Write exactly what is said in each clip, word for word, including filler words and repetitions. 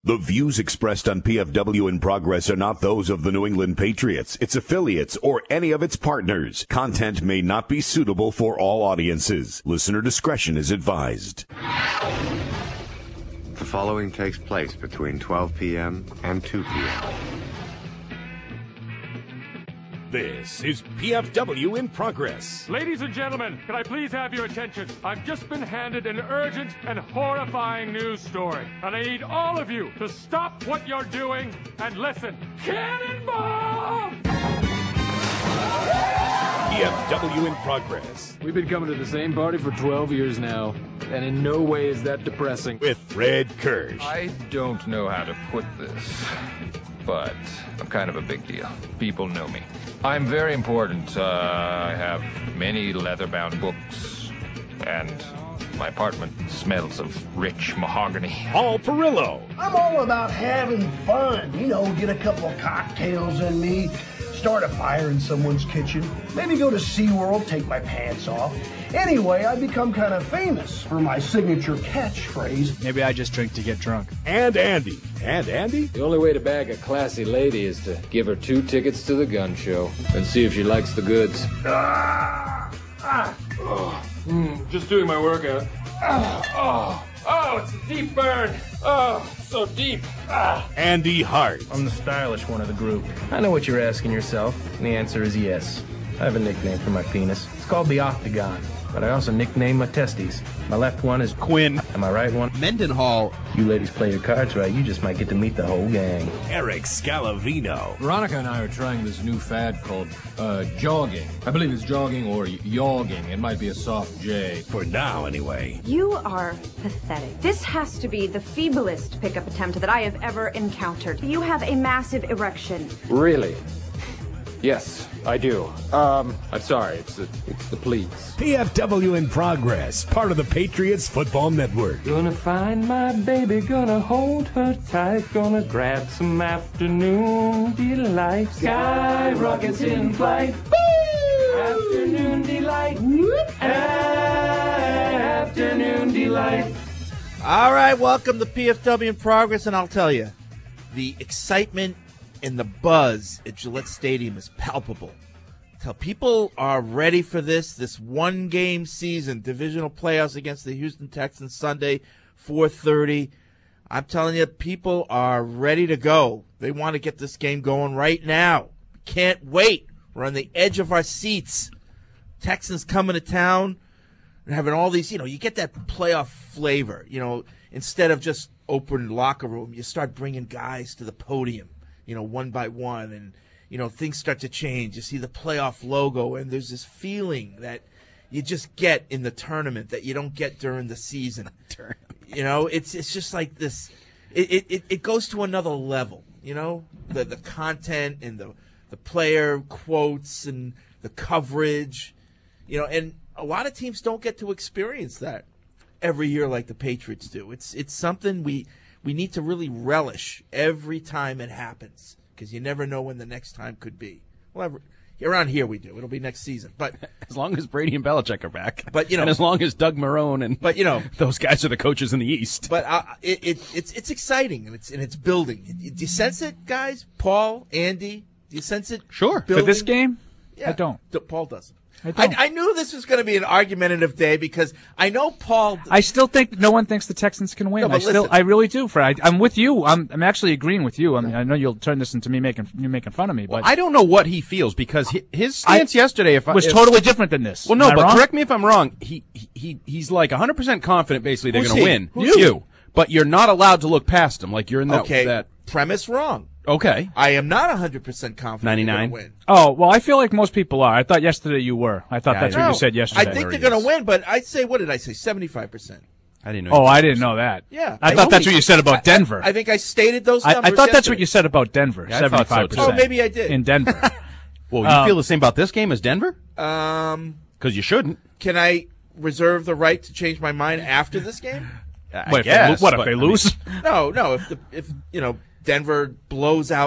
The views expressed on P F W in Progress are not those of the New England Patriots, its affiliates, or any of its partners. Content may not be suitable for all audiences. Listener discretion is advised. The following takes place between twelve p.m. and two p.m. This is P F W in Progress. Ladies and gentlemen, can I please have your attention? I've just been handed an urgent and horrifying news story, and I need all of you to stop what you're doing and listen. Cannonball! P F W in Progress. We've been coming to the same party for twelve years now, and in no way is that depressing. With Fred Kirsch. I don't know how to put this, but I'm kind of a big deal. People know me. I'm very important. Uh, I have many leather-bound books, and my apartment smells of rich mahogany. Paul Perillo. I'm all about having fun. You know, get a couple of cocktails in me, start a fire in someone's kitchen, maybe go to SeaWorld, take my pants off. Anyway, I become kind of famous for my signature catchphrase. Maybe I just drink to get drunk. And Andy. And Andy? The only way to bag a classy lady is to give her two tickets to the gun show and see if she likes the goods. Ah, ah, Oh, mm, just doing my workout. Oh, oh, it's a deep burn. Oh, so deep. Ah. Andy Hart. I'm the stylish one of the group. I know what you're asking yourself, and the answer is yes. I have a nickname for my penis. It's called the Octagon, but I also nickname my testes. My left one is Quinn. And my right one, Mendenhall. You ladies play your cards right, you just might get to meet the whole gang. Eric Scalavino. Veronica and I are trying this new fad called uh, jogging. I believe it's jogging or yogging. It might be a soft J. For now, anyway. You are pathetic. This has to be the feeblest pickup attempt that I have ever encountered. You have a massive erection. Really? Yes, I do. Um, I'm sorry. It's the, it's the pleats. P F W in Progress, part of the Patriots Football Network. Gonna find my baby, gonna hold her tight, gonna grab some afternoon delight. Sky rockets in flight. Woo! Afternoon delight. Afternoon delight. All right, welcome to P F W in Progress, and I'll tell you, the excitement and the buzz at Gillette Stadium is palpable. Tell people are ready for this, this one-game season, divisional playoffs against the Houston Texans Sunday, four thirty. I'm telling you, people are ready to go. They want to get this game going right now. Can't wait. We're on the edge of our seats. Texans coming to town and having all these, you know, you get that playoff flavor. You know, instead of just open locker room, you start bringing guys to the podium, you know, one by one, and, you know, things start to change. You see the playoff logo, and there's this feeling that you just get in the tournament that you don't get during the season. You know, it's it's just like this. It it, it goes to another level, you know, the the content and the, the player quotes and the coverage, you know, and a lot of teams don't get to experience that every year like the Patriots do. It's it's something we – we need to really relish every time it happens, because you never know when the next time could be. Well, every, around here we do. It'll be next season. But as long as Brady and Belichick are back. But you know, and as long as Doug Marrone and but you know those guys are the coaches in the East. But uh, it, it it's it's exciting, and it's and it's building. Do you sense it, guys? Paul, Andy, do you sense it? Sure. Building? For this game, yeah. I don't. Paul doesn't. I, don't. I, I knew this was going to be an argumentative day because I know Paul. I still think no one thinks the Texans can win. No, but I still, listen. I really do. Fred, I, I'm with you. I'm, I'm actually agreeing with you. I mean, I know you'll turn this into me making you making fun of me, but Well, I don't know what he feels because hi- his stance I, yesterday if I, was if, totally different than this. Well, no, Am I but wrong? correct me if I'm wrong. He he he's like one hundred percent confident. Basically, they're Who's going to he? win. Who's you, he? but you're not allowed to look past him. Like you're in that. Okay, that premise wrong. Okay, I am not one hundred percent confident ninety-nine they're going to win. Oh, well, I feel like most people are. I thought yesterday you were. I thought Yeah, that's I what No, you said yesterday. I think they're going to win, but I'd say, what did I say, seventy-five percent. I didn't know. Oh, you I said didn't that. know that. Yeah. I, I thought that's only- what you said about Denver. I think I stated those I, numbers I thought that's what yesterday. you said about Denver. Yeah, I thought so, Seventy-five too. percent. Oh, maybe I did. In Denver. Well, you Um, feel the same about this game as Denver? Um, Because you shouldn't. can I reserve the right to change my mind after this game? I Wait, if they guess, lo- what if but, they I mean, lose? No, no. If the if you know Denver blows out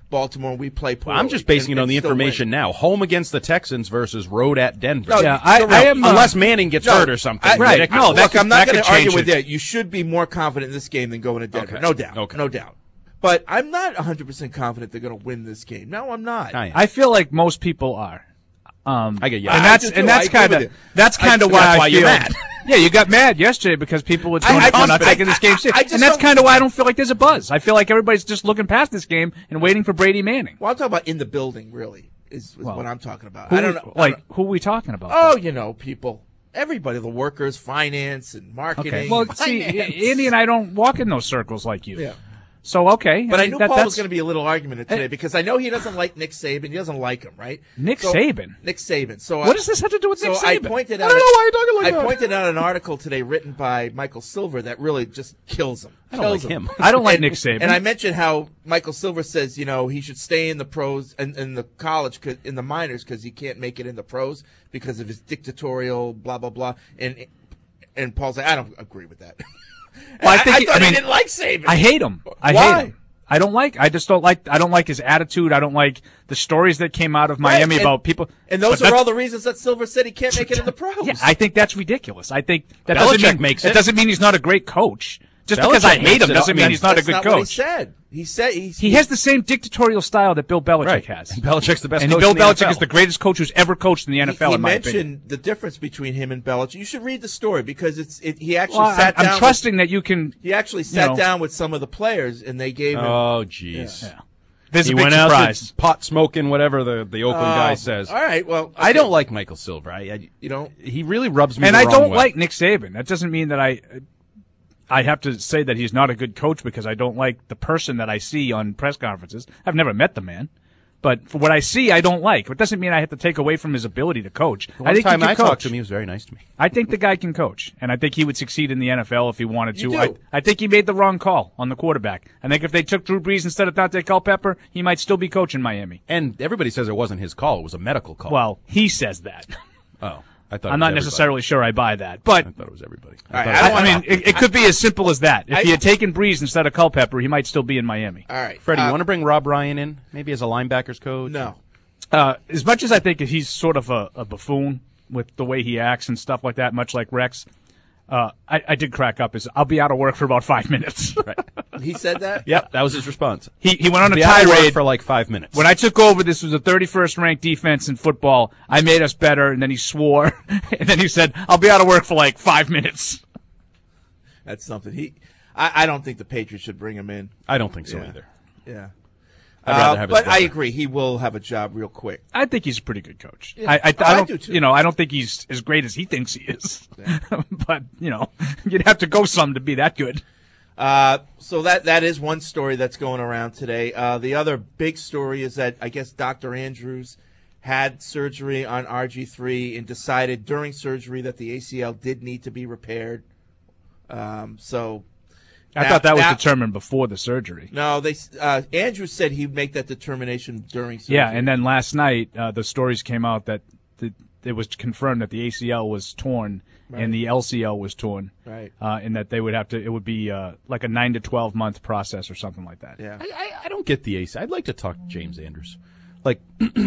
Baltimore and we play poorly. Well, I'm just basing and, it on the still information win. now. Home against the Texans versus road at Denver. No, Yeah, I, no, I am. uh, Unless Manning gets no, hurt or something. I, right. ridiculous. No, that look, could- I'm not that going could to argue change with it. that. You should be more confident in this game than going to Denver. Okay. No doubt. Okay. No doubt. But I'm not one hundred percent confident they're going to win this game. No, I'm not. I am. I feel like most people are. Um, I get you. and I that's do too. and that's I agree kind with of you. that's I- kind of that's why I why you're feel. mad. Yeah, you got mad yesterday because people were tuning I in on not just- taking this game I- I seriously, just and that's don't- kind of why I don't feel like there's a buzz. I feel like everybody's just looking past this game and waiting for Brady Manning. Well, I'm talking about in the building, really, is, is Well, what I'm talking about. Who, I don't know. I Like don't- who are we talking about? oh, you know, people. Everybody, the workers, finance, and marketing. okay. Well, see, Andy and I don't walk in those circles like you. Yeah. So okay, But I knew that, Paul that's, was going to be a little argument today because I know he doesn't like Nick Saban. He doesn't like him, right? Nick So- Saban. Nick Saban. So What I, does this have to do with so Nick I Saban? pointed I out. don't know why you're talking like I that. pointed out an article today written by Michael Silver that really just kills him. I don't Kills like him. I don't like and, Nick Saban. And I mentioned how Michael Silver says, you know, he should stay in the pros and in the college, 'cause, in the minors, because he can't make it in the pros because of his dictatorial blah blah blah. And and Paul's like, I don't agree with that. Well, I I, think I he- thought I mean, he didn't like Saban. I hate him. I Why? hate him. I don't like. I just don't like. I don't like his attitude. I don't like the stories that came out of Miami Right, and- about people. And those but are that's- all the reasons that Silver said he can't make it in the pros. Yeah, I think that's ridiculous. I think that Belichick doesn't mean makes it it. doesn't mean he's not a great coach. Just Belichick because I hate makes him it. doesn't mean That's- he's not a That's good not coach. what he said. He said he's, He has the same dictatorial style that Bill Belichick Right. has. And Belichick's the best and coach Bill in the Belichick N F L. is the greatest coach who's ever coached in the N F L. He, he in my mentioned opinion. the difference between him and Belichick. You should read the story because it's it, he actually Well, sat I'm, down. I'm trusting that you can. with, he actually sat know. down with some of the players and they gave him. Oh, jeez. Yeah. There's He a big went surprise. out to pot smoking, whatever the, the Oakland Oh, guy says. All right, well, I okay. don't like Michael Silver. I, I You don't? He really rubs me and the I wrong don't way. like Nick Saban. That doesn't mean that I. I have to say that he's not a good coach because I don't like the person that I see on press conferences. I've never met the man, but for what I see, I don't like. It doesn't mean I have to take away from his ability to coach. The I one think time he can I coach. talked to him, he was very nice to me. I think the guy can coach, and I think he would succeed in the N F L if he wanted You to. do. I, I think he made the wrong call on the quarterback. I think if they took Drew Brees instead of Dante Culpepper, he might still be coaching Miami. And everybody says it wasn't his call. It was a medical call. Well, he says that. oh. I thought it I'm was not everybody. necessarily sure I buy that, but I thought it was everybody. All right, thought I it I, don't I wanna- mean, it, it could be as simple as that. If I- he had taken Brees instead of Culpepper, he might still be in Miami. All right, Freddie, uh, you want to bring Rob Ryan in, maybe as a linebackers coach? No. Uh, as much as I think he's sort of a, a buffoon with the way he acts and stuff like that, much like Rex, uh, I, I did crack up. Is I'll be out of work for about five minutes. Right. He said that? Yep, that was his response. he he went on a Be out of work tirade for like five minutes. When I took over, this was the thirty-first ranked defense in football. I made us better, and then he swore, and then he said, "I'll be out of work for like five minutes." That's something. He, I, I don't think the Patriots should bring him in. I don't think so Yeah. either. Yeah. I'd rather Uh, have his but I brother. agree. He will have a job real quick. I think he's a pretty good coach. Yeah. I, I, I Oh, I don't, do too. you know, I don't think he's as great as he thinks he is. But you know, you'd have to go some to be that good. Uh, so that that is one story that's going around today. Uh, the other big story is that I guess Doctor Andrews had surgery on R G three and decided during surgery that the A C L did need to be repaired. Um, so I now- thought that was now- determined before the surgery. No, they uh, Andrews said he'd make that determination during surgery. Yeah, and then last night uh, the stories came out that the, it was confirmed that the A C L was torn Right. and the L C L was torn, Right. uh, and that they would have to. It would be uh, like a nine to twelve month process or something like that. Yeah. I, I, I don't get the A C L. I'd like to talk to James Andrews. Like,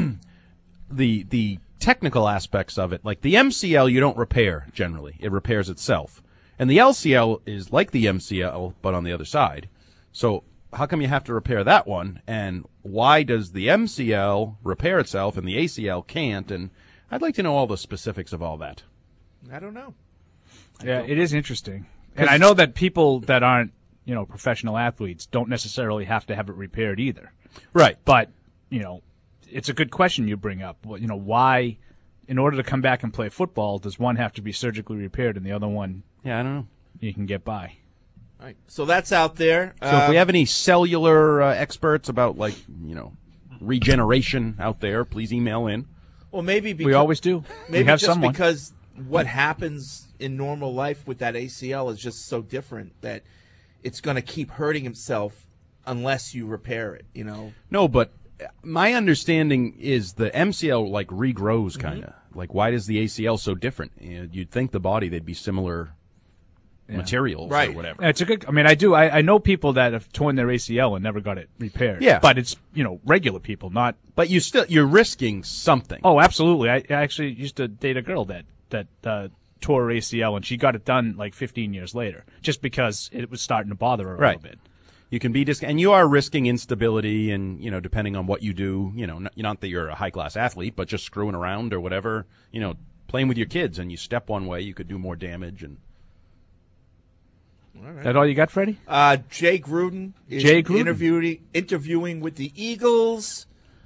the the technical aspects of it. Like, the M C L you don't repair, generally. It repairs itself. And the L C L is like the M C L, but on the other side. So how come you have to repair that one? And why does the M C L repair itself and the A C L can't? And I'd like to know all the specifics of all that. I don't know. Yeah, it is interesting, and I know that people that aren't, you know, professional athletes don't necessarily have to have it repaired either. Right. But you know, it's a good question you bring up. Well, you know, why, in order to come back and play football, does one have to be surgically repaired and the other one, Yeah, I don't know. you can get by? All right. So that's out there. So if we have any cellular uh, experts about, like, you know, regeneration out there, please email in. well, maybe because, We always do. Maybe we have just someone. because what happens in normal life with that A C L is just so different that it's going to keep hurting himself unless you repair it. You know. No, but my understanding is the M C L, like, regrows kind of. Like, why is the A C L so different? You know, you'd think the body, they'd be similar materials Right. or whatever. It's a good. I mean, I do. I, I know people that have torn their A C L and never got it repaired. Yeah. but it's you know regular people, not. But you still you're risking something. Oh, absolutely. I, I actually used to date a girl that that uh, tore her A C L and she got it done like fifteen years later, just because it was starting to bother her a Right. little bit. You can be dis- and you are risking instability, and you know, depending on what you do, you know, not, not that you're a high class athlete, but just screwing around or whatever, you know, playing with your kids, and you step one way, you could do more damage. And All right. That all you got, Freddie? Uh, Jay Gruden is Jay Gruden. interviewing interviewing with the Eagles.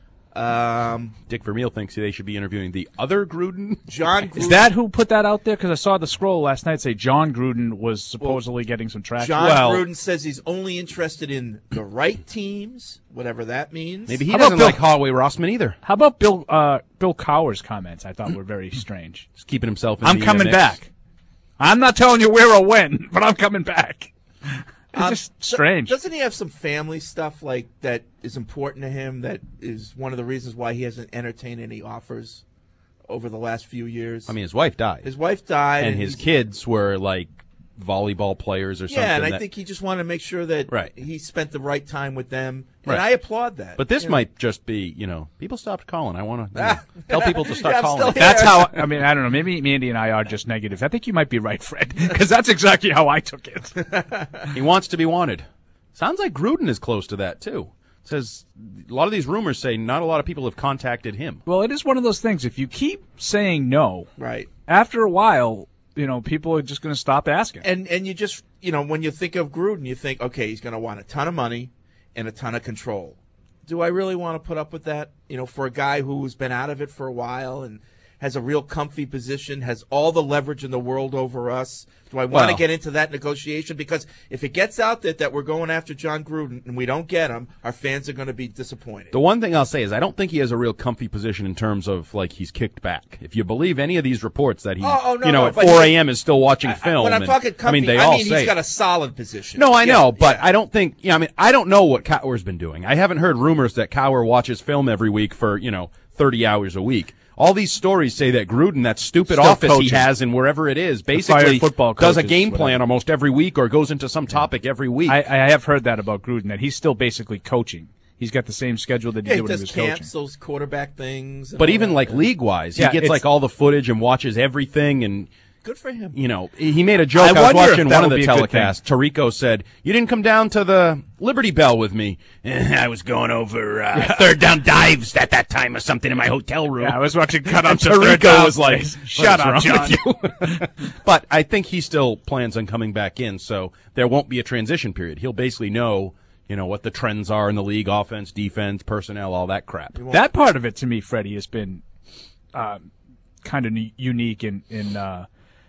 Um, Dick Vermeil thinks they should be interviewing the other Gruden. John Gruden. Is that who put that out there? Because I saw the scroll last night say John Gruden was supposedly getting some traction. John Well- Gruden says he's only interested in the right teams, whatever that means. Maybe he How about doesn't Bill- like Holloway Rossman either. How about Bill uh, Bill Cowher's comments? I thought were very strange. Just keeping himself in I'm the, uh, coming mix. back. I'm not telling you where or when, but I'm coming back. It's Um, just so- strange. Doesn't he have some family stuff like that is important to him? That is one of the reasons why he hasn't entertained any offers over the last few years. I mean, his wife died. his wife died, and his he's- kids were like volleyball players or something. Yeah, and I that- think he just wanted to make sure that Right. he spent the right time with them, and Right. I applaud that. But this You know? might just be, you know, people stopped calling. I want to you know, tell people to start Yeah, I'm calling. still If here. that's That's how, I mean, I don't know. Maybe Mandy and I are just negative. I think you might be right, Fred, because that's exactly how I took it. he wants to be wanted. Sounds like Gruden is close to that, too. Says a lot of these rumors say not a lot of people have contacted him. Well, it is one of those things. If you keep saying no, right. after a while, you know, people are just going to stop asking. And and you just you know when you think of Gruden, you think, okay, he's going to want a ton of money and a ton of control. Do I really want to put up with that? You know, for a guy who's been out of it for a while and has a real comfy position, has all the leverage in the world over us. Do I want Well- to get into that negotiation? Because if it gets out there that we're going after John Gruden and we don't get him, our fans are going to be disappointed. The one thing I'll say is I don't think he has a real comfy position in terms of like he's kicked back. If you believe any of these reports that he, Oh, oh, no, you know, no, at but four he- a.m. is still watching I- I- film. when I'm and- talking comfy, I mean, they I all mean say he's got it. a solid position. No, I Yeah, know, but yeah. I don't think. Yeah, I mean, I don't know what Cowher's been doing. I haven't heard rumors that Cowher watches film every week for you know thirty hours a week. All these stories say that Gruden, that stupid Still office coaches. he has and wherever it is, fired basically football does a coaches, game plan whatever. almost every week or goes into some topic every week. I, I have heard that about Gruden, that he's still basically coaching. He's got the same schedule that he Yeah, did he when he does was camps, coaching. those quarterback things. and but all even that. like league wise, he Yeah, gets it's- like all the footage and watches everything and. Good for him. You know, he made a joke. I I, was wonder if watching that one of would the be a good thing. telecasts. Tirico said, "You didn't come down to the Liberty Bell with me." Eh, I was going over uh, third down dives at that time or something in my hotel room. Yeah, I was watching cut And ups of third Tirico down was like, plays. "Shut up, "What's wrong John." with you?" But I think he still plans on coming back in, so there won't be a transition period. He'll basically know, you know, what the trends are in the league: offense, defense, personnel, all that crap. That part of it to me, Freddie, has been um, kind of ne- unique in in uh,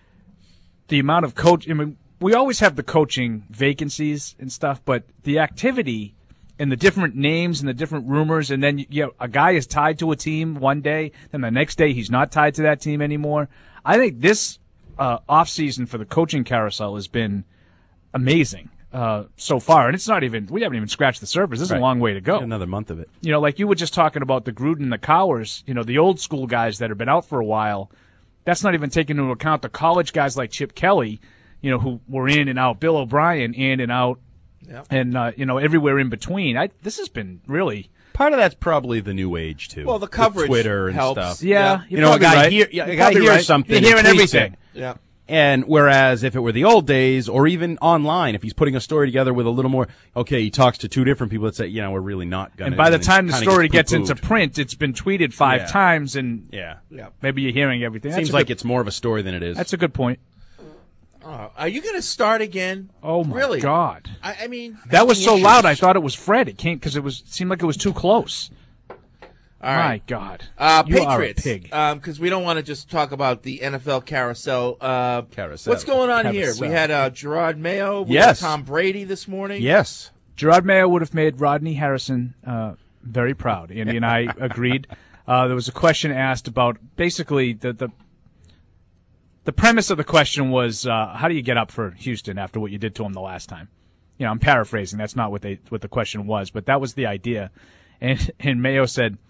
the amount of coach. I mean, we always have the coaching vacancies and stuff, but the activity and the different names and the different rumors, and then you know, a guy is tied to a team one day, then the next day he's not tied to that team anymore. I think this uh, off season for the coaching carousel has been amazing uh, so far, and it's not even we haven't even scratched the surface. This is Right. a long way to go. Another month of it. You know, like you were just talking about the Gruden, the Cowhers, you know, the old school guys that have been out for a while. That's not even taking into account the college guys like Chip Kelly, you know, who were in and out, Bill O'Brien in and out, Yep. and, uh, you know, everywhere in between. I, this has been really. Part of that's probably the new age too. Well, the With coverage Twitter and helps. stuff. Yeah, Yeah. you're You know, a probably guy right. hear, yeah, a You're guy probably hears right. something, You're and hearing tweets everything. it. Yeah. And whereas if it were the old days, or even online, if he's putting a story together with a little more, okay, he talks to two different people that say, you know, we're really not going to. And by the time the story gets into poo-pooed. print, it's been tweeted five Yeah. times, and Yeah. Yeah. maybe you're hearing everything. That's Seems a like good, it's more of a story than it is. That's a good point. Uh, are you going to start again? Oh, my really? God. I, I mean, That was having so issues. loud, I thought it was Fred. It came because it was seemed like it was too close. All right. My God. Uh, You are a Patriots, pig. because we don't want to just talk about the N F L carousel. Uh, Carousel. What's going on here? Carousel. We had uh, Gerard Mayo. We Yes. had Tom Brady this morning. Yes. Gerard Mayo would have made Rodney Harrison uh, very proud. Andy and I agreed. Uh, there was a question asked about basically the the, the premise of the question was uh, how do you get up for Houston after what you did to him the last time? You know, I'm paraphrasing. That's not what they what the question was, but that was the idea. And and Mayo said,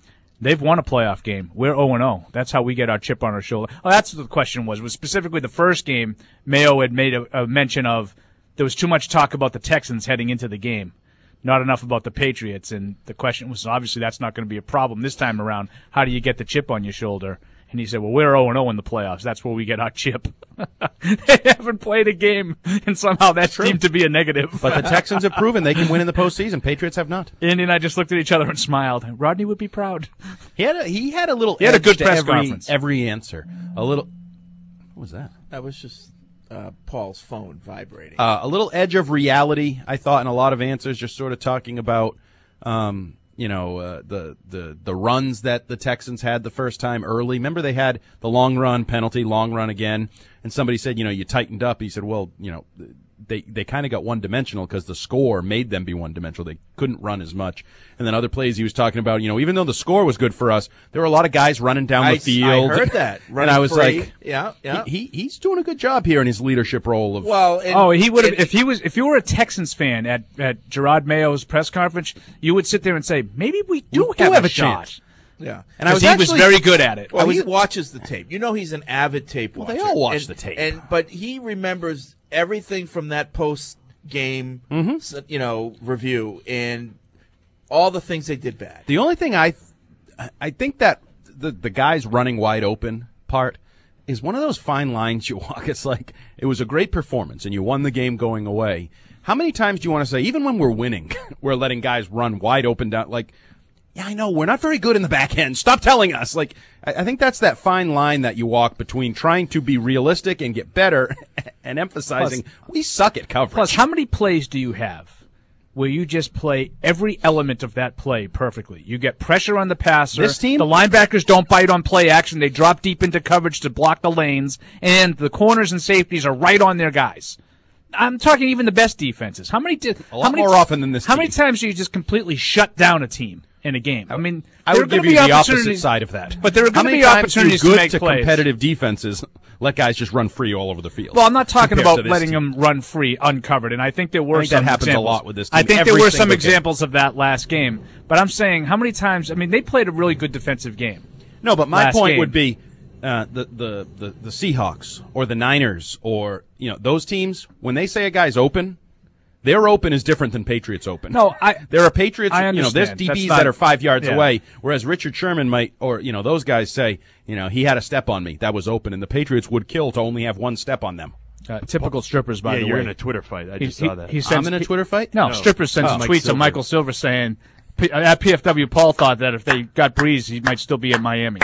They've won a playoff game. We're oh and oh. That's how we get our chip on our shoulder. Oh, that's what the question was. Was specifically the first game, Mayo had made a, a mention of there was too much talk about the Texans heading into the game, not enough about the Patriots. And the question was, obviously that's not going to be a problem this time around. How do you get the chip on your shoulder? And he said, well, we're oh and oh in the playoffs. That's where we get our chip. They haven't played a game, and somehow that seemed to be a negative. But the Texans have proven they can win in the postseason. Patriots have not. Andy and I just looked at each other and smiled. Rodney would be proud. He had a, he had a little He had a edge good to press every, conference. every answer. A little. What was that? That was just uh, Paul's phone vibrating. Uh, a little edge of reality, I thought, in a lot of answers, just sort of talking about, um, you know, uh, the, the, the runs that the Texans had the first time early. Remember they had the long run penalty, long run again, and somebody said, you know, you tightened up. He said, well, you know, they, they kind of got one-dimensional because the score made them be one-dimensional. They couldn't run as much. And then other plays he was talking about, you know, even though the score was good for us, there were a lot of guys running down the I, field. I heard that. And I was free. like, yeah, yeah. He, he he's doing a good job here in his leadership role of. Well, and, oh, he would have and, if he was if you were a Texans fan at at Gerard Mayo's press conference, you would sit there and say, maybe we do, We have, do have a, a shot. chance. Yeah, and I was he actually, was very good at it. Well, was, he watches the tape. You know, he's an avid tape well, watcher. They all watch and, the tape, and but he remembers everything from that post game, mm-hmm. you know, review and all the things they did bad. The only thing I, I think that the the guys running wide open part is one of those fine lines you walk. It's like it was a great performance and you won the game going away. How many times do you want to say, even when we're winning, we're letting guys run wide open down? Like, yeah, I know we're not very good in the back end. Stop telling us. Like, I, I think that's that fine line that you walk between trying to be realistic and get better and emphasizing plus, we suck at coverage. Plus, how many plays do you have where you just play every element of that play perfectly? You get pressure on the passer. This team? The linebackers don't bite on play action. They drop deep into coverage to block the lanes, and the corners and safeties are right on their guys. I'm talking even the best defenses. How many? Di- a lot how many, more often than this. How team. many times do you just completely shut down a team in a game? I mean, I would give you the opposite side of that. But there are going to be opportunities good to make to plays. Competitive defenses let guys just run free all over the field. Well, I'm not talking about letting team. them run free uncovered, and I think there were I think some that happens examples. a lot with this team. I think Every there were some single examples game. of that last game. But I'm saying, how many times? I mean, they played a really good defensive game. No, but my last point game. would be uh, the, the the the Seahawks or the Niners or you know those teams when they say a guy's open. Their open is different than Patriots open. No, I. There are Patriots, I you know, there's understand. D That's Bs not- that are five yards yeah. away, whereas Richard Sherman might, or, you know, those guys say, you know, he had a step on me. That was open, and the Patriots would kill to only have one step on them. Uh, typical strippers, by yeah, the you're way. in a Twitter fight. I He- just he- saw that. he sends- I'm in a he- Twitter fight? No, No. strippers sends Oh, tweets Mike of Silver. Michael Silver saying, P- at P F W, Paul thought that if they got Breeze, he might still be in Miami.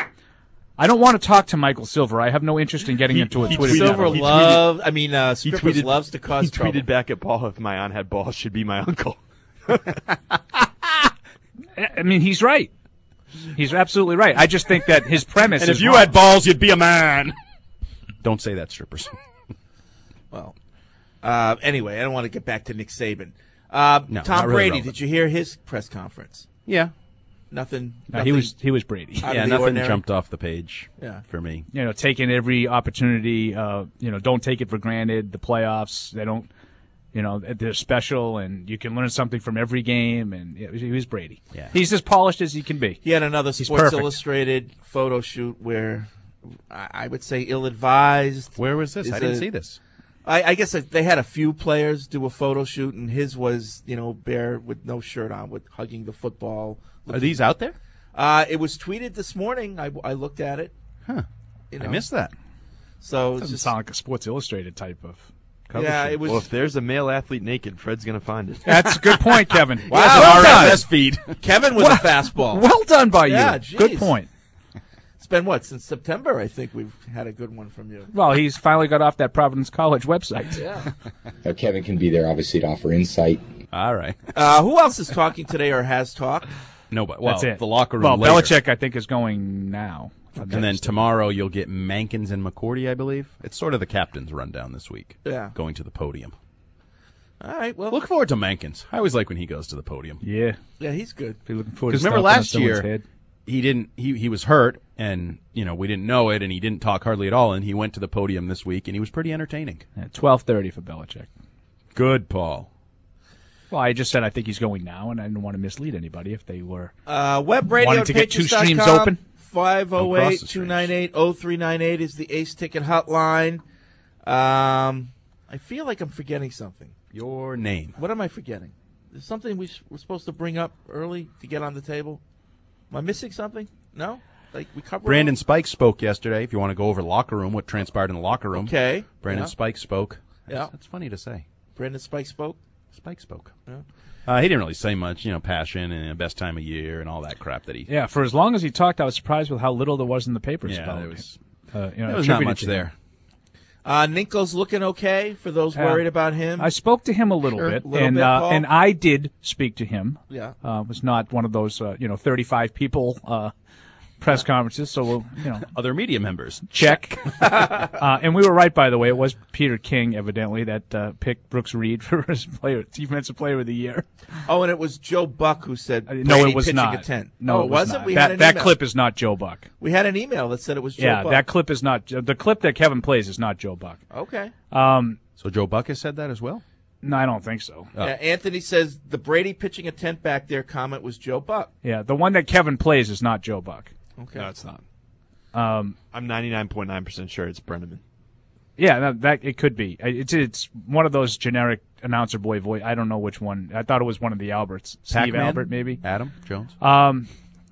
I don't want to talk to Michael Silver. I have no interest in getting He- into a he Twitter tweeted- Silver battle. he tweeted- loves. I mean, uh, He Strippers tweeted, loves to cause he trouble. tweeted back at Paul, if my aunt had balls, should be my uncle. I mean, he's right. He's absolutely right. I just think that his premise And is if you wrong. had balls, you'd be a man. Don't say that, strippers. Well, uh, anyway, I don't want to get back to Nick Saban. Uh, No, not Tom really Brady, relevant. did you hear his press conference? Yeah. Nothing. No, nothing he was he was Brady. out Yeah, of the nothing ordinary? jumped off the page Yeah. for me. You know, taking every opportunity. Uh, you know, don't take it for granted. The playoffs, they don't. You know, they're special, and you can learn something from every game. And yeah, he was Brady. Yeah. He's as polished as he can be. He had another He's Sports perfect. Illustrated photo shoot where I I would say ill-advised. Where was this? Is I didn't a- see this. I, I guess they had a few players do a photo shoot, and his was, you know, bare with no shirt on, with hugging the football. Are these out there? Uh, it was tweeted this morning. I, I looked at it. Huh. You I know. missed that. So it's Doesn't just, sound like a Sports Illustrated type of cover yeah, shoot. it was. Well, if there's a male athlete naked, Fred's going to find it. That's a good point, Kevin. Wow, Well well R S S feed. Kevin with a fastball. Well done by you. Yeah, Good geez. point. It's been what, since September? I think we've had a good one from you. Well, he's finally got off that Providence College website. Yeah. Now, Kevin can be there, obviously, to offer insight. All right. Uh, who else is talking today or has talked? Nobody. Well, That's it. the locker room Well, later. Belichick, I think, is going now. And then tomorrow you'll get Mankins and McCourty, I believe. It's sort of the captain's rundown this week. Yeah. Going to the podium. All right. Well, Look forward to Mankins. I always like when he goes to the podium. Yeah. yeah, he's good. Be looking forward to Because remember stomping on last someone's year, head. he didn't. He he was hurt, and you know we didn't know it, and he didn't talk hardly at all. And he went to the podium this week, and he was pretty entertaining. Yeah, twelve thirty for Belichick. Good, Paul. Well, I just said I think he's going now, and I didn't want to mislead anybody if they were Uh, web radio wanting at to get two Patriots dot com. streams open. five oh eight, two nine eight, oh three nine eight is the Ace Ticket hotline. Um, I feel like I'm forgetting something. Your name. What am I forgetting? Is something we sh- we're supposed to bring up early to get on the table? Am I missing something? No? Like we covered Brandon Spike spoke yesterday. If you want to go over locker room, what transpired in the locker room. Okay. Brandon Yeah. Spike spoke. That's, Yeah. that's funny to say. Brandon Spike spoke? Spike spoke. Yeah. Uh, he didn't really say much, you know, passion and best time of year and all that crap that he. Yeah, for as long as he talked, I was surprised with how little there was in the papers Yeah, about there it. was- Uh, you know, there was not attributed much to there. him. Uh, Ninko's looking okay for those Yeah. worried about him. I spoke to him a little Sure. bit, Little and bit, uh, Paul? and I did speak to him. Yeah. uh, was not one of those uh, you know thirty-five people uh, press conferences. So we'll, you know, Other media members. check. uh, and we were right, by the way. It was Peter King, evidently, that uh, picked Brooks Reed for his player, defensive player of the year. Oh, and it was Joe Buck who said Uh, no, Brady it was pitching not. a tent. No, oh, it was wasn't. not. We that had an that email. clip is not Joe Buck. We had an email that said it was Joe Yeah, Buck. that clip is not the clip that Kevin plays is not Joe Buck. Okay. Um, So Joe Buck has said that as well? no, I don't think so. Uh, Anthony says the Brady pitching a tent back there comment was Joe Buck. Yeah, the one that Kevin plays is not Joe Buck. Okay. No, it's not. Um, I'm ninety-nine point nine percent sure it's Brenneman. Yeah, that, that it could be. It's it's one of those generic announcer boy voice. I don't know which one. I thought it was one of the Alberts, Steve Pac-Man? Albert, maybe. Adam Jones? Um,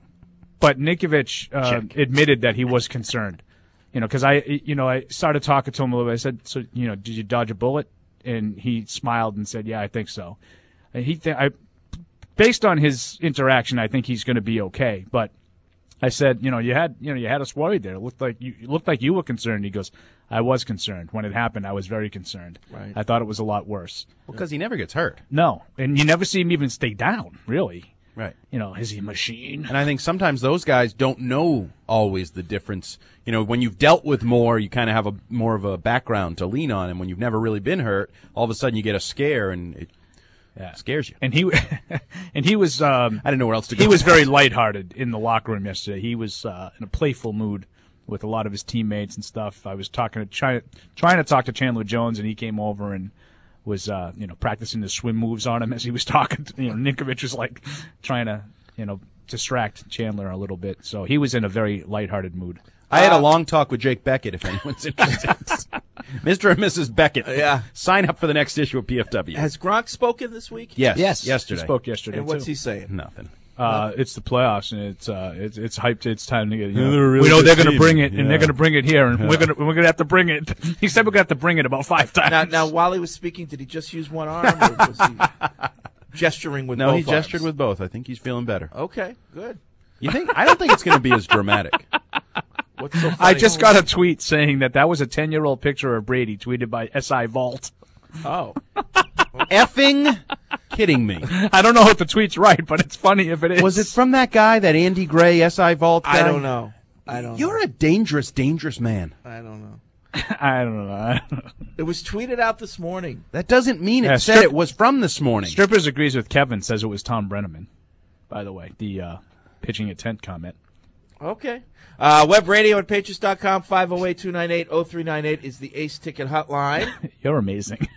but Nikovich uh, Check. admitted that he was concerned. You know, because I, you know, I started talking to him a little bit. I said, "So, you know, did you dodge a bullet?" And he smiled and said, "Yeah, I think so." And he, th- I, based on his interaction, I think he's going to be okay. But I said, you know, you had, you know, you had us worried there. It looked like you it looked like you were concerned. He goes, I was concerned when it happened. I was very concerned. Right. I thought it was a lot worse. Well, because he never gets hurt. No, and you never see him even stay down. Really, Right. you know, is he a machine? And I think sometimes those guys don't know always the difference. You know, when you've dealt with more, you kind of have a more of a background to lean on. And when you've never really been hurt, all of a sudden you get a scare and it Yeah. scares you. And he, and he was. Um, I didn't know where else to go. He was with very that. lighthearted in the locker room yesterday. He was uh, in a playful mood with a lot of his teammates and stuff. I was talking to trying trying to talk to Chandler Jones, and he came over and was uh, you know practicing the swim moves on him as he was talking. To, you know, Nikovich was like trying to you know distract Chandler a little bit. So he was in a very lighthearted mood. I had a long talk with Jake Beckett, if anyone's interested. Mister and Missus Beckett. Yeah. Sign up for the next issue of P F W. Has Gronk spoken this week? Yes. Yes, Yesterday. He spoke yesterday. And what's too. he saying? Nothing. Uh, it's the playoffs, and it's uh, it's it's hyped. It's time to get. You know, they're a really we know good they're going to team. bring it, and Yeah. they're going to bring it here, and we're going to we're going to have to bring it. He said we're going to have to bring it about five times. Now, now, while he was speaking, did he just use one arm, or was he gesturing with No, both he gestured arms? with both. I think he's feeling better. Okay, good. You think? I don't think it's going to be as dramatic. What's so funny? I just got a tweet saying that that was a ten-year-old picture of Brady tweeted by S I Vault. Oh. Effing kidding me. I don't know if the tweet's right, but it's funny if it is. Was it from that guy, that Andy Gray, S I Vault guy? I don't know. I don't You're know. a dangerous, dangerous man. I don't know. I don't know. I don't know. It was tweeted out this morning. That doesn't mean it Yeah, said strip- it was from this morning. Strippers agrees with Kevin, says it was Tom Brenneman, by the way, the uh, pitching a tent comment. Okay. Uh, web radio at patriots dot com, five oh eight, two nine eight, oh three nine eight is the Ace Ticket hotline. You're amazing.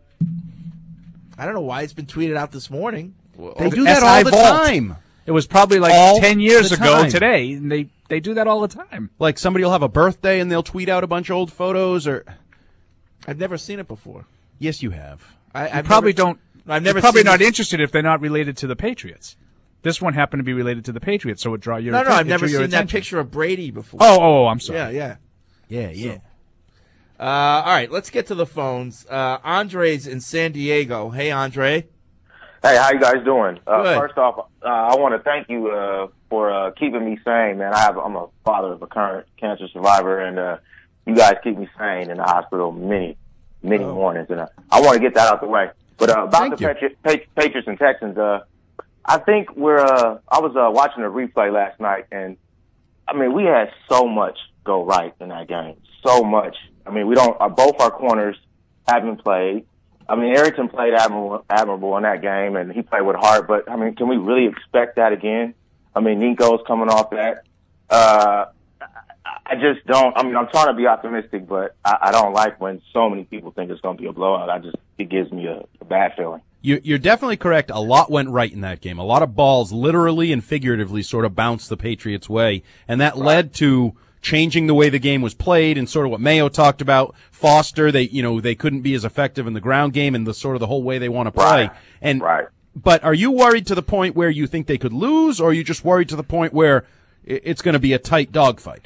I don't know why it's been tweeted out this morning. They do that S I all the Vault. time. It was probably like All ten years the ago time. today, and they, they do that all the time. Like somebody will have a birthday and they'll tweet out a bunch of old photos, or I've never seen it before. yes, you have. I, You I've probably never, don't. I've never You're probably seen not this- interested if they're not related to the Patriots. This one happened to be related to the Patriots, so it draw your No, no, atten- I've it never drew your seen that attention. picture of Brady before. Oh, oh, oh, I'm sorry. Yeah, yeah. Yeah, yeah. Uh, all right, let's get to the phones. Uh, Andre's in San Diego. Hey, Andre. Hey, how you guys doing? Uh, Good. first off, uh, I want to thank you uh, for uh, keeping me sane, man. I have, I'm a father of a current cancer survivor, and uh, you guys keep me sane in the hospital many, many Oh. mornings, and uh, I want to get that out the way. But uh, about Thank the you. Patri- Patri- Patriots and Texans, uh, I think we're. Uh, I was uh, watching a replay last night, and I mean, we had so much go right in that game, so much. I mean, we don't. Uh, both our corners haven't played. I mean, Arrington played admirable, admirable in that game, and he played with heart. But I mean, can we really expect that again? I mean, Nico's coming off that. Uh, I just don't. I mean, I'm trying to be optimistic, but I, I don't like when so many people think it's going to be a blowout. I just it gives me a, a bad feeling. You, you're definitely correct. A lot went right in that game. A lot of balls, literally and figuratively, sort of bounced the Patriots' way, and that right. led to changing the way the game was played, and sort of what Mayo talked about. Foster, they you know they couldn't be as effective in the ground game, and the sort of the whole way they want to play. Right. And right. But are you worried to the point where you think they could lose, or are you just worried to the point where it's going to be a tight dogfight?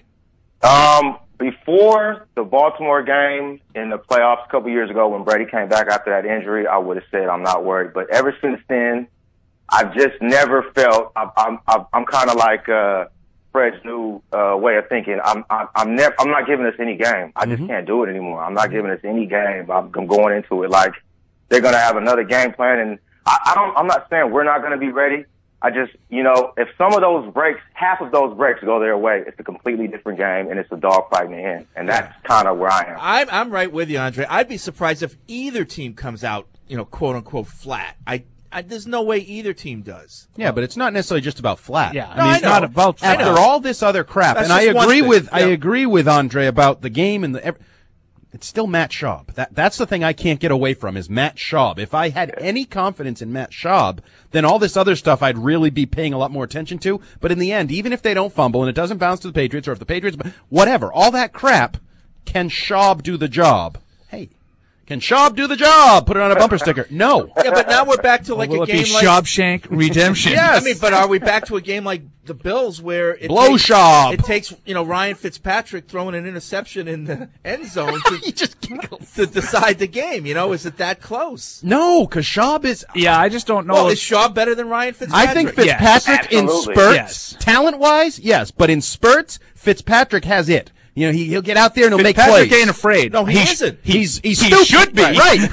Um, before the Baltimore game in the playoffs a couple years ago when Brady came back after that injury, I would have said I'm not worried. But ever since then, I've just never felt I'm I'm I'm, I'm kind of like uh, Fred's new uh, way of thinking. I'm I'm I'm never I'm not giving us any game. I just mm-hmm. can't do it anymore. I'm not giving us any game. I'm, I'm going into it like they're going to have another game plan, and I, I don't. I'm not saying we're not going to be ready. I just, you know, if some of those breaks, half of those breaks go their way, it's a completely different game, and it's a dogfight in the end. And that's kind of where I am. I'm, I'm right with you, Andre. I'd be surprised if either team comes out, you know, quote unquote flat. I, I there's no way either team does. Yeah, but it's not necessarily just about flat. Yeah, I no, mean, I it's know. not about flat. After all this other crap, That's and I agree with yeah. I agree with Andre about the game and the. It's still Matt Schaub. That that's the thing I can't get away from is Matt Schaub. If I had any confidence in Matt Schaub, then all this other stuff I'd really be paying a lot more attention to. But in the end, even if they don't fumble and it doesn't bounce to the Patriots, or if the Patriots, whatever, all that crap, can Schaub do the job? Hey, can Schaub do the job? Put it on a bumper sticker. No. Yeah, but now we're back to like well, will a game it be like Schaubshank redemption. Yes. I mean, but are we back to a game like the Bills where it Blow takes, Schaub. It takes, you know, Ryan Fitzpatrick throwing an interception in the end zone to, he just to decide the game. You know, is it that close? No, because Schaub is. Yeah, I just don't know. Well, if, is Schaub better than Ryan Fitzpatrick? I think Fitzpatrick Yes, in absolutely. spurts, Yes. talent-wise, yes, but in spurts, Fitzpatrick has it. You know, he, he'll get out there and he'll make Fitzpatrick plays. ain't afraid. No, he He's- isn't. He's he's He stupid. should be. right?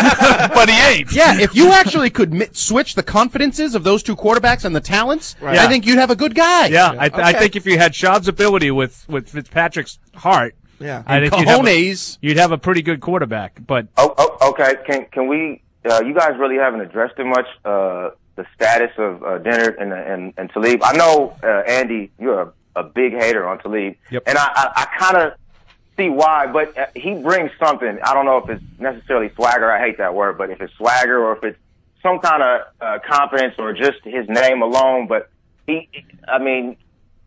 but he ain't. Yeah, if you actually could mi- switch the confidences of those two quarterbacks and the talents, Right. I think you'd have a good guy. Yeah, I, th- I Okay. think if you had Schaub's ability with, with Fitzpatrick's heart, Yeah. I And think you'd have, a, cojones. you'd have a pretty good quarterback. But Oh, oh, okay. Can can we? Uh, you guys really haven't addressed it much. Uh, the status of uh, Dennard and and and Talib. I know uh, Andy, you're a, a big hater on Talib, Yep. and I I, I kind of see why, but uh, he brings something. I don't know if it's necessarily swagger. I hate that word, but if it's swagger or if it's some kind of uh, confidence or just his name alone. But he, I mean,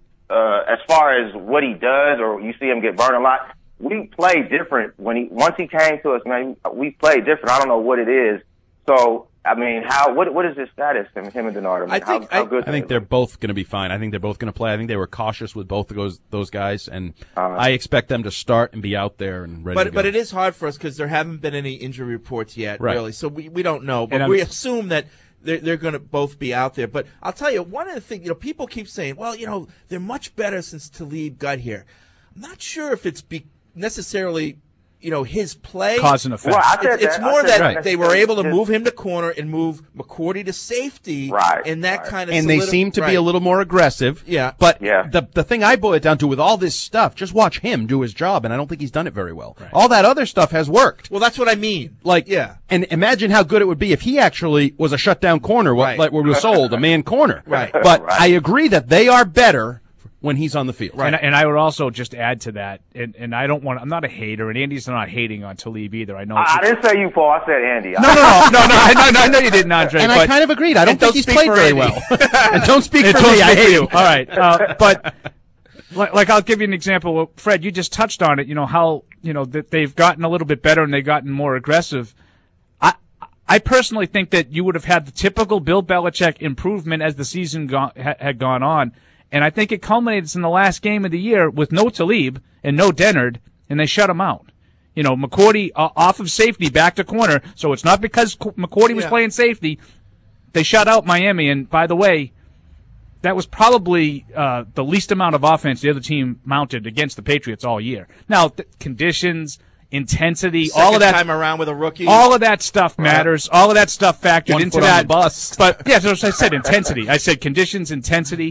uh, as far as what he does, or you see him get burned a lot. We play different when he once he came to us, man. We play different. I don't know what it is. So I mean, how what what is his status? Him, him and Dennard. I, mean, I think- how, how I- good I think they're both going to be fine. I think they're both going to play. I think they were cautious with both of those those guys, and Uh, I expect them to start and be out there and ready to But go. but it is hard for us because there haven't been any injury reports yet, Right. really. So we, we don't know, but And I'm- we assume that they're they're going to both be out there. But I'll tell you one of the things, you know, people keep saying, well, you know, they're much better since Talib got here. I'm not sure if it's be necessarily, you know, his play. cause and effect. Well, I said It's, it's that. I more said that Right. they were able to His- move him to corner and move McCourty to safety, Right, and that right. kind of and they seem to be a little more aggressive. Yeah. But Yeah. the the thing I boil it down to with all this stuff, just watch him do his job, and I don't think he's done it very well. All that other stuff has worked. Well, that's what I mean. Like, yeah. And imagine how good it would be if he actually was a shutdown corner, what, Right. like we were sold, a man corner. Right. But Right. I agree that they are better when he's on the field. And, and I would also just add to that, and, and I don't want, I'm not a hater, and Andy's not hating on Talib either. I know. I, it's- I didn't say you, Paul. I said Andy. no, no, no, no, no, I, no, no, I know you didn't, Andre. And but, I kind of agreed. I don't and think he's speak played for very Andy. well. And don't speak And for don't me. I speak for hate you. him. All right, uh, but like, like I'll give you an example. Well, Fred, you just touched on it. You know how you know that they've gotten a little bit better and they've gotten more aggressive. I I personally think that you would have had the typical Bill Belichick improvement as the season go- ha- had gone on. And I think it culminates in the last game of the year with no Talib and no Dennard, and they shut him out. You know, McCourty uh, off of safety back to corner, so it's not because Co- McCourty was Yeah. playing safety. They shut out Miami, and by the way, that was probably uh, the least amount of offense the other team mounted against the Patriots all year. Now, th- conditions, intensity, all of Second that time around with a rookie. all of that stuff matters. All of that stuff factored One into foot on that the bus. But yeah, so I said intensity. I said conditions, intensity.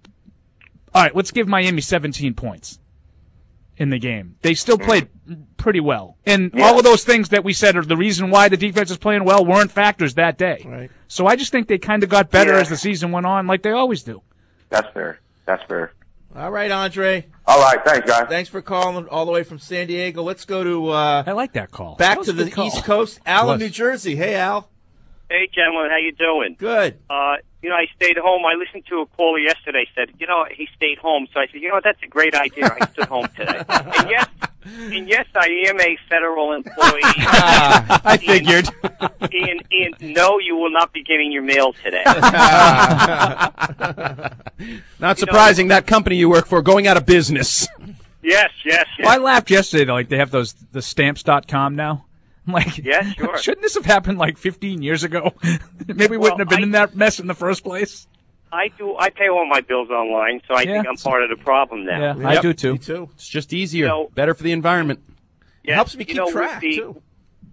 All right, let's give Miami seventeen points in the game. They still played pretty well. And Yeah. all of those things that we said are the reason why the defense is playing well weren't factors that day. Right. So I just think they kind of got better Yeah. as the season went on, like they always do. That's fair. That's fair. All right, Andre. All right. Thanks, guys. Thanks for calling all the way from San Diego. Let's go to uh, I like that call. back That was to a the good call. East Coast. Al in Was. New Jersey. Hey, Al. Hey, gentlemen, how you doing? Good. Uh, you know, I stayed home. I listened to a caller yesterday. Said, you know, he stayed home. So I said, you know, that's a great idea. I stood home today. And yes, and yes, I am a federal employee. I figured. Ian, Ian, no, you will not be getting your mail today. Not surprising. That company you work for going out of business. Yes, yes, yes. Well, I laughed yesterday. Like they have those the stamps dot com now. I'm like, yeah, sure. Shouldn't this have happened like fifteen years ago? Maybe we Well, wouldn't have been I- in that mess in the first place. I do. I pay all my bills online, so I Yeah. think I'm part of the problem now. Yeah, I do too. Me too. It's just easier, You know- better for the environment. Yes, helps me you keep know, track, with the, too.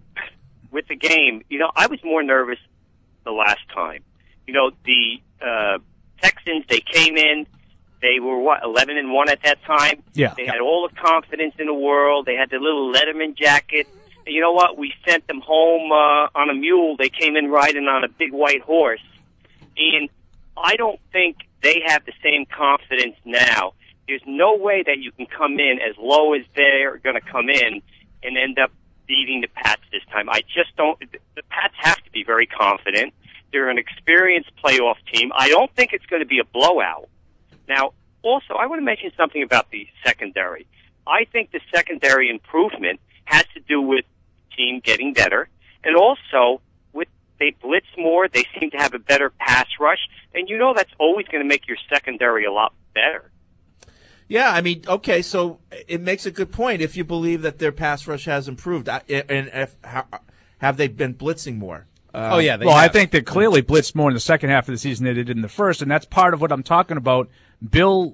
With the game, you know, I was more nervous the last time. You know, the uh, Texans, they came in, they were, what, eleven and one at that time? Yeah. They had all the confidence in the world. They had the little Letterman jacket. And you know what? We sent them home uh, on a mule. They came in riding on a big white horse. And I don't think they have the same confidence now. There's no way that you can come in as low as they're going to come in and end up beating the Pats this time. I just don't. The Pats have to be very confident. They're an experienced playoff team. I don't think it's going to be a blowout. Now, also, I want to mention something about the secondary. I think the secondary improvement has to do with the team getting better, and also with they blitz more. They seem to have a better pass rush, and you know that's always going to make your secondary a lot better. Yeah, I mean, okay, so it makes a good point if you believe that their pass rush has improved. I- And if, how, have they been blitzing more? Uh, Oh, yeah, they well, I have. think they clearly blitzed more in the second half of the season than they did in the first, and that's part of what I'm talking about. Bill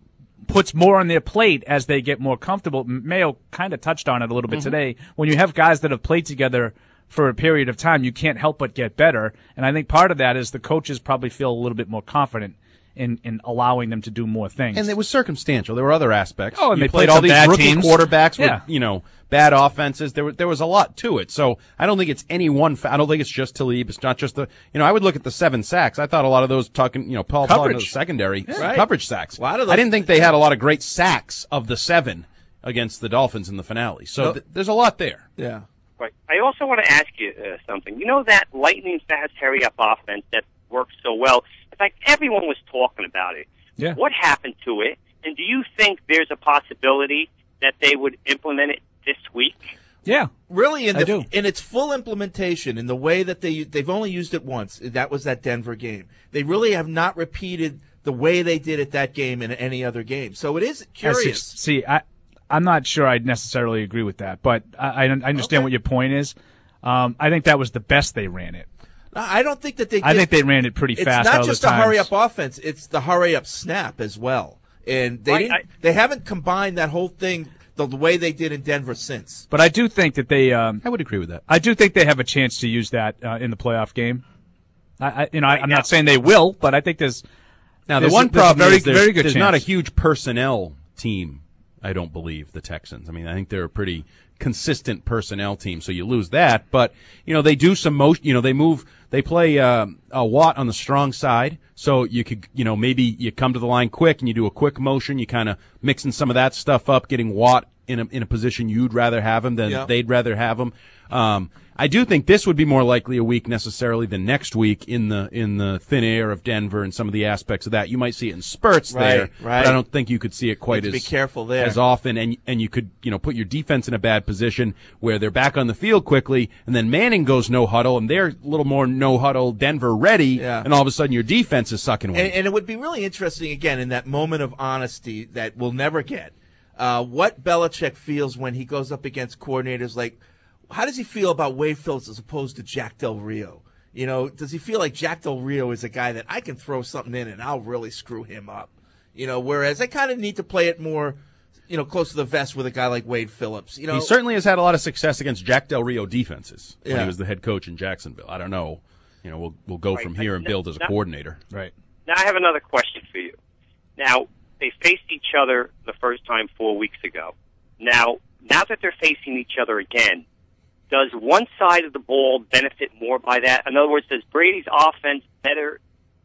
puts more on their plate as they get more comfortable. Mayo kind of touched on it a little bit Mhm. today. When you have guys that have played together for a period of time, you can't help but get better. And I think part of that is the coaches probably feel a little bit more confident in, in allowing them to do more things. And it was circumstantial. There were other aspects. Oh, and you they played played all some these bad rookie teams. quarterbacks Yeah. with, you know, bad offenses. There was there was a lot to it. So I don't think it's any one. Fa- I don't think it's just Talib. It's not just the. You know, I would look at the seven sacks. I thought a lot of those talking. You know, Paul Paul into the Coverage. secondary Yeah. Right. coverage sacks. A lot of I those- didn't think they had a lot of great sacks of the seven against the Dolphins in the finale. So Nope. th- there's a lot there. Yeah. Right. I also want to ask you uh, something. You know that lightning fast hurry up offense that works so well? In fact, everyone was talking about it. Yeah. What happened to it? And do you think there's a possibility that they would implement it this week? Yeah. Really, in I the do. in its full implementation, in the way that they they've only used it once. That was that Denver game. They really have not repeated the way they did it that game in any other game. So it is I see- curious. See, I, I'm not sure I'd necessarily agree with that, but I, I understand Okay. what your point is. Um, I think that was the best they ran it. I don't think that they. I did- think they ran it pretty It's fast. not other just a times. hurry up offense; it's the hurry up snap as well. And they Right, didn't, I- they haven't combined that whole thing the, the way they did in Denver since. But I do think that they. Um, I would agree with that. I do think they have a chance to use that uh, in the playoff game. I, I you know, I, I'm now- not saying they will, but I think there's. Now the there's one a, there's a problem very, is there's, very good there's chance. not a huge personnel team. I don't believe the Texans. I mean, I think they're a pretty consistent personnel team, so you lose that. But you know, they do some motion. You know, they move. They play um, a Watt on the strong side, so you could, you know, maybe you come to the line quick and you do a quick motion. You kind of mixing some of that stuff up, getting Watt in a in a position you'd rather have him than Yeah. they'd rather have him. Um, I do think this would be more likely a week necessarily than next week in the in the thin air of Denver and some of the aspects of that. You might see it in spurts Right, there, right. but I don't think you could see it quite You have as to be careful there. as often. And and you could, you know, put your defense in a bad position where they're back on the field quickly, and then Manning goes no huddle, and they're a little more no huddle Denver ready, Yeah. and all of a sudden your defense is sucking wind. And, and it would be really interesting, again, in that moment of honesty that we'll never get, uh, what Belichick feels when he goes up against coordinators like, how does he feel about Wade Phillips as opposed to Jack Del Rio? You know, does he feel like Jack Del Rio is a guy that I can throw something in and I'll really screw him up? You know, whereas I kind of need to play it more, you know, close to the vest with a guy like Wade Phillips. You know, He certainly has had a lot of success against Jack Del Rio defenses when Yeah. he was the head coach in Jacksonville. I don't know. You know, we'll we'll go Right. from here and Now- build as a now- coordinator. Right. Now I have another question for you. Now, they faced each other the first time four weeks ago. Now, now that they're facing each other again, does one side of the ball benefit more by that? In other words, does Brady's offense better?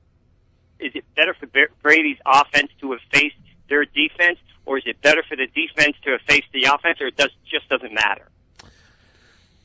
Is it better for Ba- Brady's offense to have faced their defense, or is it better for the defense to have faced the offense, or it does, just doesn't matter?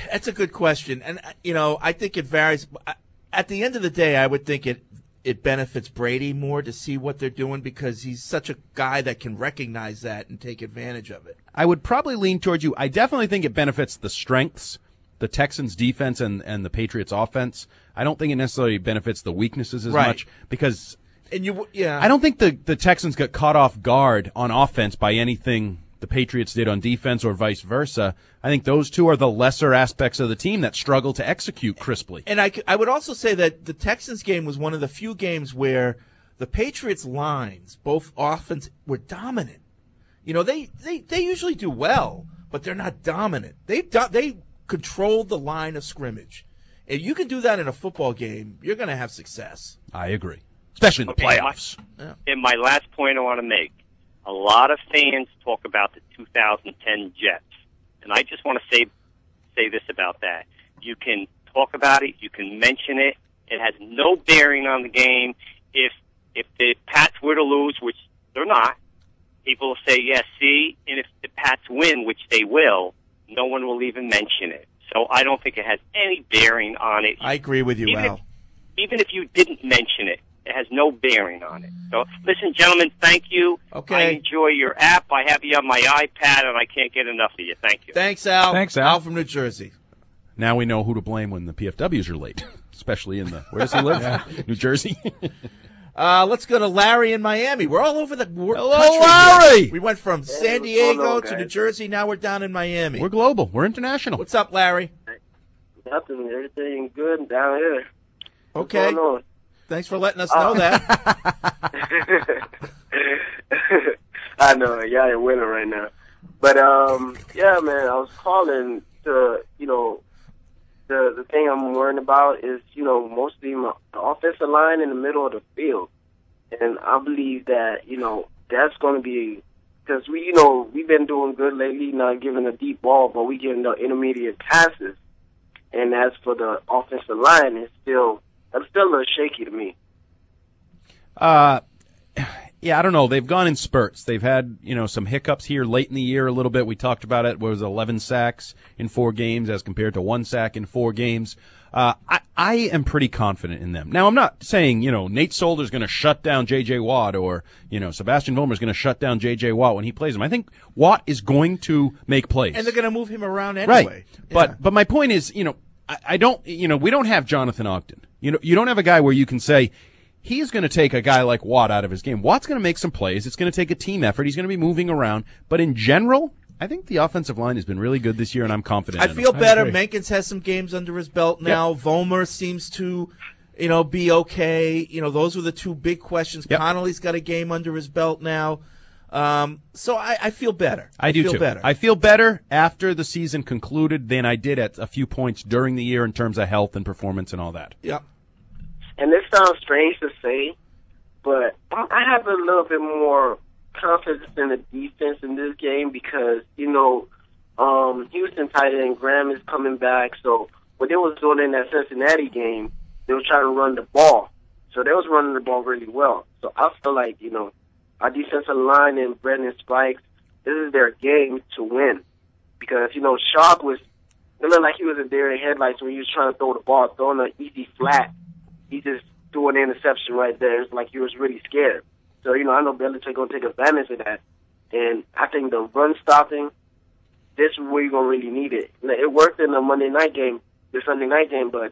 That's a good question, and you know, I think it varies. At the end of the day, I would think it it benefits Brady more to see what they're doing because he's such a guy that can recognize that and take advantage of it. I would probably lean towards you. I definitely think it benefits the strengths, the Texans' defense and, and the Patriots' offense. I don't think it necessarily benefits the weaknesses as Right. much because And you, yeah, I don't think the, the Texans got caught off guard on offense by anything the Patriots did on defense or vice versa. I think those two are the lesser aspects of the team that struggle to execute crisply. And I, I would also say that the Texans game was one of the few games where the Patriots lines, both offense, were dominant. You know, they, they, they usually do well, but they're not dominant. They do, they controlled the line of scrimmage. If you can do that in a football game, you're going to have success. I agree, especially in the Okay, playoffs. My, Yeah. And my last point I want to make. A lot of fans talk about the two thousand ten Jets, and I just want to say say this about that. You can talk about it, you can mention it. It has no bearing on the game. If if the Pats were to lose, which they're not, people will say, yes, see, and if the Pats win, which they will, no one will even mention it. So I don't think it has any bearing on it. I agree with you, even Al. If, even if you didn't mention it, it has no bearing on it. So, listen, gentlemen, thank you. Okay. I enjoy your app. I have you on my iPad, and I can't get enough of you. Thank you. Thanks, Al. Thanks, Al. Al from New Jersey. Now we know who to blame when the P F Ws are late, especially in the, where does he live? Yeah. New Jersey? Uh, let's go to Larry in Miami. We're all over the wor- Hello, country Larry! here. We went from Hey, San what's Diego going on, to guys? New Jersey. Now we're down in Miami. We're global. We're international. What's up, Larry? Nothing. Everything good down here. What's Okay. going on? Thanks for letting us know Uh, that. I know, y'all in winter right now. But, um, yeah, man, I was calling to, you know, the the thing I'm worrying about is, you know, mostly my the offensive line in the middle of the field. And I believe that, you know, that's going to be, because we, you know, we've been doing good lately, not giving a deep ball, but we getting the intermediate passes. And as for the offensive line, it's still, that's still a little shaky to me. Uh, yeah, I don't know. They've gone in spurts. They've had, you know, some hiccups here late in the year a little bit. We talked about it. What was it, eleven sacks in four games as compared to one sack in four games. Uh, I, I am pretty confident in them. Now, I'm not saying, you know, Nate Solder's going to shut down J J. Watt or, you know, Sebastian Vollmer's going to shut down J J. Watt when he plays him. I think Watt is going to make plays. And they're going to move him around anyway. Right. But, but my point is, you know, I, I don't, you know, we don't have Jonathan Ogden. You know, you don't have a guy where you can say, he's going to take a guy like Watt out of his game. Watt's going to make some plays. It's going to take a team effort. He's going to be moving around. But in general, I think the offensive line has been really good this year, and I'm confident I in feel them. better. Menkins has some games under his belt now. Yep. Vollmer seems to, you know, be okay. You know, those were the two big questions. Yep. Connolly's got a game under his belt now. Um, so I, I feel better. I do feel too. better. I feel better after the season concluded than I did at a few points during the year in terms of health and performance and all that. Yep. And this sounds strange to say, but I have a little bit more confidence in the defense in this game because, you know, um, Houston tight end Graham is coming back. So what they was doing in that Cincinnati game, they were trying to run the ball. So they was running the ball really well. So I feel like, you know, our defensive line and Brendan Spikes, this is their game to win. Because, you know, Sharp was, it looked like he was a deer in headlights when he was trying to throw the ball, throwing an easy flat. He just threw an interception right there. It's like he was really scared. So, you know, I know Belichick going to take advantage of that. And I think the run stopping, this is where you're going to really need it. It worked in the Monday night game, the Sunday night game, but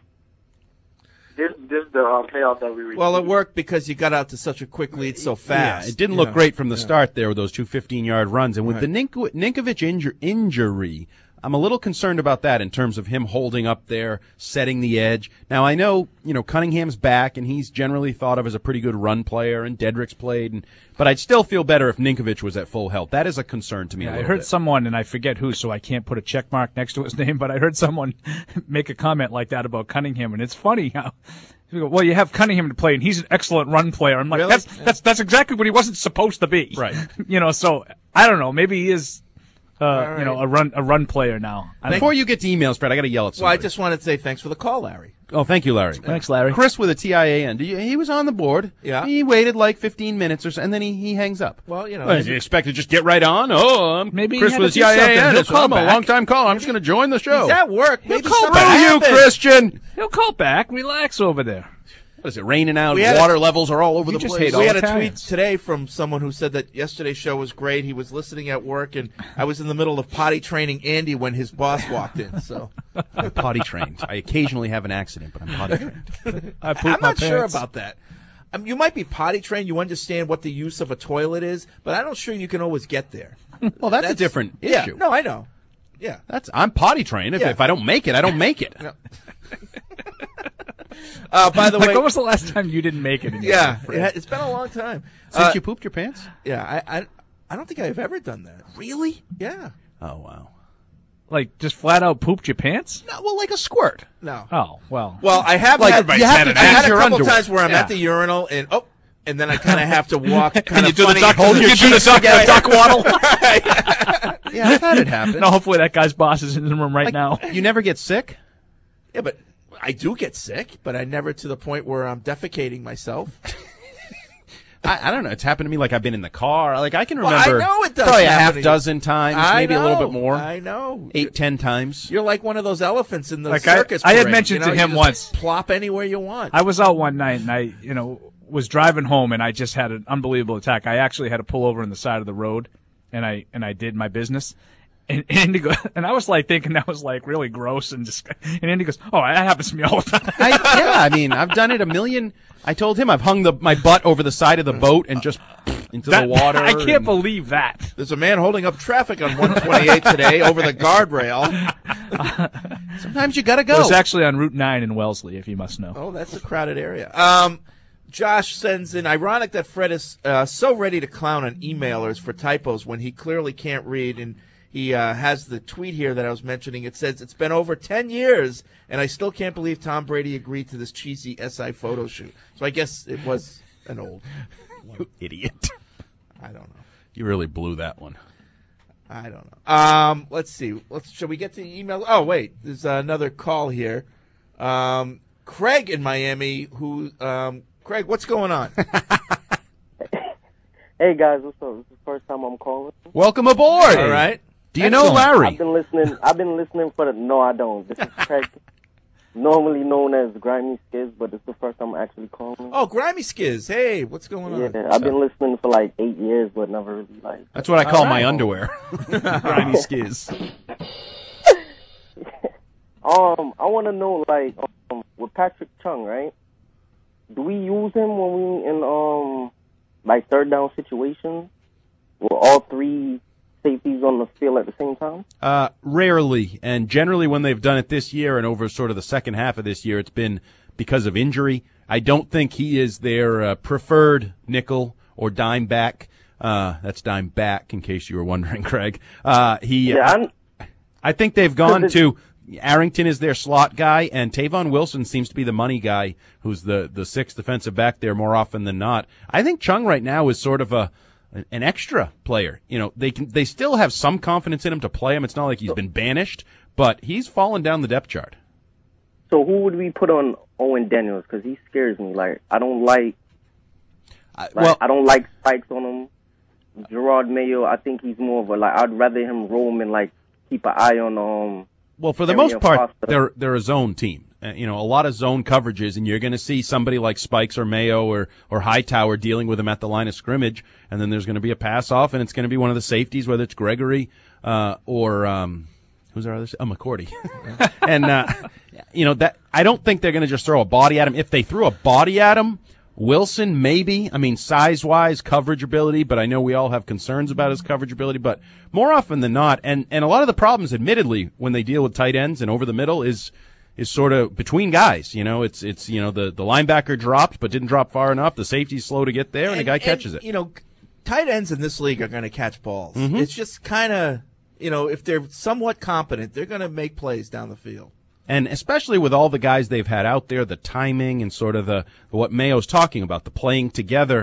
this this is the uh, playoff that we really Well, it need. worked because you got out to such a quick lead so fast. Yeah, it didn't you look know. great from the Yeah. start there with those two fifteen-yard runs. And with Right. the Nink- Ninkovich injur- injury, I'm a little concerned about that in terms of him holding up there, setting the edge. Now, I know, you know, Cunningham's back, and he's generally thought of as a pretty good run player, and Dedrick's played, and, but I'd still feel better if Ninkovich was at full health. That is a concern to me a Yeah, I little heard bit. someone, and I forget who, so I can't put a check mark next to his name, but I heard someone make a comment like that about Cunningham, and it's funny how, you go, well, you have Cunningham to play, and he's an excellent run player. I'm like, Really? that's, that's, that's exactly what he wasn't supposed to be. Right. You know, so, I don't know, maybe he is uh, right. you know, a run a run player now. Before you get to emails, Fred, I got to yell at Well, I somebody. just wanted to say thanks for the call, Larry. Oh, thank you, Larry. Thanks, Larry. Chris with a T I A N. Do you- He was on the board. Yeah. He waited like fifteen minutes or so, and then he, he hangs up. Well, you know, Well, you expect to just get right on? Oh, I'm Maybe he Chris had with a to T do I A something. N. He'll It's- call I'm a back. long-time caller. I'm just going to join the show. He's at work. He'll Maybe call something back. You, happened. Christian. He'll call back. Relax over there. What is it, raining out? We had a- Water levels are all over You the just place. hate We all had a tweet Italians. today from someone who said that yesterday's show was great. He was listening at work, and I was in the middle of potty training Andy when his boss walked in. So I'm potty trained. I occasionally have an accident, but I'm potty trained. I poop I'm my not sure pants. about that. Um, you might be potty trained. You understand what the use of a toilet is, but I'm not sure you can always get there. Well, that's, a different Yeah, issue. no, I know. Yeah. That's I'm potty trained. If, Yeah. if I don't make it, I don't make it. Uh, by the Like, way, when was the last time you didn't make it? In your yeah, life, it Fred? ha- it's been a long time Since Uh, you pooped your pants? Yeah, I, I, I don't think I've ever done that. Really? Yeah. Oh wow. Like, just flat out pooped your pants? No, well, like a squirt. No. Oh, well. Well, I have Like, had, you have to I had change a your couple underwear. times where I'm Yeah. at the urinal and oh, and then I kind of have to walk kind And you of do the funny. duck, Hold you your do the cheeks duck, together. duck waddle. Yeah, I've had it happen. No, hopefully that guy's boss is in the room right Like, now. You never get sick? Yeah, but I do get sick, but I never to the point where I'm defecating myself. I, I don't know. It's happened to me like I've been in the car. Like I can Well, I remember know it does probably a happen half to you. dozen times, I maybe a little know, bit more. I know. Eight, ten times. You're like one of those elephants in the Like, I- circus I had parade, mentioned you know, to you him just once. plop anywhere you want. I was out one night and I, you know, was driving home and I just had an unbelievable attack. I actually had to pull over on the side of the road and I, and I did my business. And Andy go, and I was like thinking that was like really gross and just, and Andy goes, "Oh, that happens to me all the time." I, yeah, I mean, I've done it a million. I told him I've hung the my butt over the side of the boat and just into That- the water. I can't and- believe that. There's a man holding up traffic on one twenty-eight today over the guardrail. Sometimes you gotta It go. was actually on Route nine in Wellesley, if you must know. Oh, that's a crowded area. Um, Josh sends in, ironic that Fred is uh, so ready to clown on emailers for typos when he clearly can't read. And he uh, has the tweet here that I was mentioning. It says, it's been over ten years, and I still can't believe Tom Brady agreed to this cheesy S I photo shoot. So I guess it was an old one. You idiot. I don't know. You really blew that one. I don't know. Um, let's see. Let's. Shall we get to the email? Oh, wait. There's another call here. Um, Craig in Miami. Who? Um, Craig, what's going on? Hey guys, what's up? This is the first time I'm calling. Welcome aboard. All right. Do you know Larry? I've been listening. I've been listening for the. No, I don't. This is Craig, normally known as Grimy Skiz, but it's the first time I'm actually calling. Oh, Grimy Skiz. Hey, what's going on? Yeah, I've been listening for like eight years, but never really like. That's what I call All my right. underwear. Grimy skiz. Um, I want to know, like, um, with Patrick Chung, right? Do we use him when we in um, like third down situations, with all three safeties on the field at the same time? Uh, rarely, and generally when they've done it this year and over sort of the second half of this year, it's been because of injury. I don't think he is their uh, preferred nickel or dime back. Uh, that's dime back, in case you were wondering, Craig. Uh, he, Yeah, I'm- I think they've gone to Arrington is their slot guy, and Tavon Wilson seems to be the money guy, who's the the sixth defensive back there more often than not. I think Chung right now is sort of a an extra player. You know, they can they still have some confidence in him to play him. It's not like he's been banished, but he's fallen down the depth chart. So who would we put on Owen Daniels? Because he scares me. Like I don't like. like well- I don't like spikes on him. Gerard Mayo, I think he's more of a like. I'd rather him roam and like keep an eye on um. Well, for the Arian most part, Foster. they're they're a zone team. Uh, you know, a lot of zone coverages, and you're going to see somebody like Spikes or Mayo or or Hightower dealing with them at the line of scrimmage, and then there's going to be a pass off, and it's going to be one of the safeties, whether it's Gregory uh, or um, who's our other? Oh, McCourty. and uh, you know that I don't think they're going to just throw a body at him. If they threw a body at him, Wilson maybe. I mean, size wise, coverage ability, but I know we all have concerns about his coverage ability. But more often than not, and and a lot of the problems, admittedly, when they deal with tight ends and over the middle is. is sort of between guys. You know, it's, it's, you know, the, the linebacker dropped, but didn't drop far enough. The safety's slow to get there, and, the guy catches it. You know, tight ends in this league are going to catch balls. Mhm. It's just kind of, you know, if they're somewhat competent, they're going to make plays down the field. And especially with all the guys they've had out there, the timing and sort of the, what Mayo's talking about, the playing together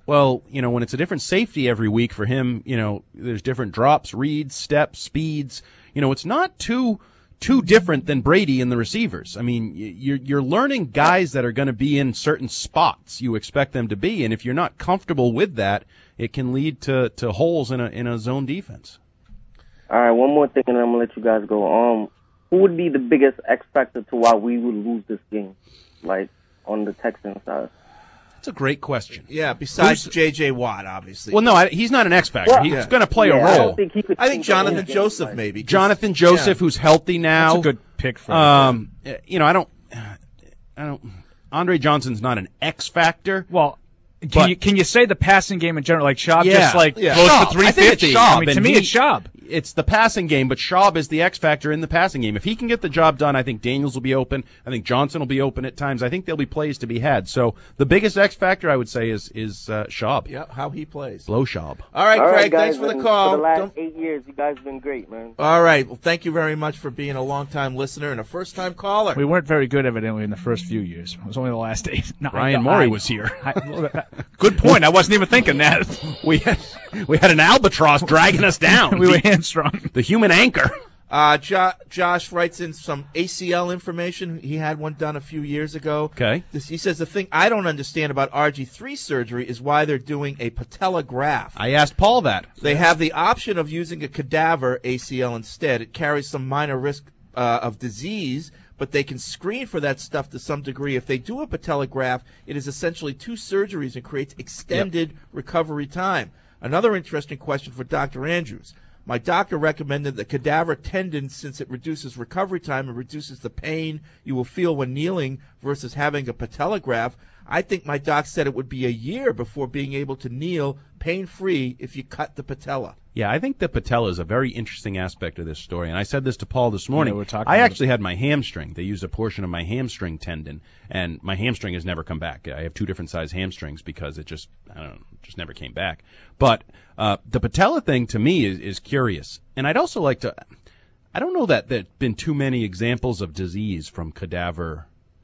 Well, you know, when it's a different safety every week for him, you know, there's different drops, reads, steps, speeds. You know, it's not too too different than Brady and the receivers. I mean, you're you're learning guys that are going to be in certain spots you expect them to be, and if you're not comfortable with that, it can lead to, to holes in a in a zone defense. All right, one more thing, and I'm gonna let you guys go. Um, who would be the biggest X factor to why we would lose this game, like on the Texans side? That's a great question. Yeah, besides Who's- J J. Watt, obviously. Well, no, I, he's not an X factor. Well, he's yeah. going to play Yeah, a I role. don't think he could I think Jonathan Joseph, maybe. Jonathan Joseph, Yeah. who's healthy now. That's a good pick for Um, you know, I don't, I don't. Andre Johnson's not an X factor. Well, can but- you can you say the passing game in general, like Schaub Yeah, just like yeah. goes Schaub. for three I think it's fifty? Schaub, I mean, to and me, he- it's Schaub. It's the passing game, but Schaub is the X factor in the passing game. If he can get the job done, I think Daniels will be open. I think Johnson will be open at times. I think there'll be plays to be had. So the biggest X factor, I would say, is is uh, Schaub. Yeah, how he plays. Blow Schaub. All right, All Craig, guys, thanks for the and call. For the last Don't- eight years, you guys have been great, man. All right, well, thank you very much for being a long-time listener and a first-time caller. We weren't very good, evidently, in the first few years. It was only the last eight. No, Brian I- Morey I- was here. I- good point. I wasn't even thinking that. we had we had an albatross dragging us down. We were The- hamstrung. The human anchor. Uh, jo- Josh writes in some A C L information. He had one done a few years ago. Okay. This, he says the thing I don't understand about R G three surgery is why they're doing a patella graft. I asked Paul that. They have the option of using a cadaver A C L instead. It carries some minor risk uh, of disease, but they can screen for that stuff to some degree. If they do a patella graft, it is essentially two surgeries and creates extended recovery time. Another interesting question for Doctor Andrews. My doctor recommended the cadaver tendon since it reduces recovery time and reduces the pain you will feel when kneeling versus having a patella graft. I think my doc said it would be a year before being able to kneel pain-free if you cut the patella. Yeah, I think the patella is a very interesting aspect of this story, and I said this to Paul this morning. Yeah, we're talking I about actually had my hamstring. They used a portion of my hamstring tendon, and my hamstring has never come back. I have two different size hamstrings because it just, I don't know, just never came back. But uh, the patella thing to me is, is curious, and I'd also like to. I don't know that there've been too many examples of disease from cadaver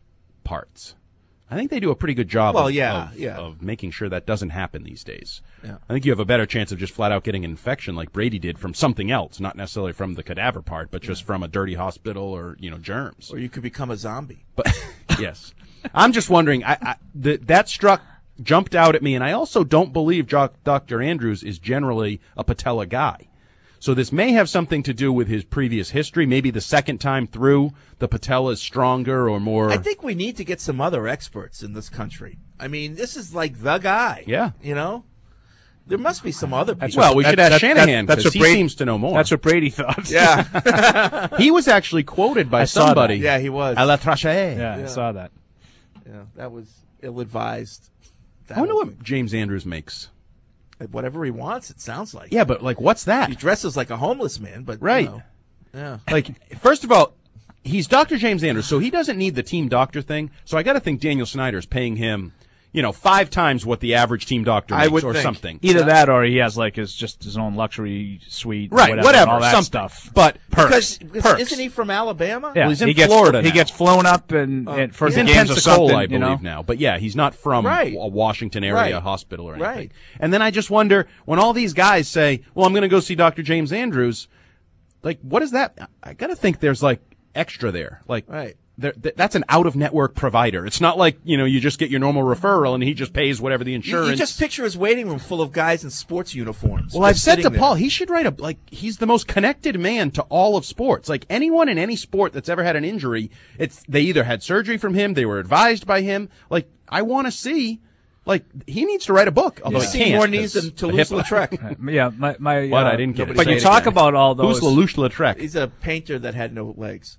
parts. I think they do a pretty good job Well, of, yeah, of, yeah. of making sure that doesn't happen these days. Yeah. I think you have a better chance of just flat out getting an infection like Brady did from something else, not necessarily from the cadaver part, but just from a dirty hospital or, you know, germs. Or you could become a zombie. But yes, I'm just wondering. I, I the, that struck jumped out at me, and I also don't believe jo- Doctor Andrews is generally a patella guy. So this may have something to do with his previous history. Maybe the second time through, the patella is stronger or more. I think we need to get some other experts in this country. I mean, this is like the guy. Yeah. You know? There must be some other people. Well, we should That- ask that- Shanahan that- that's because what he Brady- seems to know more. That's what Brady thought. Yeah. He was actually quoted by I saw that. somebody. Yeah, he was. À la trachée. Yeah, Yeah. I saw that. Yeah, that was ill-advised. I wonder what James Andrews makes. Whatever he wants, it sounds like. Yeah, but like, what's that? He dresses like a homeless man, but, Right. you know, yeah. Like, first of all, he's Doctor James Andrews, so he doesn't need the team doctor thing. So I got to think Daniel Snyder's paying him, you know, five times what the average team doctor I makes would or think. something. Either that or he has like his just his own luxury suite, Right, whatever, whatever, all that something. stuff. But Perks, Because perks. isn't he from Alabama? Yeah, Well, he's in he gets, Florida He now. gets flown up and, Oh. and for He's the in games or Pensacola, something, I you believe know? now. But yeah, he's not from Right. a Washington area Right. hospital or anything. Right. And then I just wonder, when all these guys say, well, I'm going to go see Doctor James Andrews, like, what is that? I got to think there's, like, extra there. Like, Right. there, th- that's an out-of-network provider. It's not like, you know, you just get your normal referral and he just pays whatever the You, insurance. you just picture his waiting room full of guys in sports uniforms. Well, I've just said to sitting there. Paul, he should write a, like, he's the most connected man to all of sports. Like, anyone in any sport that's ever had an injury, it's, they either had surgery from him, they were advised by him. Like, I want to see, like, he needs to write a book. Although You've he seen can't, more knees 'cause than the Toulouse-Lautrec. Uh, yeah, my my. What? uh, I didn't get it. But Say you it talk again. about all those. Who's Lelouch-Lautrec? He's a painter that had no legs.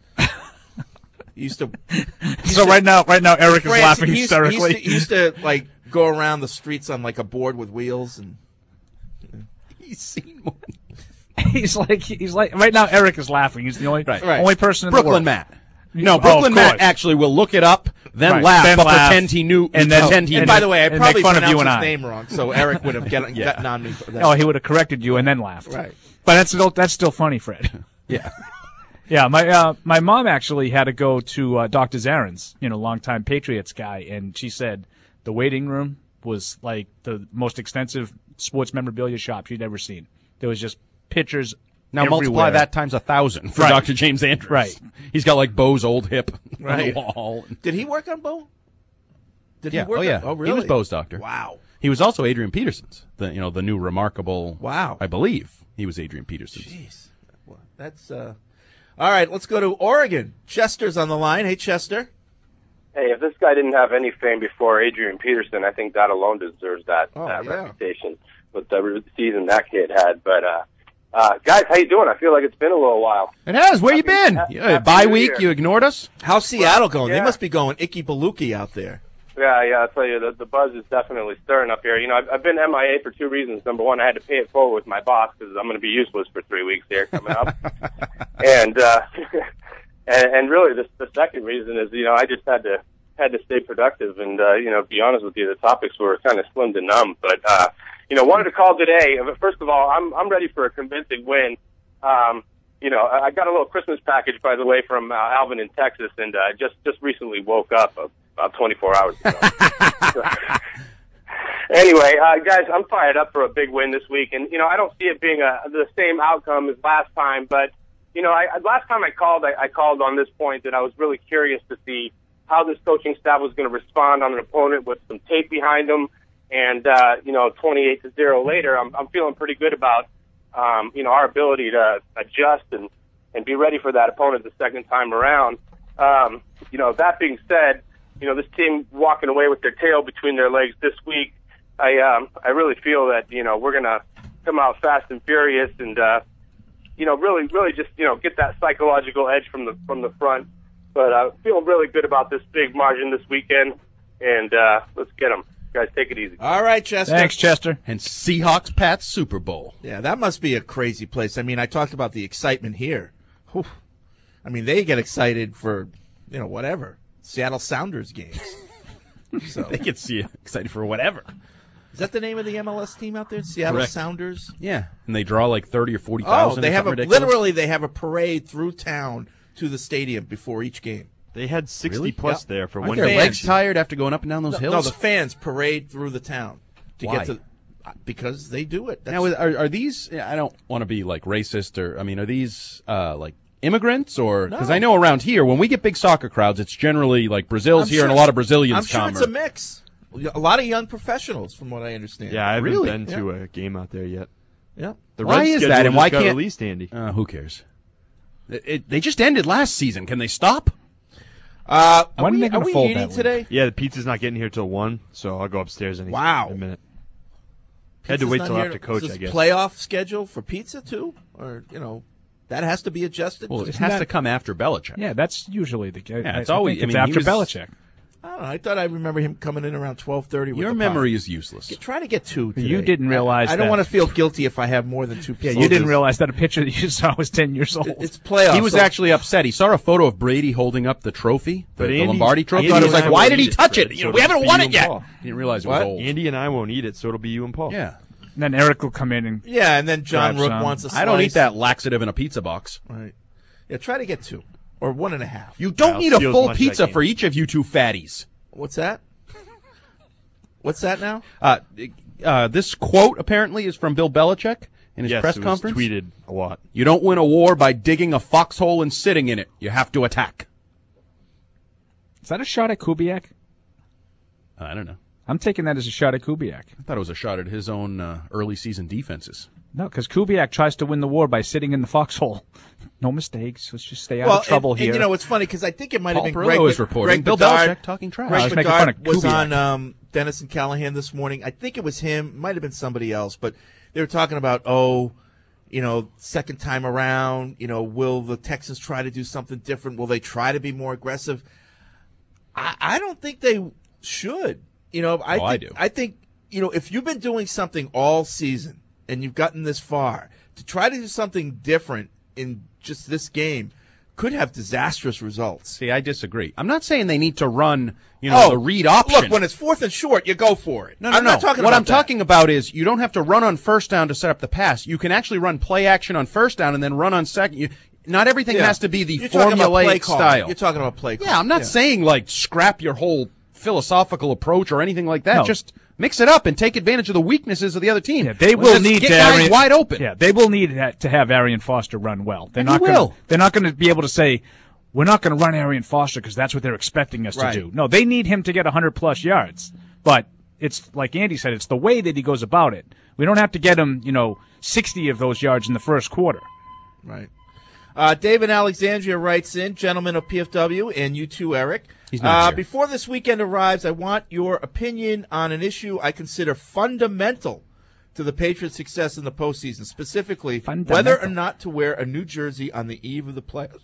He used to. So right now, right now, Eric is France, laughing he used, he hysterically. used, to, he used to like go around the streets on like a board with wheels and. He's seen more. He's like he's like right now. Eric is laughing. He's the only Right. only person in the Brooklyn world. Matt. No, Oh, Brooklyn of Matt course. actually will look it up, then Right. laugh, Then but laugh, pretend he knew. and then- pretend he And knew. by the way, I and probably make fun of pronounced you and his I. name wrong, so Eric would have get, Yeah. gotten on me for that. Oh, he would have corrected you and then laughed. Right. But that's still that's still funny, Fred. Yeah. Yeah, my uh, my mom actually had to go to uh, Doctor Zarin's, you know, longtime Patriots guy, and she said the waiting room was like the most extensive sports memorabilia shop you'd ever seen. There was just pictures Now everywhere. multiply that times a thousand for Right. Doctor James Andrews. Right. He's got like Bo's old hip Right. on the wall. Did he work on Bo? Did yeah. he work oh yeah. on Oh, really? He was Bo's doctor. Wow. He was also Adrian Peterson's. The you know the new remarkable. Wow. I believe he was Adrian Peterson's. Jeez. Well, that's uh. All right, let's go to Oregon. Chester's on the line. Hey, Chester. Hey, if this guy didn't have any fame before Adrian Peterson, I think that alone deserves that, Oh, that yeah. reputation with the re- season that kid had. But uh, uh, guys, how you doing? I feel like it's been a little while. It has. Where you been? Happy- Yeah, happy bye New week. Year. You ignored us. How's Seattle going? yeah. They must be going icky baluki out there. Yeah, yeah, I'll tell you, the, the buzz is definitely stirring up here. You know, I've, I've been M I A for two reasons. Number one, I had to pay it forward with my boss because I'm going to be useless for three weeks here coming up. and, uh, and and really, the, the second reason is, you know, I just had to had to stay productive. And, uh, you know, to be honest with you, the topics were kind of slim to none. But, uh, you know, wanted to call today. First of all, I'm I'm ready for a convincing win. Um, you know, I got a little Christmas package, by the way, from uh, Alvin in Texas, and uh, just just recently woke up about twenty-four hours ago. Anyway, uh, guys, I'm fired up for a big win this week, and you know, I don't see it being a, the same outcome as last time. But you know, I, last time I called, I, I called on this point that I was really curious to see how this coaching staff was going to respond on an opponent with some tape behind them. And uh, you know, twenty-eight to zero later, I'm, I'm feeling pretty good about um, you know our ability to adjust and and be ready for that opponent the second time around. Um, you know, that being said, you know, this team walking away with their tail between their legs this week, I um, I really feel that, you know, we're going to come out fast and furious and, uh, you know, really, really just, you know, get that psychological edge from the from the front. But I uh, feel really good about this big margin this weekend, and uh, let's get them. Guys, take it easy. All right, Chester. Thanks, Chester. And Seahawks Pats Super Bowl. Yeah, that must be a crazy place. I mean, I talked about the excitement here. Whew. I mean, they get excited for, you know, whatever. Seattle Sounders games. So They get see excited for whatever. Is that the name of the M L S team out there? Seattle Correct. Sounders? Yeah, and they draw like thirty or forty Oh, thousand. they have a, ridiculous. literally they have a parade through town to the stadium before each game. They had sixty Really? plus Yep. there for Aren't one their game. legs tired after going up and down those No, hills? no, the fans parade through the town to Why? get to because they do it. That's, Now, are, are these? I don't want to be like racist, or I mean, are these uh, like immigrants, or because No. I know around here when we get big soccer crowds, it's generally like Brazil's I'm here sure and a it's- lot of Brazilians I'm sure come. it's or- a mix. A lot of young professionals, from what I understand. Yeah, I haven't Really? been to Yeah. a game out there yet. Yeah. The Why Reds is schedule that, and just why got can't- released, Andy? Uh, who cares? It, it, they just ended last season. Can they stop? Uh, are When are we, they are gonna we fold eating that one? today? Yeah, the pizza's not getting here till one, so I'll go upstairs in a, Wow. in a minute. Had to Pizza's wait not till here after to- coach, is I this guess. Playoff schedule for pizza too, or you know, that has to be adjusted. Well, it to- has that- to come after Belichick. Yeah, that's usually the case. Yeah, it's I always- think it's I mean, he after was- Belichick. I don't know. I thought I remember him coming in around twelve thirty. Your memory is useless. Try to get two. Today. You didn't realize I, I don't that. want to feel guilty if I have more than two. Yeah, pizzas. you didn't realize that a picture that you saw was ten years old. It's playoffs. He was so- actually upset. He saw a photo of Brady holding up the trophy, the, But the Andy- Lombardi trophy. Andy He was and like, I "Why won't did he eat it, touch so it? You know, it'll we just haven't be won you it and yet." Paul. He didn't realize it What? was old. Andy and I won't eat it, so it'll be you and Paul. Yeah, And then Eric will come in and Yeah, and then John Grab Rook some. wants a slice. I don't eat that laxative in a pizza box. Right. Yeah, try to get two or one and a half. You don't I'll need a steal as full much as I pizza can. for each of you two fatties. What's that? What's that now? Uh, uh, this quote apparently is from Bill Belichick in his Yes, press it was conference. tweeted a lot. You don't win a war by digging a foxhole and sitting in it. You have to attack. is that a shot at Kubiak? I don't know. I'm taking that as a shot at Kubiak. I thought it was a shot at his own uh, early season defenses. No, because Kubiak tries to win the war by sitting in the foxhole. No mistakes. Let's just stay out well, of trouble and, here. and you know it's funny because I think it might Paul have been Perillo Greg, is reporting. Greg Bill Bedard, Belichick talking trash. Greg I was making fun Bedard of was Kubiak. on um, Dennis and Callahan this morning. I think it was him. Might have been somebody else, but they were talking about oh, you know, second time around. You know, will the Texans try to do something different? Will they try to be more aggressive? I, I don't think they should. You know, I Oh, think, I do. I think you know if you've been doing something all season and you've gotten this far, to try to do something different in just this game could have disastrous results. See, I disagree. I'm not saying they need to run, you know, the read option. Look, when it's fourth and short, you go for it. No, no, I'm no. not talking what about I'm that. talking about is you don't have to run on first down to set up the pass. You can actually run play action on first down and then run on second. You, not everything Yeah. has to be the You're talking about play formulaic calling. style. You're talking about play calling. Yeah, I'm not Yeah. saying like scrap your whole philosophical approach or anything like that. No. Just Mix it up and take advantage of the weaknesses of the other team. Yeah, they Let's will need get to guys Arian, wide open. Yeah, they will need to have Arian Foster run well. They're And not he gonna, will. They're not going to be able to say, we're not going to run Arian Foster because that's what they're expecting us Right. to do. No, they need him to get one hundred plus yards. But it's like Andy said, it's the way that he goes about it. We don't have to get him, you know, sixty of those yards in the first quarter. Right. Uh, David Alexandria writes in, gentlemen of P F W, and you too, Eric. He's not uh, here. Before this weekend arrives, I want your opinion on an issue I consider fundamental to the Patriots' success in the postseason, specifically whether or not to wear a new jersey on the eve of the playoffs.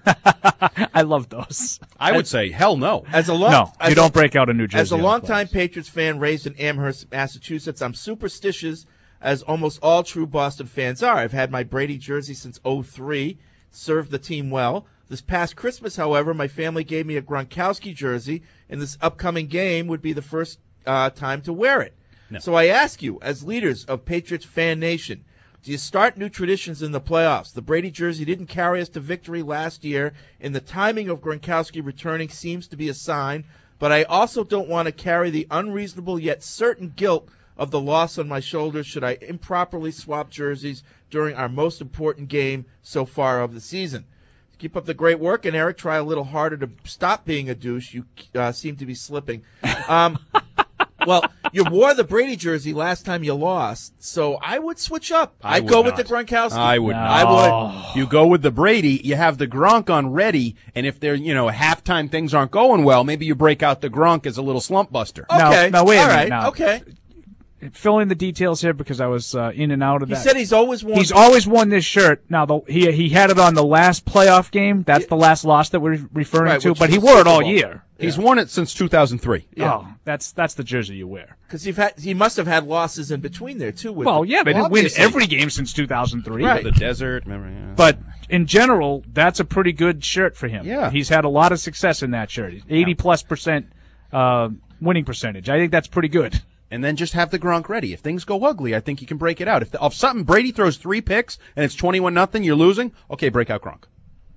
I love those. I would say, hell no. As a long, No, as you don't break out a new jersey. As a on the longtime Patriots fan raised in Amherst, Massachusetts, I'm superstitious, as almost all true Boston fans are. I've had my Brady jersey since oh three, served the team well. This past Christmas, however, my family gave me a Gronkowski jersey, and this upcoming game would be the first uh, time to wear it. No. So I ask you, as leaders of Patriots Fan Nation, do you start new traditions in the playoffs? The Brady jersey didn't carry us to victory last year, and the timing of Gronkowski returning seems to be a sign, but I also don't want to carry the unreasonable yet certain guilt of the loss on my shoulders should I improperly swap jerseys during our most important game so far of the season. Keep up the great work, and Eric, try a little harder to stop being a douche. You uh, seem to be slipping. Um, well, you wore the Brady jersey last time you lost, so I would switch up. I I'd would go not. with the Gronkowski. I would. No. not. I would. You go with the Brady. You have the Gronk on ready, and if they're you know halftime things aren't going well, maybe you break out the Gronk as a little slump buster. Okay. Now, now wait a All minute. right. Now. Okay. Fill in the details here because I was uh, in and out of He that. said he's always worn. He's always worn this shirt. Now, the, he he had it on the last playoff game. That's the last loss that we're referring Right, to. which But he was wore it Super all Bowl. year. He's worn it since two thousand three. Yeah. Oh, that's that's the jersey you wear. Because he must have had losses in between there too. With Well, the- yeah, they didn't win obviously. every game since two thousand three. Right. The desert. Remember? Yeah. But in general, that's a pretty good shirt for him. Yeah. He's had a lot of success in that shirt. eighty plus percent uh, winning percentage. I think that's pretty good. And then just have the Gronk ready. If things go ugly, I think you can break it out. If, the, if something Brady throws three picks and it's twenty-one nothing, you're losing. Okay, break out Gronk.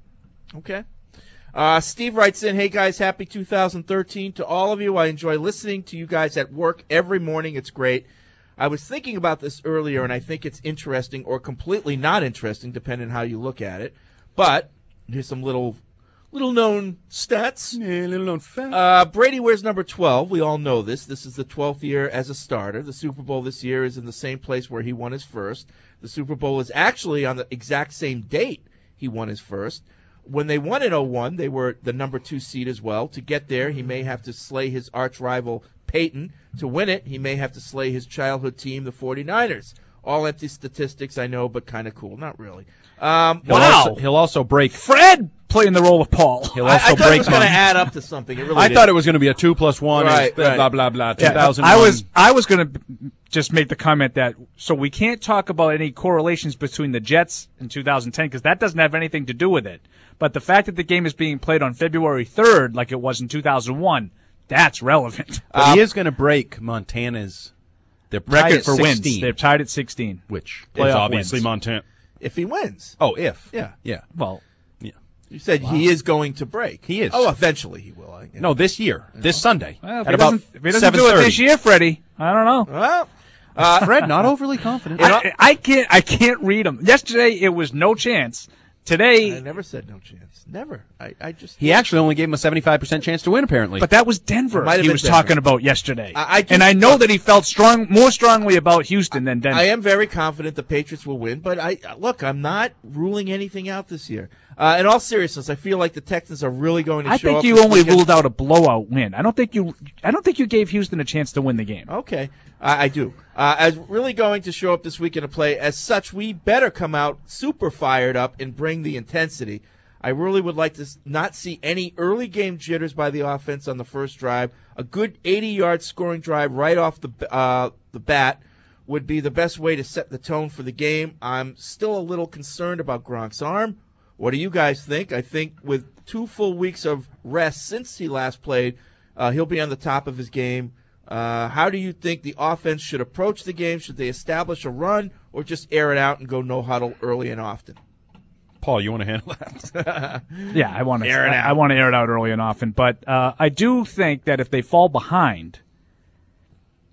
Okay. Uh, Steve writes in, hey guys, happy two thousand thirteen to all of you. I enjoy listening to you guys at work every morning. It's great. I was thinking about this earlier, and I think it's interesting or completely not interesting, depending on how you look at it. But here's some little little known stats. Yeah, little known fact. Uh, Brady wears number twelve. We all know this. This is the twelfth year as a starter. The Super Bowl this year is in the same place where he won his first. The Super Bowl is actually on the exact same date he won his first. When they won in oh one, they were the number two seed as well. To get there, he may have to slay his arch rival Peyton. To win it, he may have to slay his childhood team, the forty-niners. All empty statistics, I know, but kind of cool. Not really. Um, He'll wow. Also, he'll also break. Fred playing the role of Paul. He'll I, also I thought break. it was going to mon- add up to something. It really I didn't. thought it was going to be a two plus one. Right, is blah, right. blah blah blah. Yeah, two thousand. I was I was going to just make the comment that so we can't talk about any correlations between the Jets and two thousand ten because that doesn't have anything to do with it. But the fact that the game is being played on February third, like it was in two thousand one, that's relevant. But he is going to break Montana's their Record for sixteen, wins. They're tied at sixteen. which Playoff is obviously wins. Montana. If he wins. Oh, if Yeah. yeah, Well, yeah. You said he is going to break. He is. Oh, eventually he will. I guess. No, this year, this Sunday, well, if, at he about doesn't, if he doesn't do it this year, Freddie, I don't know. Well, uh, Fred, not overly confident. I, I can't. I can't read them. Yesterday it was no chance. Today, I never said no chance. Never. I, I just. He actually only gave him a seventy-five percent chance to win, apparently. but that was Denver. It might have He been was Denver. talking about yesterday, I- I just- and I know that he felt strong, more strongly about Houston than Denver. I am very confident the Patriots will win, but I look. I'm not ruling anything out this year. Uh, in all seriousness, I feel like the Texans are really going to I show think up you this only weekend. ruled out a blowout win. I don't think you. I don't think you gave Houston a chance to win the game. Okay, I, I do. Uh, as really going to show up this weekend to play. As such, we better come out super fired up and bring the intensity. I really would like to s- not see any early game jitters by the offense on the first drive. A good eighty-yard scoring drive right off the b- uh, the bat would be the best way to set the tone for the game. I'm still a little concerned about Gronk's arm. What do you guys think? I think with two full weeks of rest since he last played, uh, he'll be on the top of his game. Uh, how do you think the offense should approach the game? Should they establish a run or just air it out and go no huddle early and often? Paul, you want to handle that? Yeah, I want to Air it I, out. I want to air it out early and often, but uh, I do think that if they fall behind,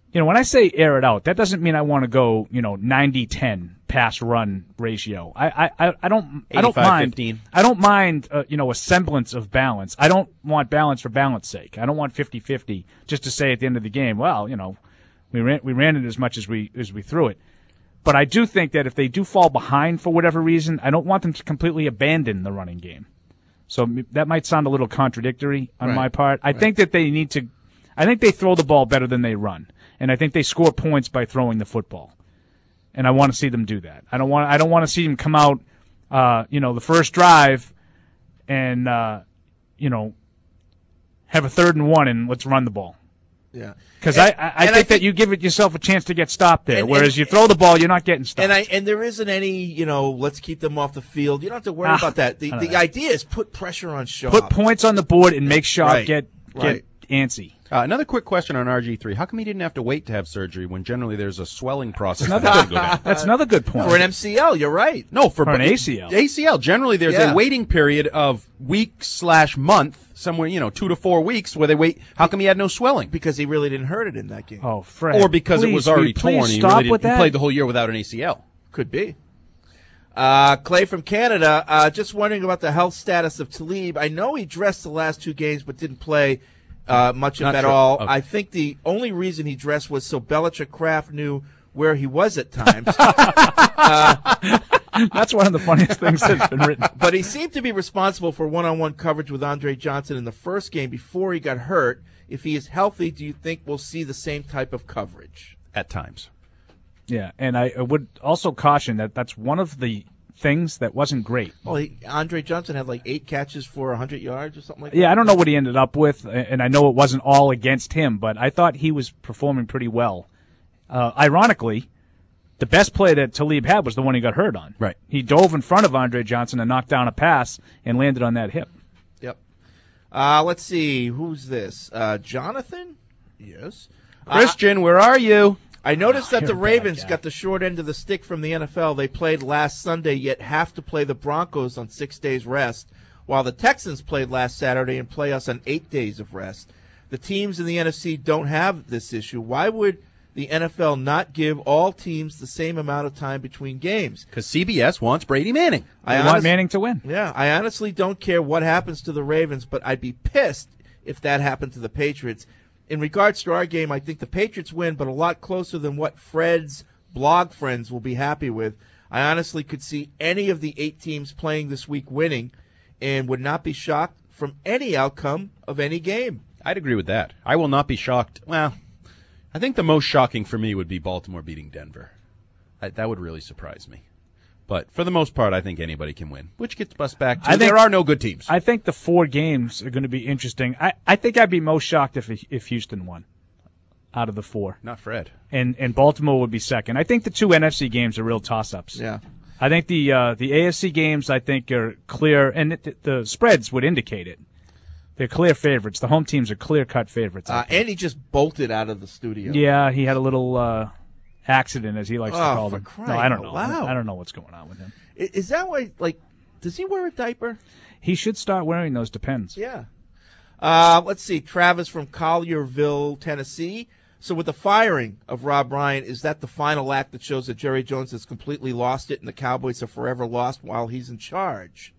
you know, when I say air it out, that doesn't mean I want to go, you know, ninety ten pass run ratio. I, I, I don't, I don't mind, fifteen. I don't mind, uh, you know, a semblance of balance. I don't want balance for balance sake. I don't want fifty fifty just to say at the end of the game, well, you know, we ran, we ran it as much as we, as we threw it. But I do think that if they do fall behind for whatever reason, I don't want them to completely abandon the running game. So that might sound a little contradictory on Right. my part. I think that they need to, I think they throw the ball better than they run. And I think they score points by throwing the football. And I want to see them do that. I don't want. I don't want to see them come out, uh, you know, the first drive, and uh, you know, have a third and one and let's run the ball. Yeah, Because I, I, I, and think I think that you give it yourself a chance to get stopped there. And- whereas and- you throw the ball, you're not getting stopped. And I and there isn't any, you know, let's keep them off the field. You don't have to worry Ah, about that. The I don't the know. idea is put pressure on Shaw. Put points on the board and make Shaw Right, get get right. antsy. Uh, another quick question on R G three. How come he didn't have to wait to have surgery when generally there's a swelling process? That's that another has to go down? That's another good point. For an M C L, you're right. No, for, For an but- A C L. A C L. Generally, there's Yeah. a waiting period of week slash month, somewhere, you know, two to four weeks where they wait. How come he had no swelling? Because he really didn't hurt it in that game. Oh, Fred. Or because it please, was already please torn. He, stop really didn't- with he that. played the whole year without an A C L. Could be. Uh, Clay from Canada, uh, just wondering about the health status of Talib. I know he dressed the last two games but didn't play uh, much of Not at sure. all. Okay. I think the only reason he dressed was so Belichick Kraft knew where he was at times. That's one of the funniest things that's been written. But he seemed to be responsible for one-on-one coverage with Andre Johnson in the first game before he got hurt. If he is healthy, do you think we'll see the same type of coverage? At times. Yeah, and I I would also caution that that's one of the things that wasn't great. Well, he, Andre Johnson had like eight catches for one hundred yards or something like that. Yeah, I don't know what he ended up with, and I know it wasn't all against him, but I thought he was performing pretty well. Uh, ironically, the best play that Talib had was the one he got hurt on. Right. He dove in front of Andre Johnson and knocked down a pass and landed on that hip. Yep. Uh, let's see. Who's this? Uh, Jonathan? Yes. Christian, where are you? I noticed that you're the a bad Ravens guy. got the short end of the stick from the N F L. They played last Sunday, yet have to play the Broncos on six days rest, while the Texans played last Saturday and play us on eight days of rest. The teams in the N F C don't have this issue. Why would the N F L not give all teams the same amount of time between games? Because C B S wants Brady Manning. They I want honest- Manning to win. Yeah, I honestly don't care what happens to the Ravens, but I'd be pissed if that happened to the Patriots. In regards to our game, I think the Patriots win, but a lot closer than what Fred's blog friends will be happy with. I honestly could see any of the eight teams playing this week winning and would not be shocked from any outcome of any game. I'd agree with that. I will not be shocked. Well, I think the most shocking for me would be Baltimore beating Denver. I, that would really surprise me. But for the most part, I think anybody can win, which gets us back to I think- there are no good teams. I think the four games are going to be interesting. I, I think I'd be most shocked if if Houston won out of the four. Not Fred. And and Baltimore would be second. I think the two N F C games are real toss-ups. Yeah. I think the uh, the A F C games I think are clear, and the, the spreads would indicate it. They're clear favorites. The home teams are clear-cut favorites. I Uh, think. and he just bolted out of the studio. Yeah, he had a little uh, accident, as he likes to Oh, call for them. No, crying I don't out know. loud. I don't know what's going on with him. I- Is that why, like, does he wear a diaper? He should start wearing those. Depends. Yeah. Uh, let's see. Travis from Collierville, Tennessee. So with the firing of Rob Ryan, is that the final act that shows that Jerry Jones has completely lost it and the Cowboys are forever lost while he's in charge?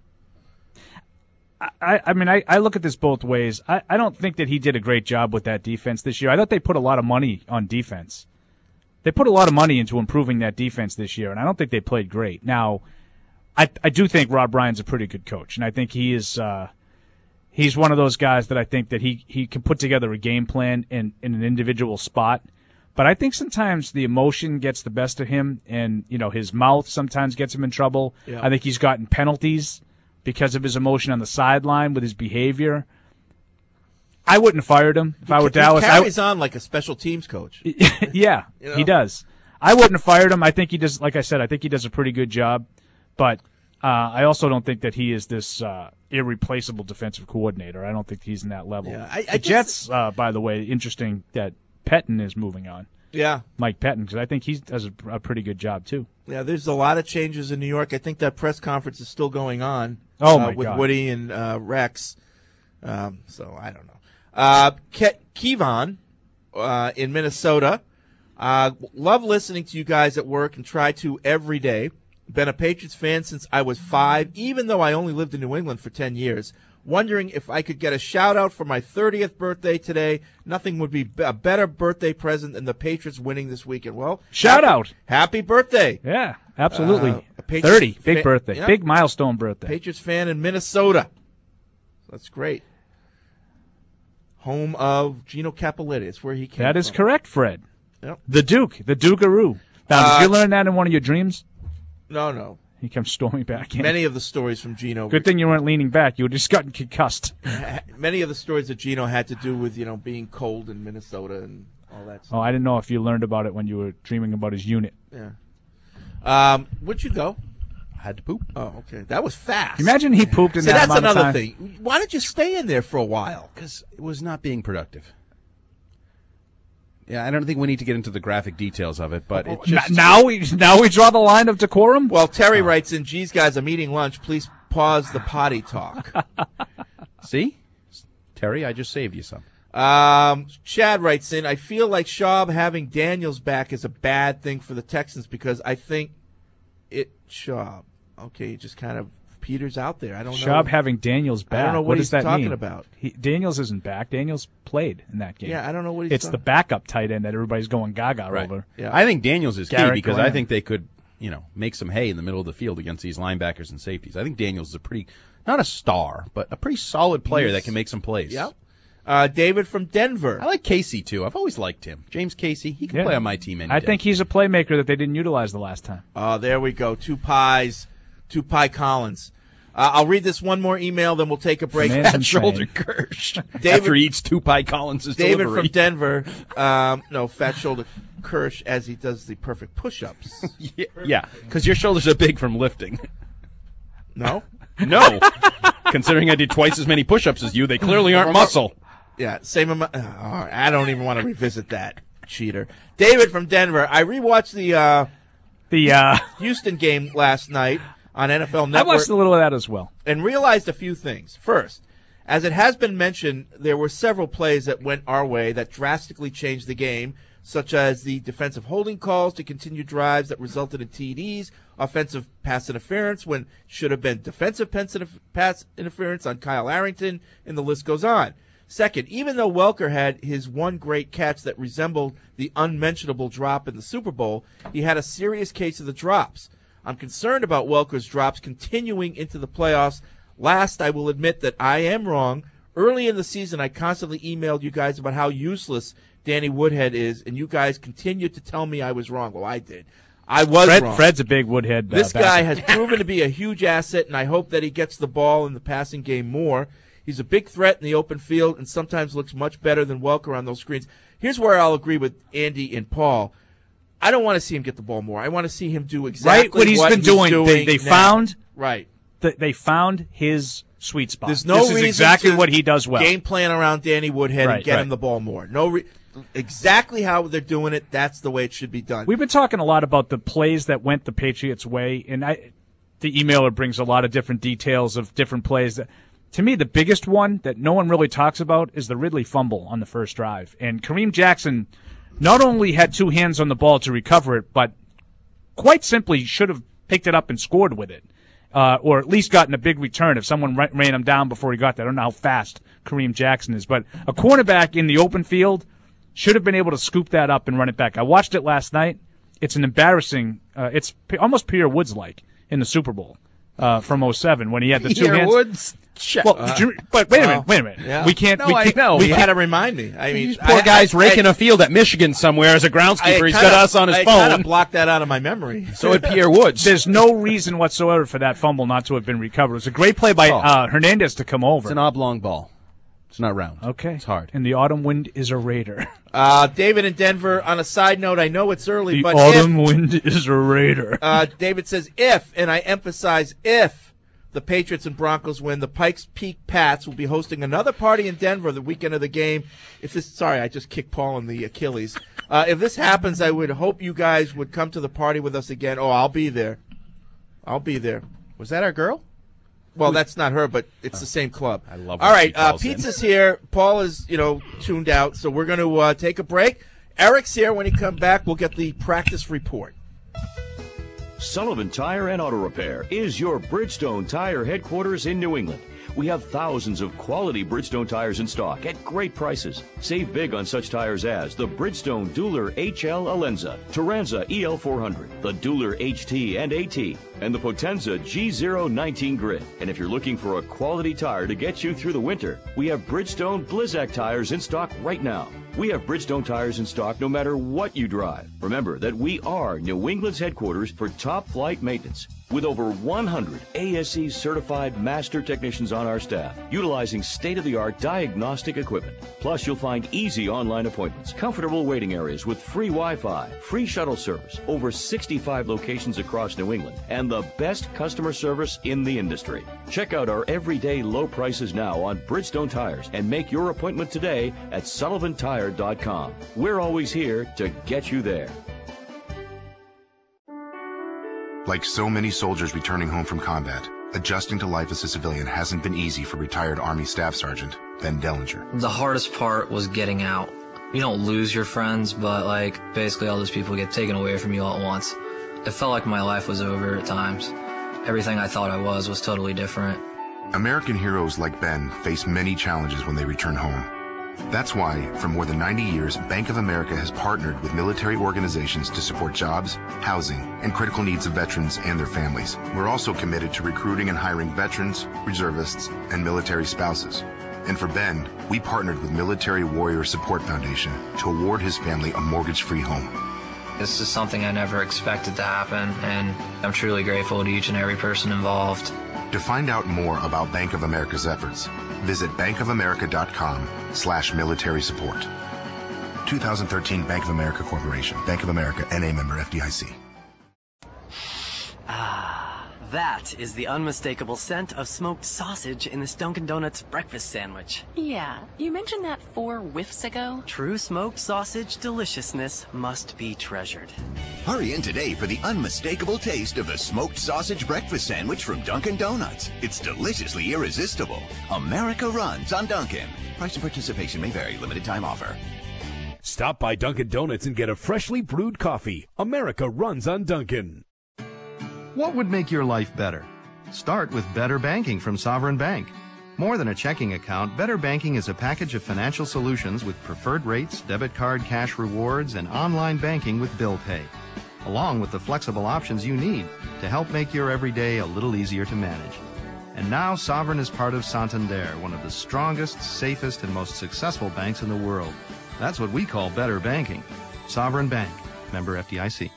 I, I mean, I, I look at this both ways. I, I don't think that he did a great job with that defense this year. I thought they put a lot of money on defense. They put a lot of money into improving that defense this year, and I don't think they played great. Now, I I do think Rob Ryan's a pretty good coach, and I think he is uh, he's one of those guys that I think that he, he can put together a game plan in, in an individual spot. But I think sometimes the emotion gets the best of him, and you know his mouth sometimes gets him in trouble. Yeah. I think he's gotten penalties because of his emotion on the sideline with his behavior. I wouldn't have fired him if I were He Dallas. I carries on like a special teams coach. yeah, You know? he does. I wouldn't have fired him. I think he does. Like I said, I think he does a pretty good job. But uh, I also don't think that he is this uh, irreplaceable defensive coordinator. I don't think he's in that level. Yeah, I- I the just- Jets, uh, by the way, interesting that Pettin is moving on. Yeah. Mike Pettin, because I think he does a, a pretty good job too. Yeah, there's a lot of changes in New York. I think that press conference is still going on. Oh, uh, my with God. Woody and uh, Rex. Um, so I don't know. Uh, Ke- Kevon uh, in Minnesota. Uh, love listening to you guys at work and try to every day. Been a Patriots fan since I was five, even though I only lived in New England for ten years. Wondering if I could get a shout-out for my thirtieth birthday today. Nothing would be a better birthday present than the Patriots winning this weekend. Well, shout happy, out. Happy birthday. Yeah, absolutely. Uh, thirty, big fa- birthday. yeah. Big milestone birthday. Patriots fan in Minnesota. That's great. Home of Gino Cappelletti. It's where he came That is from. correct, Fred. Yep. The Duke, the Duke-aroo. Now, Uh, did you learn that in one of your dreams? No, no. He comes storming back in. Many of the stories from Gino. Good thing you weren't leaning back. You would just gotten concussed. Many of the stories of Gino had to do with, you know, being cold in Minnesota and all that stuff. Oh, I didn't know if you learned about it when you were dreaming about his unit. Yeah. Um, where'd you go? I had to poop. Oh, okay. That was fast. Imagine he pooped in See, that that's amount of another time. thing. Why don't you stay in there for a while? Because it was not being productive. Yeah, I don't think we need to get into the graphic details of it, but it just... N- now we now we draw the line of decorum? Well, Terry writes in, geez, guys, I'm eating lunch. Please pause the potty talk. See? Terry, I just saved you some. Um, Chad writes in, I feel like Schaub having Daniels back is a bad thing for the Texans because I think it... Schaub. Okay, he just kind of peters out there. I don't know. Schaub having Daniels back. I don't know what does he's that talking mean? about. He, Daniels isn't back. Daniels played in that game. Yeah, I don't know what he's It's the talking- backup tight end that everybody's going gaga Right. over. Yeah. I think Daniels is key Garrett because Graham. I think they could, you know, make some hay in the middle of the field against these linebackers and safeties. I think Daniels is a pretty, not a star, but a pretty solid player He's- that can make some plays. Yeah. Uh, David from Denver. I like Casey, too. I've always liked him. James Casey, he can Yeah. play on my team any I day. think he's a playmaker that they didn't utilize the last time. Oh, there we go. Two pies. Two pie Collins. Uh, I'll read this one more email, then we'll take a break. Man's Fat insane. shoulder Kirsch. David- After he eats two Pie Collins' David delivery. from Denver. Um, no, fat shoulder Kirsch as he does the perfect push-ups. Yeah, because your shoulders are big from lifting. No? No. Considering I did twice as many push-ups as you, they clearly aren't muscle. Yeah, same amount. Uh, all right, I don't even want to revisit that, cheater. David from Denver. I rewatched the uh, The uh, Houston game last night on N F L I Network. watched a little of that as well. And realized a few things. First, as it has been mentioned, there were several plays that went our way that drastically changed the game, such as the defensive holding calls to continue drives that resulted in T Ds, offensive pass interference when should have been defensive pass interference on Kyle Arrington, and the list goes on. Second, even though Welker had his one great catch that resembled the unmentionable drop in the Super Bowl, he had a serious case of the drops. I'm concerned about Welker's drops continuing into the playoffs. Last, I will admit that I am wrong. Early in the season, I constantly emailed you guys about how useless Danny Woodhead is, and you guys continued to tell me I was wrong. Well, I did. I was Fred, wrong. Fred's a big Woodhead. Uh, This guy bastard. has proven to be a huge asset, and I hope that he gets the ball in the passing game more. He's a big threat in the open field and sometimes looks much better than Welker on those screens. Here's where I'll agree with Andy and Paul. I don't want to see him get the ball more. I want to see him do exactly right what he's been doing. They, they now. found right. th- they found his sweet spot. There's no this is reason exactly to what he does well. Game plan around Danny Woodhead Right, and get right. him the ball more. No, re- exactly how they're doing it. That's the way it should be done. We've been talking a lot about the plays that went the Patriots' way, and I, the emailer brings a lot of different details of different plays. That, to me, the biggest one that no one really talks about is the Ridley fumble on the first drive. And Kareem Jackson not only had two hands on the ball to recover it, but quite simply should have picked it up and scored with it. Uh, or at least gotten a big return if someone ra- ran him down before he got there. I don't know how fast Kareem Jackson is, but a cornerback in the open field should have been able to scoop that up and run it back. I watched it last night. It's an embarrassing, uh, it's p- almost Pierre Woods-like in the Super Bowl uh, from oh seven when he had the two Pierre hands. Woods? Shut Well, up. did you- but wait a minute, Well, wait a minute. yeah. We can't. No, we I can't, know. We You I- had can't, to remind me. I mean, These poor I- guy's I- raking I- a field at Michigan somewhere as a groundskeeper. He's kinda- got us on his I phone. kind of blocked that out of my memory. So had Pierre Woods. There's no reason whatsoever for that fumble not to have been recovered. It was a great play by Oh. uh, Hernandez to come over. It's an oblong ball. It's not round. Okay. It's hard. And the autumn wind is a raider. Uh, David in Denver, on a side note, I know it's early, The but autumn if, wind is a raider. uh, David says if, and I emphasize if, the Patriots and Broncos win, the Pikes Peak Pats will be hosting another party in Denver the weekend of the game. If this, sorry, I just kicked Paul in the Achilles. Uh, if this happens, I would hope you guys would come to the party with us again. Oh, I'll be there. I'll be there. Was that our girl? Well, that's not her, but it's the same club. I love. All when right, she uh, calls in. pizza's here. Paul is, you know, tuned out, so we're going to uh, take a break. Eric's here. When he comes back, we'll get the practice report. Sullivan Tire and Auto Repair is your Bridgestone Tire headquarters in New England. We have thousands of quality Bridgestone tires in stock at great prices. Save big on such tires as the Bridgestone Dueler H L Alenza, Turanza E L four hundred, the Dueler H T and AT, and the Potenza G zero nineteen Grid. And if you're looking for a quality tire to get you through the winter, we have Bridgestone Blizzak tires in stock right now. We have Bridgestone tires in stock no matter what you drive. Remember that we are New England's headquarters for top flight maintenance. With over one hundred A S E certified master technicians on our staff, utilizing state-of-the-art diagnostic equipment. Plus, you'll find easy online appointments, comfortable waiting areas with free Wi-Fi, free shuttle service, over sixty-five locations across New England, and the best customer service in the industry. Check out our everyday low prices now on Bridgestone tires and make your appointment today at sullivan tire dot com. We're always here to get you there. Like so many soldiers returning home from combat, adjusting to life as a civilian hasn't been easy for retired Army Staff Sergeant Ben Dellinger. The hardest part was getting out. You don't lose your friends, but like basically all those people get taken away from you all at once. It felt like my life was over at times. Everything I thought I was was totally different. American heroes like Ben face many challenges when they return home. That's why, for more than ninety years, Bank of America has partnered with military organizations to support jobs, housing, and critical needs of veterans and their families. We're also committed to recruiting and hiring veterans, reservists, and military spouses. And for Ben, we partnered with Military Warrior Support Foundation to award his family a mortgage-free home. This is something I never expected to happen, and I'm truly grateful to each and every person involved. To find out more about Bank of America's efforts, visit bankofamerica.com slash military support. two thousand thirteen Bank of America Corporation. Bank of America, N A member F D I C. Ah, that is the unmistakable scent of smoked sausage in this Dunkin' Donuts breakfast sandwich. Yeah, you mentioned that four whiffs ago. True smoked sausage deliciousness must be treasured. Hurry in today for the unmistakable taste of the smoked sausage breakfast sandwich from Dunkin' Donuts. It's deliciously irresistible. America runs on Dunkin'. Price and participation may vary. Limited time offer. Stop by Dunkin' Donuts and get a freshly brewed coffee. America runs on Dunkin'. What would make your life better? Start with Better Banking from Sovereign Bank. More than a checking account, Better Banking is a package of financial solutions with preferred rates, debit card cash rewards, and online banking with bill pay, along with the flexible options you need to help make your everyday a little easier to manage. And now Sovereign is part of Santander, one of the strongest, safest, and most successful banks in the world. That's what we call Better Banking. Sovereign Bank, member F D I C.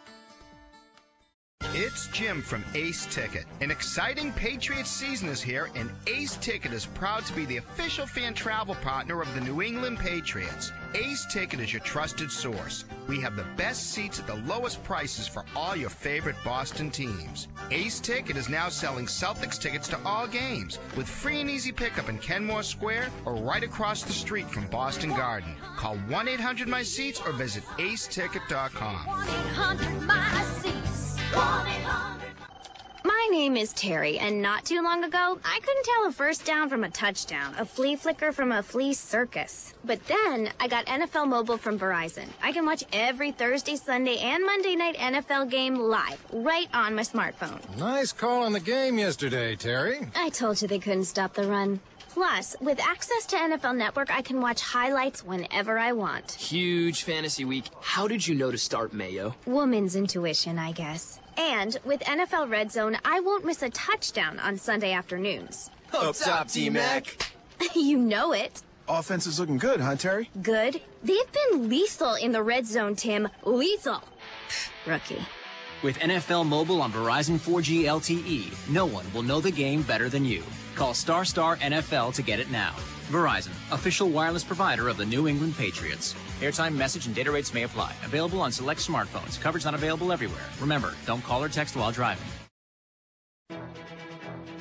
It's Jim from Ace Ticket. An exciting Patriots season is here, and Ace Ticket is proud to be the official fan travel partner of the New England Patriots. Ace Ticket is your trusted source. We have the best seats at the lowest prices for all your favorite Boston teams. Ace Ticket is now selling Celtics tickets to all games with free and easy pickup in Kenmore Square or right across the street from Boston Garden. Call one eight hundred my seats or visit ace ticket dot com. one eight hundred my seats. one eight hundred My name is Terry, and not too long ago, I couldn't tell a first down from a touchdown, a flea flicker from a flea circus. But then, I got N F L Mobile from Verizon. I can watch every Thursday, Sunday, and Monday night N F L game live, right on my smartphone. Nice call on the game yesterday, Terry. I told you they couldn't stop the run. Plus, with access to N F L Network, I can watch highlights whenever I want. Huge fantasy week. How did you know to start Mayo? Woman's intuition, I guess. And with N F L Red Zone, I won't miss a touchdown on Sunday afternoons. Up top, T-Mac. You know it. Offense is looking good, huh, Terry? Good. They've been lethal in the red zone, Tim. Lethal. Pfft, rookie. With N F L Mobile on Verizon four G L T E, no one will know the game better than you. Call Star Star N F L to get it now. Verizon, official wireless provider of the New England Patriots. Airtime, message, and data rates may apply. Available on select smartphones. Coverage not available everywhere. Remember, don't call or text while driving.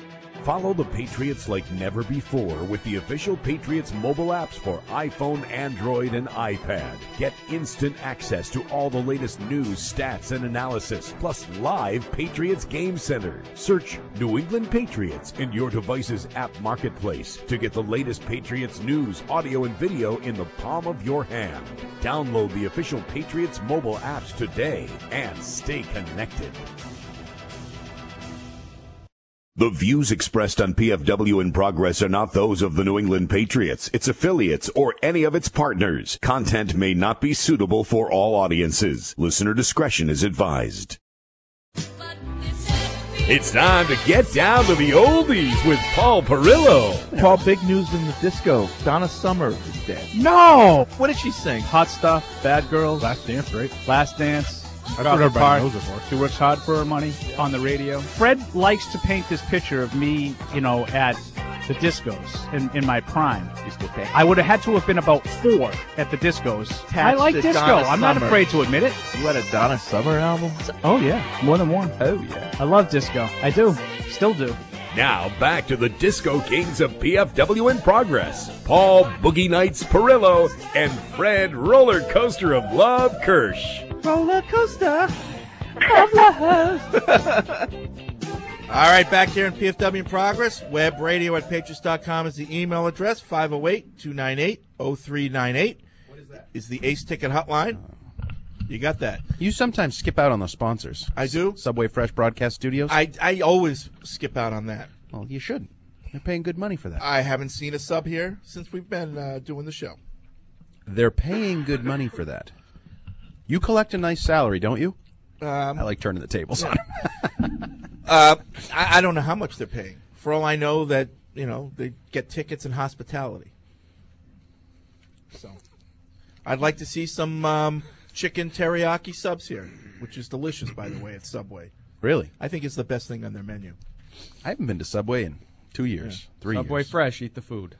Follow the Patriots like never before with the official Patriots mobile apps for iPhone, Android, and iPad. Get instant access to all the latest news, stats, and analysis, plus live Patriots Game Center. Search New England Patriots in your device's app marketplace to get the latest Patriots news, audio, and video in the palm of your hand. Download the official Patriots mobile apps today and stay connected. The views expressed on P F W in Progress are not those of the New England Patriots, its affiliates, or any of its partners. Content may not be suitable for all audiences. Listener discretion is advised. It's time to get down to the oldies with Paul Perillo. Paul, big news in the disco. Donna Summer is dead. No! What did she sing? Hot Stuff, Bad Girls. Last Dance, right? Last Dance. That's what everybody knows her for. She works hard for her money on the radio. Fred likes to paint this picture of me, you know, at the discos in, in my prime. I would have had to have been about four at the discos. I like disco. Donna I'm not Summer. afraid to admit it. You had a Donna Summer album? Oh, yeah. More than one. Oh, yeah. I love disco. I do. Still do. Now back to the Disco Kings of P F W in Progress. Paul Boogie Nights Perillo and Fred Roller Coaster of Love Kirsch. Roller coaster of love. All right, back here in P F W in Progress. Web radio at patriots dot com is the email address. five oh eight, two nine eight, oh three nine eight What is that? Is the Ace Ticket hotline. You got that. You sometimes skip out on the sponsors. I do. Subway Fresh Broadcast Studios. I, I always skip out on that. Well, you shouldn't. They're paying good money for that. I haven't seen a sub here since we've been uh, doing the show. They're paying good money for that. You collect a nice salary, don't you? Um, I like turning the tables yeah. on. uh, I, I don't know how much they're paying. For all I know, that you know they get tickets and hospitality. So, I'd like to see some um, chicken teriyaki subs here, which is delicious, by the way, at Subway. Really? I think it's the best thing on their menu. I haven't been to Subway in two years, Yeah. three Subway years. Fresh, eat the food.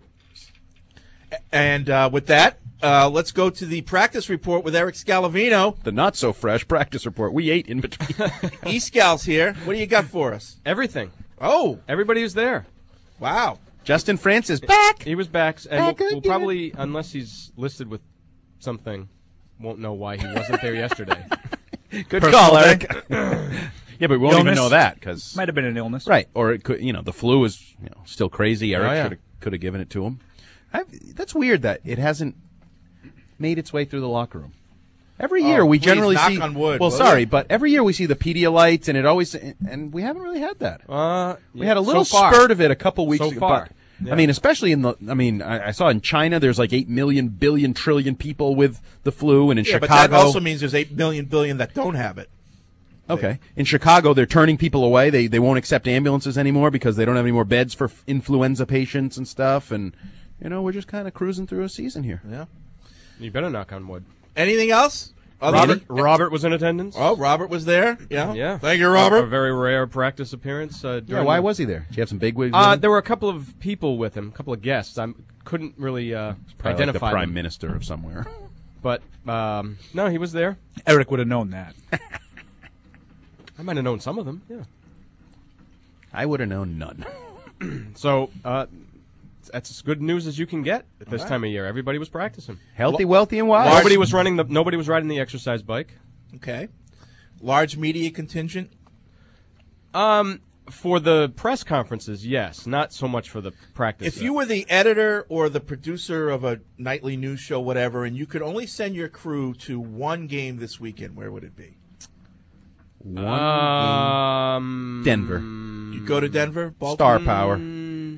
And uh, with that, uh, let's go to the practice report with Eric Scalavino. The not so fresh practice report. We ate in between. E-Scal's here. What do you got for us? Everything. Oh, everybody was there. Wow. Justin Francis back. He was back, and Back we'll, we'll again. probably, unless he's listed with something, won't know why he wasn't there yesterday. Good Personal call, day. Eric. Yeah, but we won't even Illness. know that because Might have been an illness. right, or it could. You know, the flu is you know still crazy. Eric Oh, yeah. should have could have given it to him. I've, that's weird that it hasn't made its way through the locker room. Every Oh, year we please, generally knock see. on wood, well, will sorry, you? but every year we see the Pedialyte, and it always and we haven't really had that. Uh, we yeah, had a little so far. spurt of it a couple weeks So ago. far. But, Yeah. I mean, especially in the. I mean, I, I saw in China there's like eight million billion trillion people with the flu, and in yeah, Chicago. but that also means there's eight million billion that don't have it. Okay. In Chicago, they're turning people away. They they won't accept ambulances anymore because they don't have any more beds for f- influenza patients and stuff. And, you know, we're just kind of cruising through a season here. Yeah. You better knock on wood. Anything else? Other Robert, than- Robert was in attendance. Oh, Robert was there. Yeah. Yeah. Thank you, A, Robert. very rare practice appearance. Uh, Yeah, during why the- was he there? Did you have some bigwigs? Uh, with him? there were a couple of people with him, a couple of guests. I couldn't really uh, Probably like identify the prime them. minister of somewhere. But um, no, he was there. Eric would have known that. I might have known some of them. Yeah. I would have known none. So uh, that's as good news as you can get at this All right. time of year. Everybody was practicing. Healthy, wealthy, and wise. Nobody was running the. Nobody was riding the exercise bike. Okay. Large media contingent. Um, for the press conferences, yes. Not so much for the practice. If you were the editor or the producer of a nightly news show, whatever, and you could only send your crew to one game this weekend, where would it be? One um, game. Denver. You'd go to Denver? Baltimore? Star power. Mm,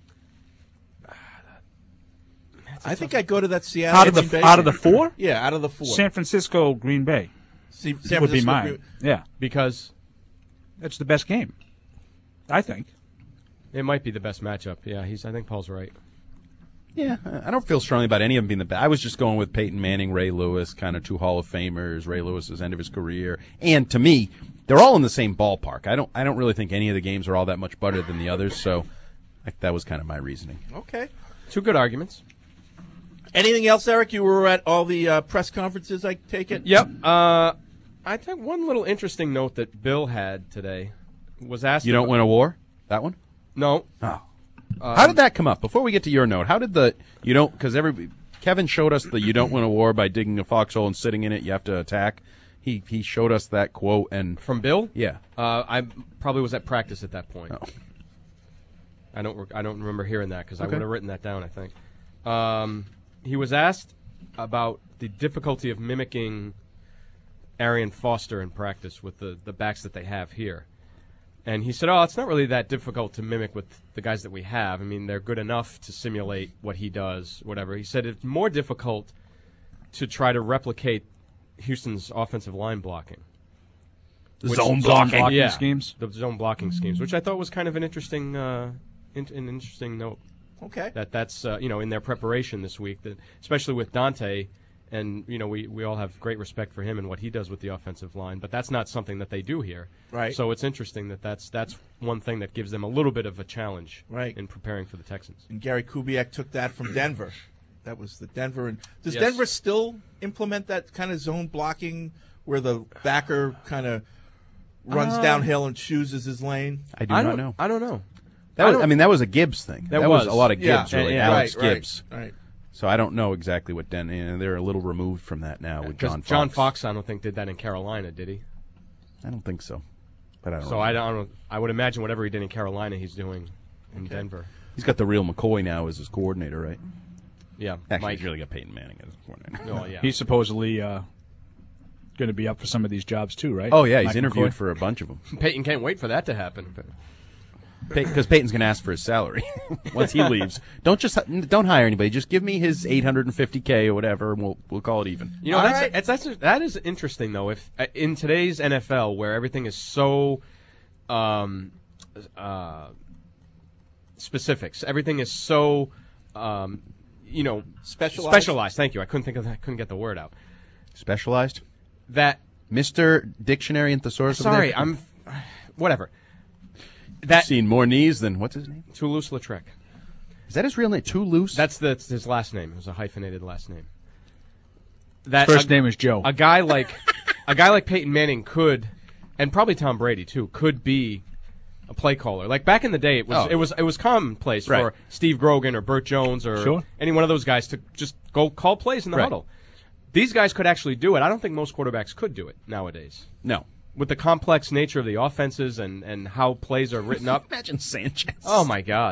I think I'd go to that Seattle. Out of Green the Bay out of the game. four? Yeah, out of the four. San Francisco, Green Bay See, San would be Francisco, mine. Green- Yeah, because it's the best game. I think. it might be the best matchup. Yeah, he's. I think Paul's right. Yeah, I don't feel strongly about any of them being the best. I was just going with Peyton Manning, Ray Lewis, kind of two Hall of Famers. Ray Lewis's end of his career, and to me, they're all in the same ballpark. I don't, I don't really think any of the games are all that much better than the others. So, I, that was kind of my reasoning. Okay. Two good arguments. Anything else, Eric? You were at all the uh, press conferences, I take it? Yep. Uh, I think one little interesting note that Bill had today was asked. You don't about- win a war? That one? No. Oh. Um, How did that come up? Before we get to your note, how did the you don't because every Kevin showed us the you don't win a war by digging a foxhole and sitting in it. You have to attack. He he showed us that quote and From Bill? Yeah. Uh, I probably was at practice at that point. Oh. I don't. Re- I don't remember hearing that because I Okay. would have written that down. I think. Um, he was asked about the difficulty of mimicking Arian Foster in practice with the the backs that they have here, and he said, "Oh, it's not really that difficult to mimic with the guys that we have. I mean, they're good enough to simulate what he does, whatever." He said it's more difficult to try to replicate Houston's offensive line blocking. The Which- zone blocking yeah, schemes? the zone blocking schemes, which I thought was kind of an interesting, uh, in, an interesting note. Okay. That that's uh, you know in their preparation this week, that especially with Dante, and you know we, we all have great respect for him and what he does with the offensive line, but that's not something that they do here. Right. So it's interesting that that's that's one thing that gives them a little bit of a challenge. Right. In preparing for the Texans. And Gary Kubiak took that from Denver. That was the Denver. And does Yes. Denver still implement that kind of zone blocking where the backer kind of runs Uh, downhill and chooses his lane? I do I not don't know. I don't know. That I was, don't- I mean, that was a Gibbs thing. That was. was. a lot of Yeah. Gibbs, really. Yeah, Alex right, right, Gibbs. right. So I don't know exactly what Den. You know, they're a little removed from that now with 'Cause John Fox. John Fox, I don't think did that in Carolina, did he? I don't think so, but I don't. So know. I don't. I would imagine whatever he did in Carolina, he's doing in Denver. He's got the real McCoy now as his coordinator, right? Yeah, Actually, Mike. he's really got Peyton Manning as his coordinator. Oh yeah. He's supposedly uh, going to be up for some of these jobs too, right? Oh yeah, he's Mike interviewed McCoy? for a bunch of them. Peyton can't wait for that to happen. Because Peyton's going to ask for his salary once he leaves. Don't just don't hire anybody. Just give me his eight hundred fifty K or whatever, and we'll we'll call it even. You know, All that's, right. that's, that's that is interesting though. If uh, in today's N F L, where everything is so um, uh, specifics, everything is so um, you know Specialized? Specialized. Thank you. I couldn't think of that. I couldn't get the word out. Specialized, That Mister Dictionary and Thesaurus. over sorry, there? I'm whatever. You've That seen more knees than what's his name? Toulouse-Lautrec. Is that his real name? Toulouse. That's the that's his last name. It was a hyphenated last name. That First a, name is Joe. A guy like a guy like Peyton Manning could, and probably Tom Brady too, could be a play caller. Like back in the day, it was Oh. it was it was commonplace Right. for Steve Grogan or Burt Jones or Sure. any one of those guys to just go call plays in the Right. huddle. These guys could actually do it. I don't think most quarterbacks could do it nowadays. no. With the complex nature of the offenses and, and how plays are written up. Imagine Sanchez. Oh my God.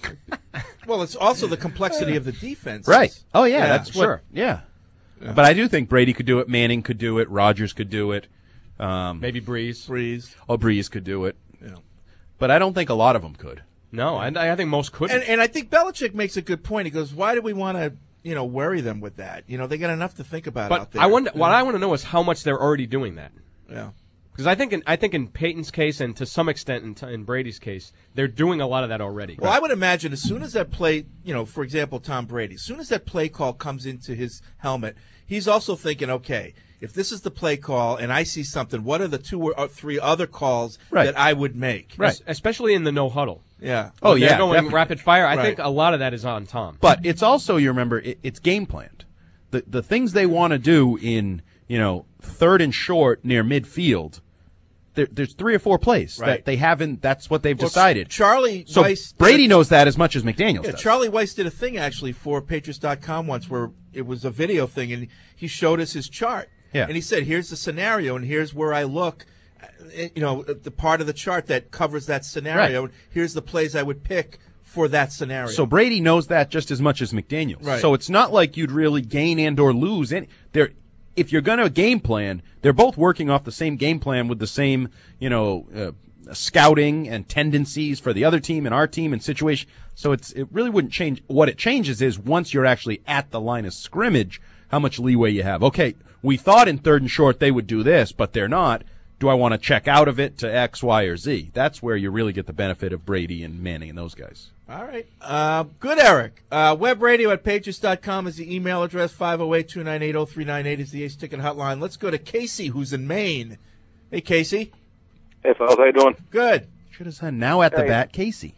Well, it's also the complexity of the defense. Right. Oh yeah, Yeah, that's what. sure. Yeah. But I do think Brady could do it. Manning could do it. Rodgers could do it. Um, Maybe Breeze. Breeze. oh, Breeze could do it. Yeah. But I don't think a lot of them could. No, and I, I think most couldn't. And, and I think Belichick makes a good point. He goes, "Why do we want to, you know, worry them with that? You know, they got enough to think about But out there." I wonder. What Yeah. I want to know is how much they're already doing that. Yeah. Because I think in I think in Peyton's case and to some extent in, t- in Brady's case, they're doing a lot of that already. Well, I would imagine as soon as that play, you know, for example, Tom Brady, as soon as that play call comes into his helmet, he's also thinking, okay, if this is the play call and I see something, what are the two or three other calls Right. that I would make? Es- especially in the no huddle. Yeah. Oh, If they're yeah, going definitely. rapid fire. I Right. think a lot of that is on Tom. But it's also, you remember, it, it's game planned. The the things they want to do in, you know, third and short near midfield, there, there's three or four plays Right. that they haven't. That's what they've Well, decided. Charlie so Weiss did Brady a- knows that as much as McDaniels Yeah, does. Charlie Weiss did a thing actually for Patriots dot com once where it was a video thing, and he showed us his chart. Yeah. And he said, here's the scenario, and here's where I look, uh, you know, the part of the chart that covers that scenario. Right. Here's the plays I would pick for that scenario. So Brady knows that just as much as McDaniels. Right. So it's not like you'd really gain and or lose any. They're, if you're going to game plan, they're both working off the same game plan with the same, you know, uh, scouting and tendencies for the other team and our team and situation. So it's it really wouldn't change. What it changes is once you're actually at the line of scrimmage, how much leeway you have. Okay, we thought in third and short they would do this, but they're not. Do I want to check out of it to X, Y, or Z? That's where you really get the benefit of Brady and Manning and those guys. All right. Uh, good, Eric. Uh, web radio at patriots dot com is the email address. five oh eight, two nine eight, oh three nine eight is the Ace Ticket hotline. Let's go to Casey, who's in Maine. Hey, Casey. Hey, fellas, how you doing? Good. Should have said now at the Hey. bat, Casey.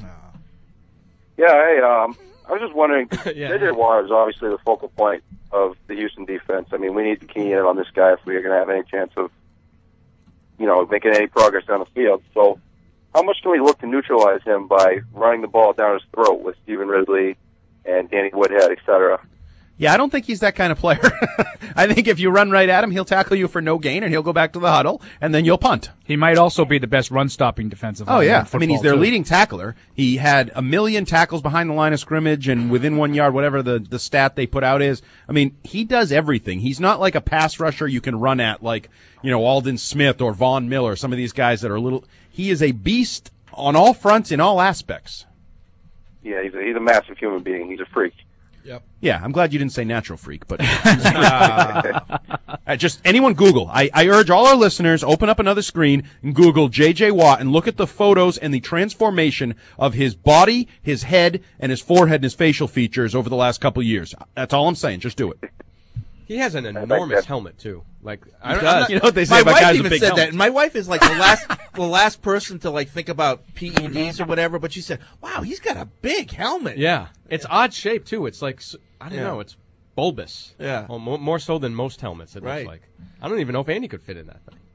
Yeah, hey, um, I was just wondering, Yeah. J J Watt is obviously the focal point of the Houston defense. I mean, we need to key in on this guy if we're going to have any chance of, you know, making any progress down the field. So how much can we look to neutralize him by running the ball down his throat with Stephen Ridley and Danny Woodhead, et cetera? Yeah, I don't think he's that kind of player. I think if you run right at him, he'll tackle you for no gain, and he'll go back to the huddle, and then you'll punt. He might also be the best run-stopping defensive Oh, lineman yeah. in football, I mean, he's their too. leading tackler. He had a million tackles behind the line of scrimmage and within one yard, whatever the, the stat they put out is. I mean, he does everything. He's not like a pass rusher you can run at like, you know, Alden Smith or Von Miller, some of these guys that are a little – he is a beast on all fronts in all aspects. Yeah, he's a, he's a massive human being. He's a freak. Yep. Yeah, I'm glad you didn't say natural freak, but uh, just anyone Google. I, I urge all our listeners, open up another screen and Google J J. Watt and look at the photos and the transformation of his body, his head, and his forehead and his facial features over the last couple of years. That's all I'm saying. Just do it. He has an enormous helmet too. Like I don't, does. I'm not, You know what they say my about wife guys with even big said helmets. that, and my wife is like the last, the last person to like think about P E Ds or whatever. But she said, "Wow, he's got a big helmet." Yeah, it's odd shape too. It's like s- I don't Yeah. know. It's bulbous. Yeah. Well, more, more so than most helmets. It Right. looks like. I don't even know if Andy could fit in that thing.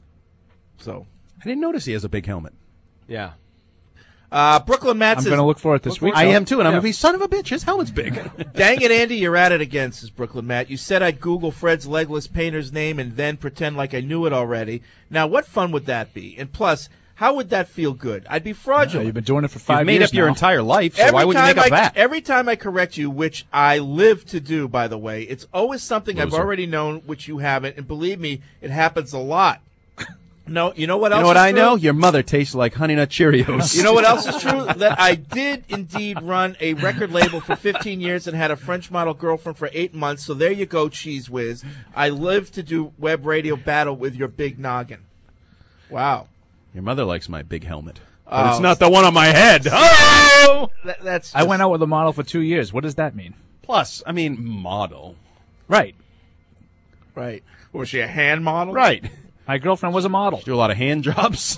So I didn't notice he has a big helmet. Yeah. Uh, Brooklyn Matt I'm says, going to look for it this week. I though. am too, and I'm Yeah. going to be son of a bitch. His helmet's big. "Dang it, Andy, you're at it again," says Brooklyn Matt. "You said I'd Google Fred's legless painter's name and then pretend like I knew it already. Now, what fun would that be? And plus, how would that feel good? I'd be Yeah, fraudulent." you've been doing it for five You've made years up your now. entire life, so every why would you time make up I, that? Every time I correct you, which I live to do, by the way, it's always something I've Loser. already known, which you haven't. And believe me, it happens a lot. No, you know what You else know what is I true? know? Your mother tastes like Honey Nut Cheerios. You know what else is true? That I did indeed run a record label for fifteen years and had a French model girlfriend for eight months. So there you go, Cheese Whiz. I live to do web radio battle with your big noggin. Wow. Your mother likes my big helmet. But Oh. it's not the one on my head. Oh! That, that's. I went out with a model for two years. What does that mean? Plus, I mean, model. Right. Right. Was she a hand model? Right. My girlfriend was a model. Do a lot of hand jobs.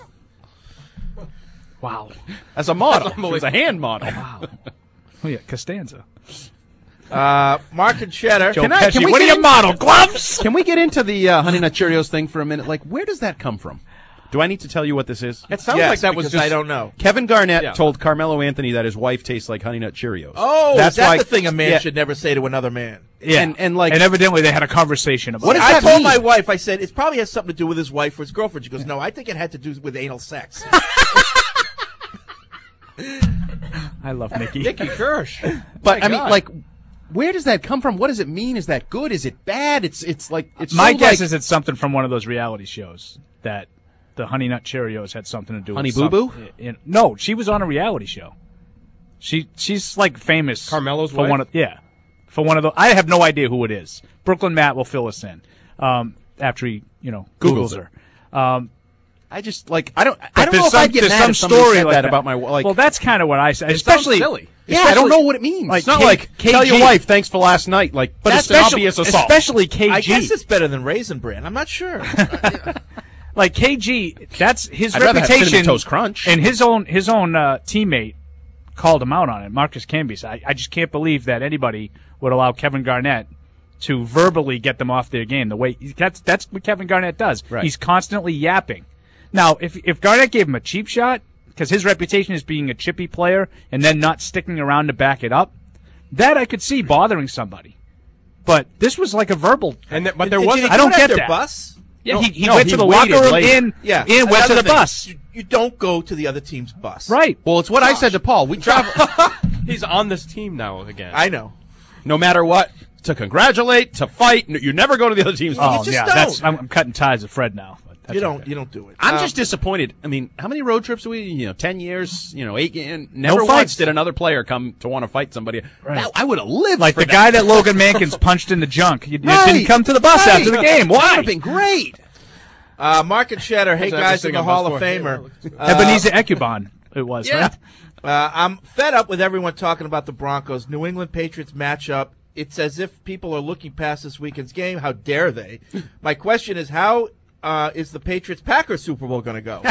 Wow. As a model. She was a hand model. Wow. Oh, yeah, Costanza. Uh, Mark and Cheddar. Joe Can I- Pesci, can we what do get you in- model? Gloves? Can we get into the uh, Honey Nut Cheerios thing for a minute? Like, where does that come from? Do I need to tell you what this is? It sounds Yes, like that was because just. I don't know. Kevin Garnett Yeah. told Carmelo Anthony that his wife tastes like Honey Nut Cheerios. Oh, that's that's why, the thing a man yeah, should never say to another man. Yeah. And, and like, And evidently they had a conversation about What it. does I that told mean? my wife, I said, it probably has something to do with his wife or his girlfriend. She goes, no, I think it had to do with anal sex. I love Mickey. Mickey Kirsch. but My I mean, God. like, where does that come from? What does it mean? Is that good? Is it bad? It's it's like it's My so guess like, is it's something from one of those reality shows that the Honey Nut Cheerios had something to do Honey with. Boo Boo? some- in- No, she was on a reality show. She she's like famous. Carmelo's for wife? one of yeah, for one of the. I have no idea who it is. Brooklyn Matt will fill us in um, after he you know Googles, Googles her. Um, I just like I don't I but don't there's know if some, I'd get there's mad some if somebody story said like that about my like. Well, that's kind of what I say. It Especially sounds silly. yeah, I don't especially- know what it means. like it's not K- like tell K G. your wife thanks for last night. Like, but it's an especially, obvious assault. especially K G. I guess it's better than Raisin Bran. I'm not sure. Like K G, that's his I'd rather have reputation. Cinnamon Toast Crunch. And his own his own uh, teammate called him out on it. Marcus Camby said, I, I just can't believe that anybody would allow Kevin Garnett to verbally get them off their game. The way that's that's what Kevin Garnett does. Right. He's constantly yapping. Now, if if Garnett gave him a cheap shot, because his reputation is being a chippy player and then not sticking around to back it up, that I could see bothering somebody. But this was like a verbal. And th- but there Did- was. did he I don't go to get their that. bus? Yeah, No, he, he no, went he to the waited locker room later. in, Yeah. and went to Another the thing, bus. You, you don't go to the other team's bus. Right. Well, it's what I said to Paul. We travel He's on this team now again. I know. no matter what to congratulate, to fight. n- You never go to the other team's. Oh, just yeah, don't. that's I'm, I'm cutting ties with Fred now. but that's You don't. okay. You don't do it. I'm Um, just disappointed. I mean, how many road trips do we? You know, ten years. You know, eight. And never No once fights. did another player come to want to fight somebody. Right. That- I would have lived Like for the that. guy that Logan Mankins punched in the junk. He, he Right. didn't come to the bus Right. after the game. That would Why? have been great. Uh, Mark and Cheddar, hey What's that guys thing in the on Hall bus of for? Famer. Uh, Ebenezer Ecubon, it was, Yeah. right? Uh, I'm fed up with everyone talking about the Broncos. New England Patriots matchup. It's as if people are looking past this weekend's game. How dare they? My question is, how uh, is the Patriots-Packers Super Bowl going to go?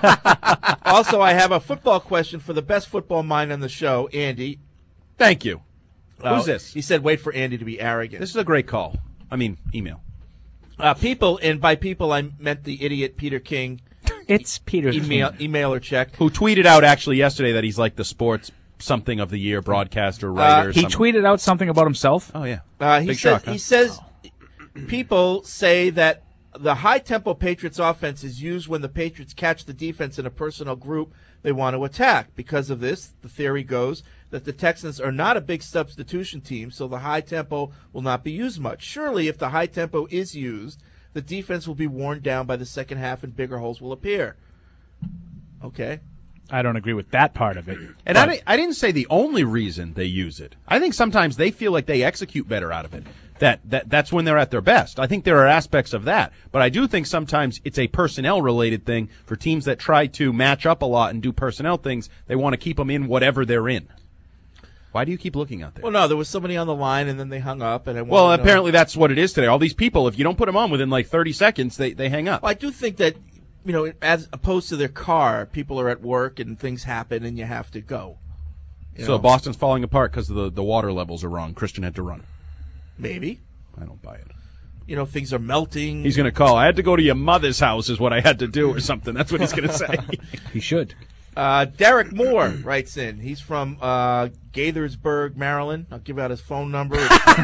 Also, I have a football question for the best football mind on the show, Andy. Thank you. Uh, Who's this? He said, wait for Andy to be arrogant. This is a great call. I mean, email. Uh, people, and by people I meant the idiot Peter King, It's Peter email, King. email or check. Who tweeted out actually yesterday that he's like the sports something of the year broadcaster, writer. Uh, he something. tweeted out something about himself. Oh yeah. Uh, he Big says shock, huh? he says people say that the high tempo Patriots offense is used when the Patriots catch the defense in a personnel group they want to attack. Because of this, the theory goes that the Texans are not a big substitution team, so the high tempo will not be used much. Surely, if the high tempo is used, the defense will be worn down by the second half and bigger holes will appear. Okay. I don't agree with that part of it. And I, di- I didn't say the only reason they use it. I think sometimes they feel like they execute better out of it. That, that that's when they're at their best. I think there are aspects of that. But I do think sometimes it's a personnel-related thing for teams that try to match up a lot and do personnel things. They want to keep them in whatever they're in. Why do you keep looking out there? Well, no, there was somebody on the line, and then they hung up. And I Well, wanted to know- apparently that's what it is today. All these people, if you don't put them on within like thirty seconds, they, they hang up. Well, I do think that, you know, as opposed to their car, people are at work and things happen and you have to go. You So know? Boston's falling apart because the, the water levels are wrong. Christian had to run. Maybe. I don't buy it. You know, things are melting. He's going to call. I had to go to your mother's house is what I had to do or something. That's what he's going to say. He should. Uh, Derek Moore writes in. He's from uh, Gaithersburg, Maryland. I'll give out his phone number.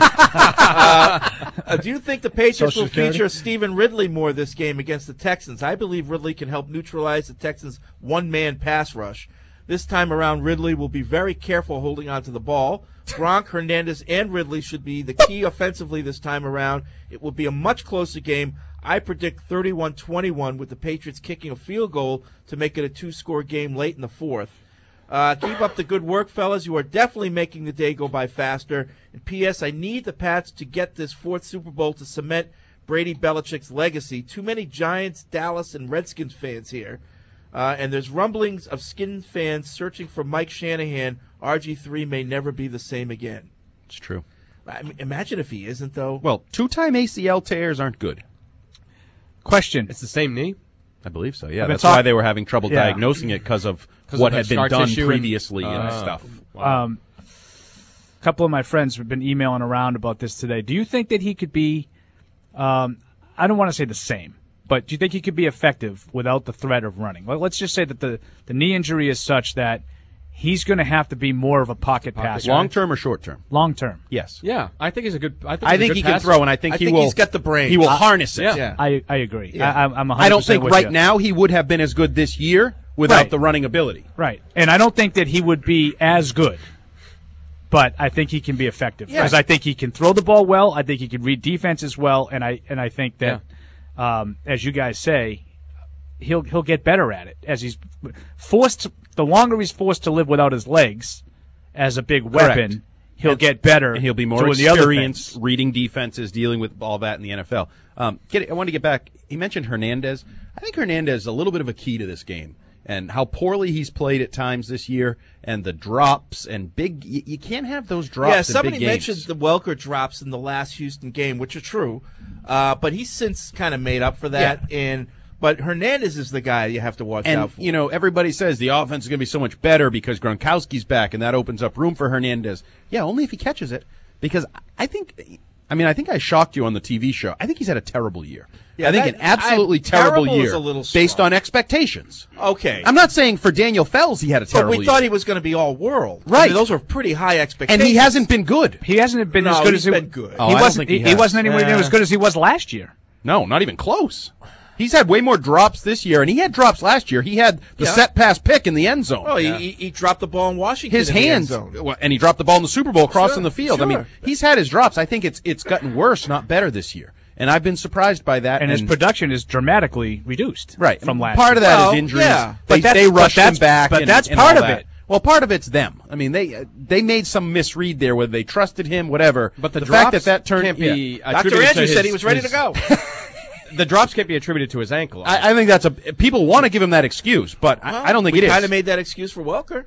uh, uh, do you think the Patriots Social will Security? feature Stephen Ridley more this game against the Texans? I believe Ridley can help neutralize the Texans' one-man pass rush. This time around, Ridley will be very careful holding on to the ball. Gronk, Hernandez, and Ridley should be the key offensively this time around. It will be a much closer game. I predict thirty-one twenty-one with the Patriots kicking a field goal to make it a two-score game late in the fourth. Uh, keep up the good work, fellas. You are definitely making the day go by faster. And P S. I need the Pats to get this fourth Super Bowl to cement Brady Belichick's legacy. Too many Giants, Dallas, and Redskins fans here. Uh, and there's rumblings of Skin fans searching for Mike Shanahan. R G three may never be the same again. It's true. I mean, imagine if he isn't, though. Well, two-time A C L tears aren't good. Question. It's the same knee? I believe so, yeah. I've been That's talk- why they were having trouble Yeah. diagnosing it because of 'Cause what of had the been scar done tissue and- previously and, Uh, stuff. Wow. Um, a couple of my friends have been emailing around about this today. Do you think that he could be, um, I don't want to say the same, but do you think he could be effective without the threat of running? Well, let's just say that the, the knee injury is such that he's going to have to be more of a pocket passer. Long term or short term? Long term. Yes. Yeah, I think he's a good. I think, I he's a think good he can passer. throw, and I think I he think will. he's got the brain. He will Uh, harness it. yeah. Yeah. I, I agree. Yeah. I, I'm one hundred percent I don't think with right you. now he would have been as good this year without Right. the running ability. Right. And I don't think that he would be as good, but I think he can be effective. Yeah. Because I think he can throw the ball well. I think he can read defenses well. And I and I think that, um, as you guys say, he'll he'll get better at it as he's forced. To, the longer he's forced to live without his legs as a big weapon, Correct. he'll And- get better. And he'll be more doing the other experienced things. reading defenses, dealing with all that in the N F L. Um, get, I want to get back. He mentioned Hernandez. I think Hernandez is a little bit of a key to this game, and how poorly he's played at times this year, and the drops and big. You, you can't have those drops. Yeah, in somebody big games. mentioned the Welker drops in the last Houston game, which are true, uh, but he's since kind of made up for that. Yeah. And but Hernandez is the guy you have to watch And, out for. you know, everybody says the offense is going to be so much better because Gronkowski's back, and that opens up room for Hernandez. Yeah, only if he catches it. Because I think, I mean, I think I shocked you on the T V show. I think he's had a terrible year. Yeah, I think that- an absolutely I- terrible, terrible is year a little based strong. on expectations. Okay. I'm not saying for Daniel Fells he had a But terrible we year. thought he was going to be all world. Right. I mean, those were pretty high expectations. and he hasn't been good. He hasn't been No, as good he's as he been good. Oh, he I don't wasn't. think he he, he has. wasn't anywhere near Uh, as good as he was last year. No, not even close. He's had way more drops this year, and he had drops last year. He had the Yeah. set pass pick in the end zone. Oh, he, he, he dropped the ball in Washington. His in the end hands, zone. well, and he dropped the ball in the Super Bowl crossing Sure, the field. I mean, sure. he's had his drops. I think it's it's gotten worse, not better this year. And I've been surprised by that. And his production is dramatically reduced. right from last. Part of year. that is Well, injuries. yeah. They, But that's- they but rushed that's- him back. but and- that's and part all of that. it. Well, part of it's them. I mean, they they made some misread there, whether they trusted him, whatever. But the, the drops fact that that turned can't be yeah. Doctor attributed Andrews to said his- he was ready his- to go. The drops can't be attributed to his ankle. I, I think that's a people want to give him that excuse, but I, I don't think we it is. kind of made that excuse for Welker.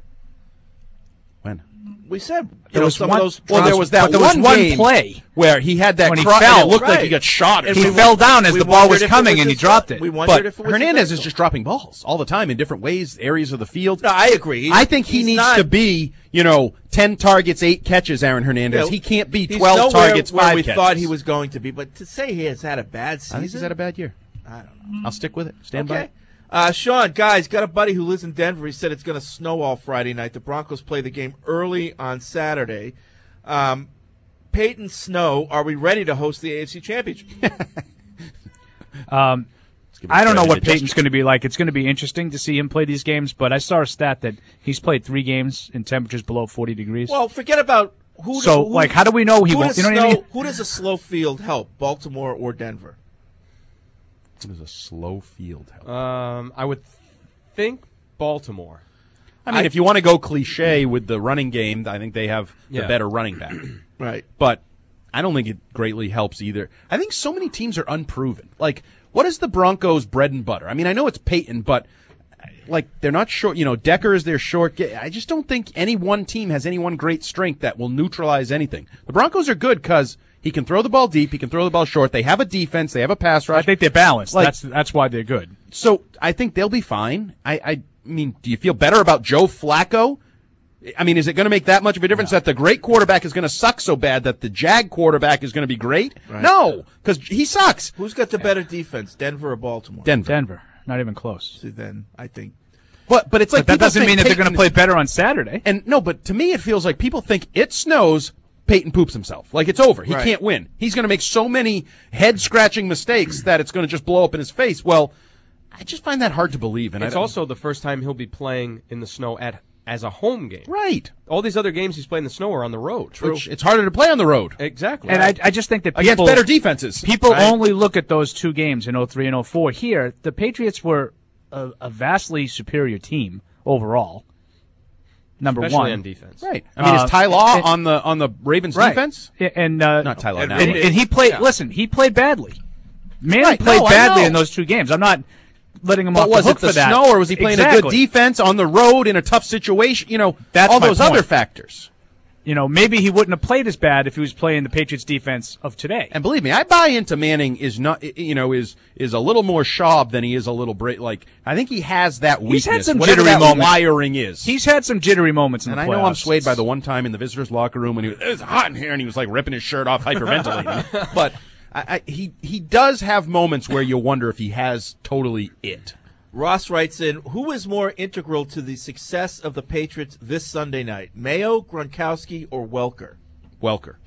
When? We said you There know, was some one- of those. Well, drops- there was that but there was one, one game play where he had that when he cro- fell. and it looked like Right. he got shot. Or And He we something. fell won- down as we the ball wondered was if it coming was and he his dropped fault. it. We wondered But if it was his Hernandez is ankle. just dropping balls all the time in different ways, areas of the field. No, I agree. I think he He's needs not- to be, you know, ten targets, eight catches, Aaron Hernandez. You know, he can't be he's twelve nowhere targets, where five we catches. thought he was going to be. But to say he has had a bad season, I think he's had a bad year. I don't know. I'll stick with it. Stand by Okay. it. Uh, Sean, guys, got a buddy who lives in Denver. He said it's going to snow all Friday night. The Broncos play the game early on Saturday. Um, Peyton Snow, are we ready to host the A F C Championship? um, I don't know what Peyton's going to be like. It's going to be interesting to see him play these games, but I saw a stat that he's played three games in temperatures below forty degrees. Well, forget about who. So, who, like, how do we know he who won't? Does You know snow, what I mean? Who does a slow field help, Baltimore or Denver? Who does a slow field help? Um, I would think Baltimore. I mean, I- if you want to go cliche with the running game, I think they have the Yeah. better running back. Right. But I don't think it greatly helps either. I think so many teams are unproven. Like, what is the Broncos' bread and butter? I mean, I know it's Peyton, but, like, they're not short. You know, Decker is their short. Ga- I just don't think any one team has any one great strength that will neutralize anything. The Broncos are good because he can throw the ball deep. He can throw the ball short. They have a defense. They have a pass rush. I think they're balanced. Like- that's that's why they're good. So I think they'll be fine. I, I mean, do you feel better about Joe Flacco? I mean, is it going to make that much of a difference that the great quarterback is going to suck so bad that the Jag quarterback is going to be great? Right. No, because he sucks. Who's got the better defense, Denver or Baltimore? Denver. Denver, not even close. See, then I think. But but it's like But that people doesn't think mean that they're Peyton going to play better on Saturday. And no, but to me it feels like people think it snows. Peyton poops himself. Like it's over. He Right. can't win. He's going to make so many head scratching mistakes that it's going to just blow up in his face. Well, I just find that hard to believe. And It's I, also the first time he'll be playing in the snow at as a home game. Right. All these other games he's playing in the snow are on the road. Which it's harder to play on the road. Exactly. And I, I just think that people, Against better defenses. People Right. only look at those two games in oh three and oh four. Here, the Patriots were a, a vastly superior team overall. Number Especially one, on defense. Right. I mean, Uh, is Ty Law and- on the on the Ravens right. defense? Yeah, and uh, Not Ty Law and, now. and, and he played. Yeah. Listen, he played badly. Manning Right. played No, I badly know. in those two games. I'm not letting him But off was the hook it the for that. snow, or was he playing a Exactly. good defense on the road in a tough situation? You know, That's all my those point. other factors. You know, maybe he wouldn't have played as bad if he was playing the Patriots defense of today. And believe me, I buy into Manning is not, you know, is is a little more Schaub than he is a little Bra- like. I think he has that weakness. He's had some whatever jittery that moments. wiring is. He's had some jittery moments in and the I playoffs. know I'm swayed by the one time in the visitors' locker room when he was, it was hot in here and he was like ripping his shirt off, hyperventilating. But I, I, he he does have moments where you wonder if he has totally it. Ross writes in, who is more integral to the success of the Patriots this Sunday night, Mayo, Gronkowski, or Welker? Welker.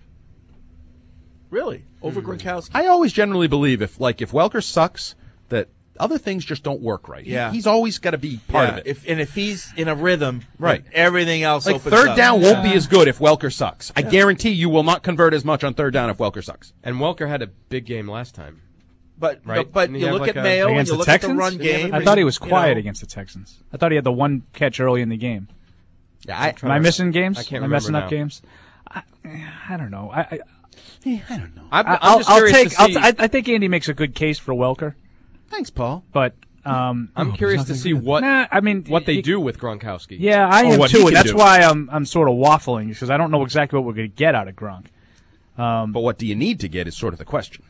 Really? Over Gronkowski? I always generally believe if like if Welker sucks, that other things just don't work right. He- Yeah. he's always got to be part Yeah, of it. If, and if he's in a rhythm, Right. then everything else Like opens third up. down won't be as good if Welker sucks. I Yeah. guarantee you will not convert as much on third down if Welker sucks. And Welker had a big game last time. But Right? but Didn't he you have look like at a- Mayo and against you the look Texans. at the run game. I thought he was you quiet know. against the Texans. I thought he had the one catch early in the game. Yeah, I, Am I missing games? I can't Am I messing remember up now. games? I, I don't know. I, I, I don't know. I'm, I'm I'll, just I'll curious take. to I'll see. t- I, I think Andy makes a good case for Welker, Thanks, Paul. but um, I'm curious to see what Nah, I mean, what they y- do with Gronkowski. Yeah, I Or am what he too, can and that's do. why I'm I'm sort of waffling because I don't know exactly what we're going to get out of Gronk. Um, But what do you need to get is sort of the question.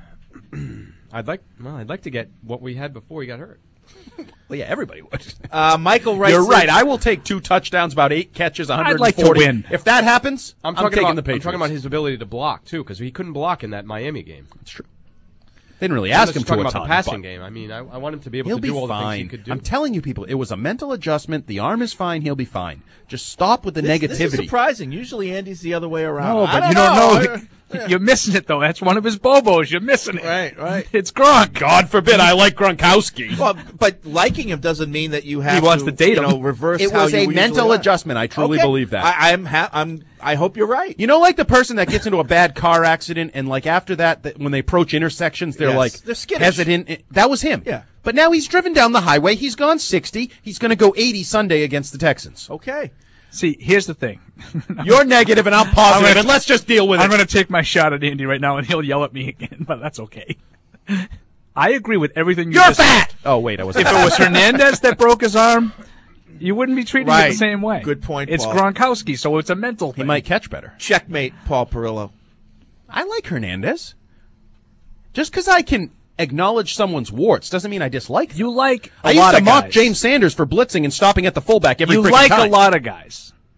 I'd like. Well, I'd like to get what we had before he got hurt. Well, yeah, everybody would. Uh, Michael writes You're in- right. I will take two touchdowns, about eight catches, one I'd hundred like forty. to win. If that happens, I'm, I'm talking taking about. the I'm Patriots. talking about his ability to block too, because he couldn't block in that Miami game. It's true. They didn't really I'm ask just him to talking a about ton, the passing but game. I mean, I, I want him to be able He'll to be do all the things he fine. could do. I'm telling you, people, it was a mental adjustment. The arm is fine. He'll be fine. Just stop with the This, negativity. this is surprising. Usually Andy's the other way around. no, I but you don't know. I- You're missing it though. That's one of his bobos. You're missing it. Right, right. It's Gronk. God forbid I like Gronkowski. Well, but liking him doesn't mean that you have wants to, to date you know, him. reverse It how was you a usually mental are. adjustment. I truly Okay. believe that. I, I'm, ha- I'm. I hope you're right. You know, like the person that gets into a bad car accident, and like after that, that when they approach intersections, they're Yes, like they're skittish. hesitant. That was him. Yeah. But now he's driven down the highway. He's gone sixty. He's going to go eighty Sunday against the Texans. Okay. See, here's the thing. You're negative, and I'm positive, gonna- and let's just deal with I'm it. going to take my shot at Andy right now, and he'll yell at me again, but that's okay. I agree with everything you You're just fat. said. Oh wait, I was. If it was Hernandez that broke his arm, you wouldn't be treating it Right. the same way. Good point, It's Paul. Gronkowski, so it's a mental he thing. might catch better. Checkmate, Paul Perillo. I like Hernandez. Just because I can acknowledge someone's warts doesn't mean I dislike them. You like a I used lot to of mock guys. James Sanders for blitzing and stopping at the fullback every You freaking like time. a lot of guys.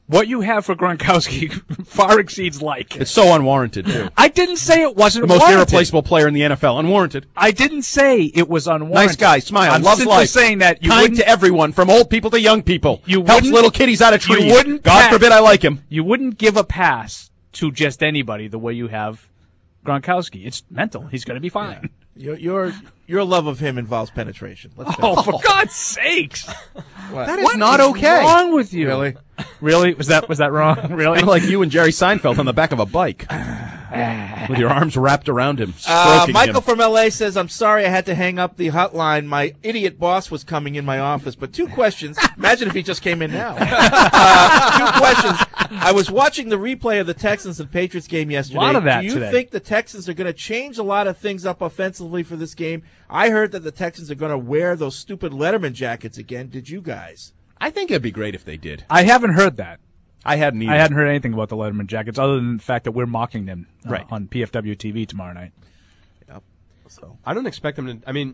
What you have for Gronkowski far exceeds like. It's so unwarranted, too. I didn't say it wasn't The most warranted. irreplaceable player in the N F L. Unwarranted. I didn't say it was unwarranted. Nice guy, smile, I'm loves simply life. saying that you kind wouldn't, to everyone, from old people to young people. You helps wouldn't- little kitties out of trees. You wouldn't God pass- forbid I like him. You wouldn't give a pass to just anybody the way you have Gronkowski. It's mental. He's going to be fine. Your your your love of him involves penetration. Let's Oh, face for it. God's sakes! What? That is What not is okay. wrong with you? Really? Really? Was that was that wrong? Really? Kind of like you and Jerry Seinfeld on the back of a bike. With your arms wrapped around him, Uh, stroking Michael him. from L A says, I'm sorry I had to hang up the hotline. My idiot boss was coming in my office. But two questions. Imagine if he just came in now. Uh, two questions. I was watching the replay of the Texans and Patriots game yesterday. A lot of that Do you today. think the Texans are going to change a lot of things up offensively for this game? I heard that the Texans are going to wear those stupid Letterman jackets again. Did you guys? I think it'd be great if they did. I haven't heard that. I hadn't either. I hadn't heard anything about the Letterman jackets other than the fact that we're mocking them uh, Right. on P F W T V tomorrow night. Yep. So I don't expect them to. I mean,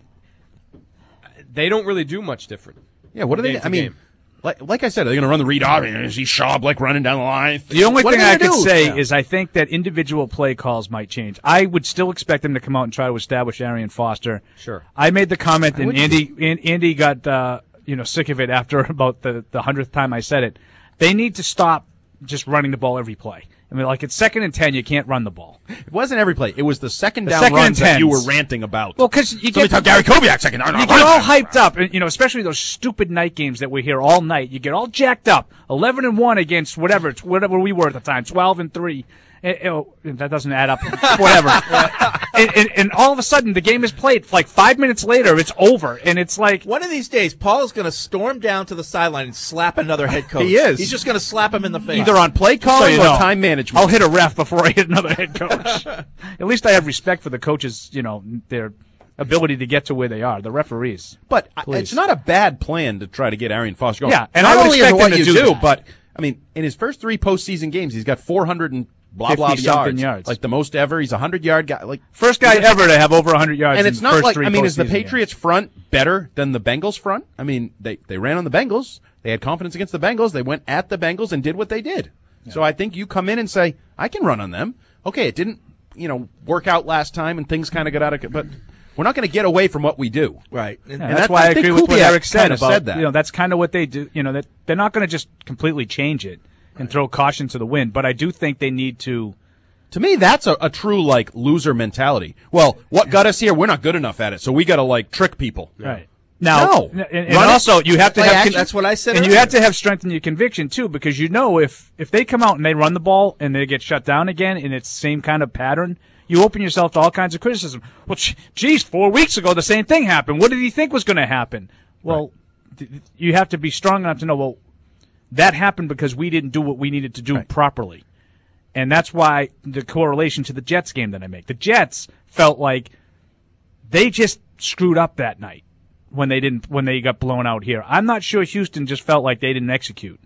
they don't really do much different. Yeah, what are they? Game to I mean, game. like, like I said, are they going to run the read option? Is he Schaub like running down the line? The only What are thing they I gonna could do? say Yeah. is I think that individual play calls might change. I would still expect them to come out and try to establish Arian Foster. Sure. I made the comment, and would Andy An- Andy got uh, you know sick of it after about the the hundredth time I said it. They need to stop just running the ball every play. I mean, like it's second and ten, you can't run the ball. It wasn't every play. It was the second The down second runs and that you were tens. ranting about. Well, because you Somebody get tell Gary Kubiak second down. You get all hyped up, and you know, especially those stupid night games that we hear all night. You get all jacked up, eleven and one against whatever, t- whatever we were at the time, twelve and three. Eh, eh, oh, that doesn't add up. Whatever. and, and, and all of a sudden, the game is played. Like five minutes later, it's over, and it's like one of these days, Paul is going to storm down to the sideline and slap another head coach. He is. He's just going to slap him in the face. Either on play calling you or know, time management. I'll hit a ref before I hit another head coach. At least I have respect for the coaches. You know, their ability to get to where they are. The referees. But I- Please. it's not a bad plan to try to get Arian Foster going. Yeah, and not I would only expect is it what him to you do do, that. but I mean, in his first three postseason games, he's got four hundred and blah blah fifty-something yards, yards. like the most ever. He's a hundred yard guy, like First guy ever to have over one hundred yards. And in it's the not first like three I mean, is the postseason Patriots front better than the Bengals front? I mean, they they ran on the Bengals. They had confidence against the Bengals. They went at the Bengals and did what they did. So I think you come in and say, I can run on them. Okay, it didn't, you know, work out last time and things kind of got out of, but we're not going to get away from what we do. Right. Yeah, And that's that- why I, I think agree with what Kubiak Eric said kinda about said that. you know that's kind of what they do. You know that they're not going to just completely change it and throw caution to the wind, but I do think they need to. To me, that's a, a true like loser mentality. Well, what got us here? We're not good enough at it, so we got to like trick people. Right. Now, No. and, and Run it. also you have to Play have action. That's what I said and you earlier. have to have strength in your conviction too, because you know if if they come out and they run the ball and they get shut down again and it's the same kind of pattern, you open yourself to all kinds of criticism. Well, geez, four weeks ago the same thing happened. What did he think was going to happen? Well, th- you have to be strong enough to know. Well, that happened because we didn't do what we needed to do properly. And that's why the correlation to the Jets game that I make. The Jets felt like they just screwed up that night when they didn't when they got blown out here. I'm not sure Houston just felt like they didn't execute.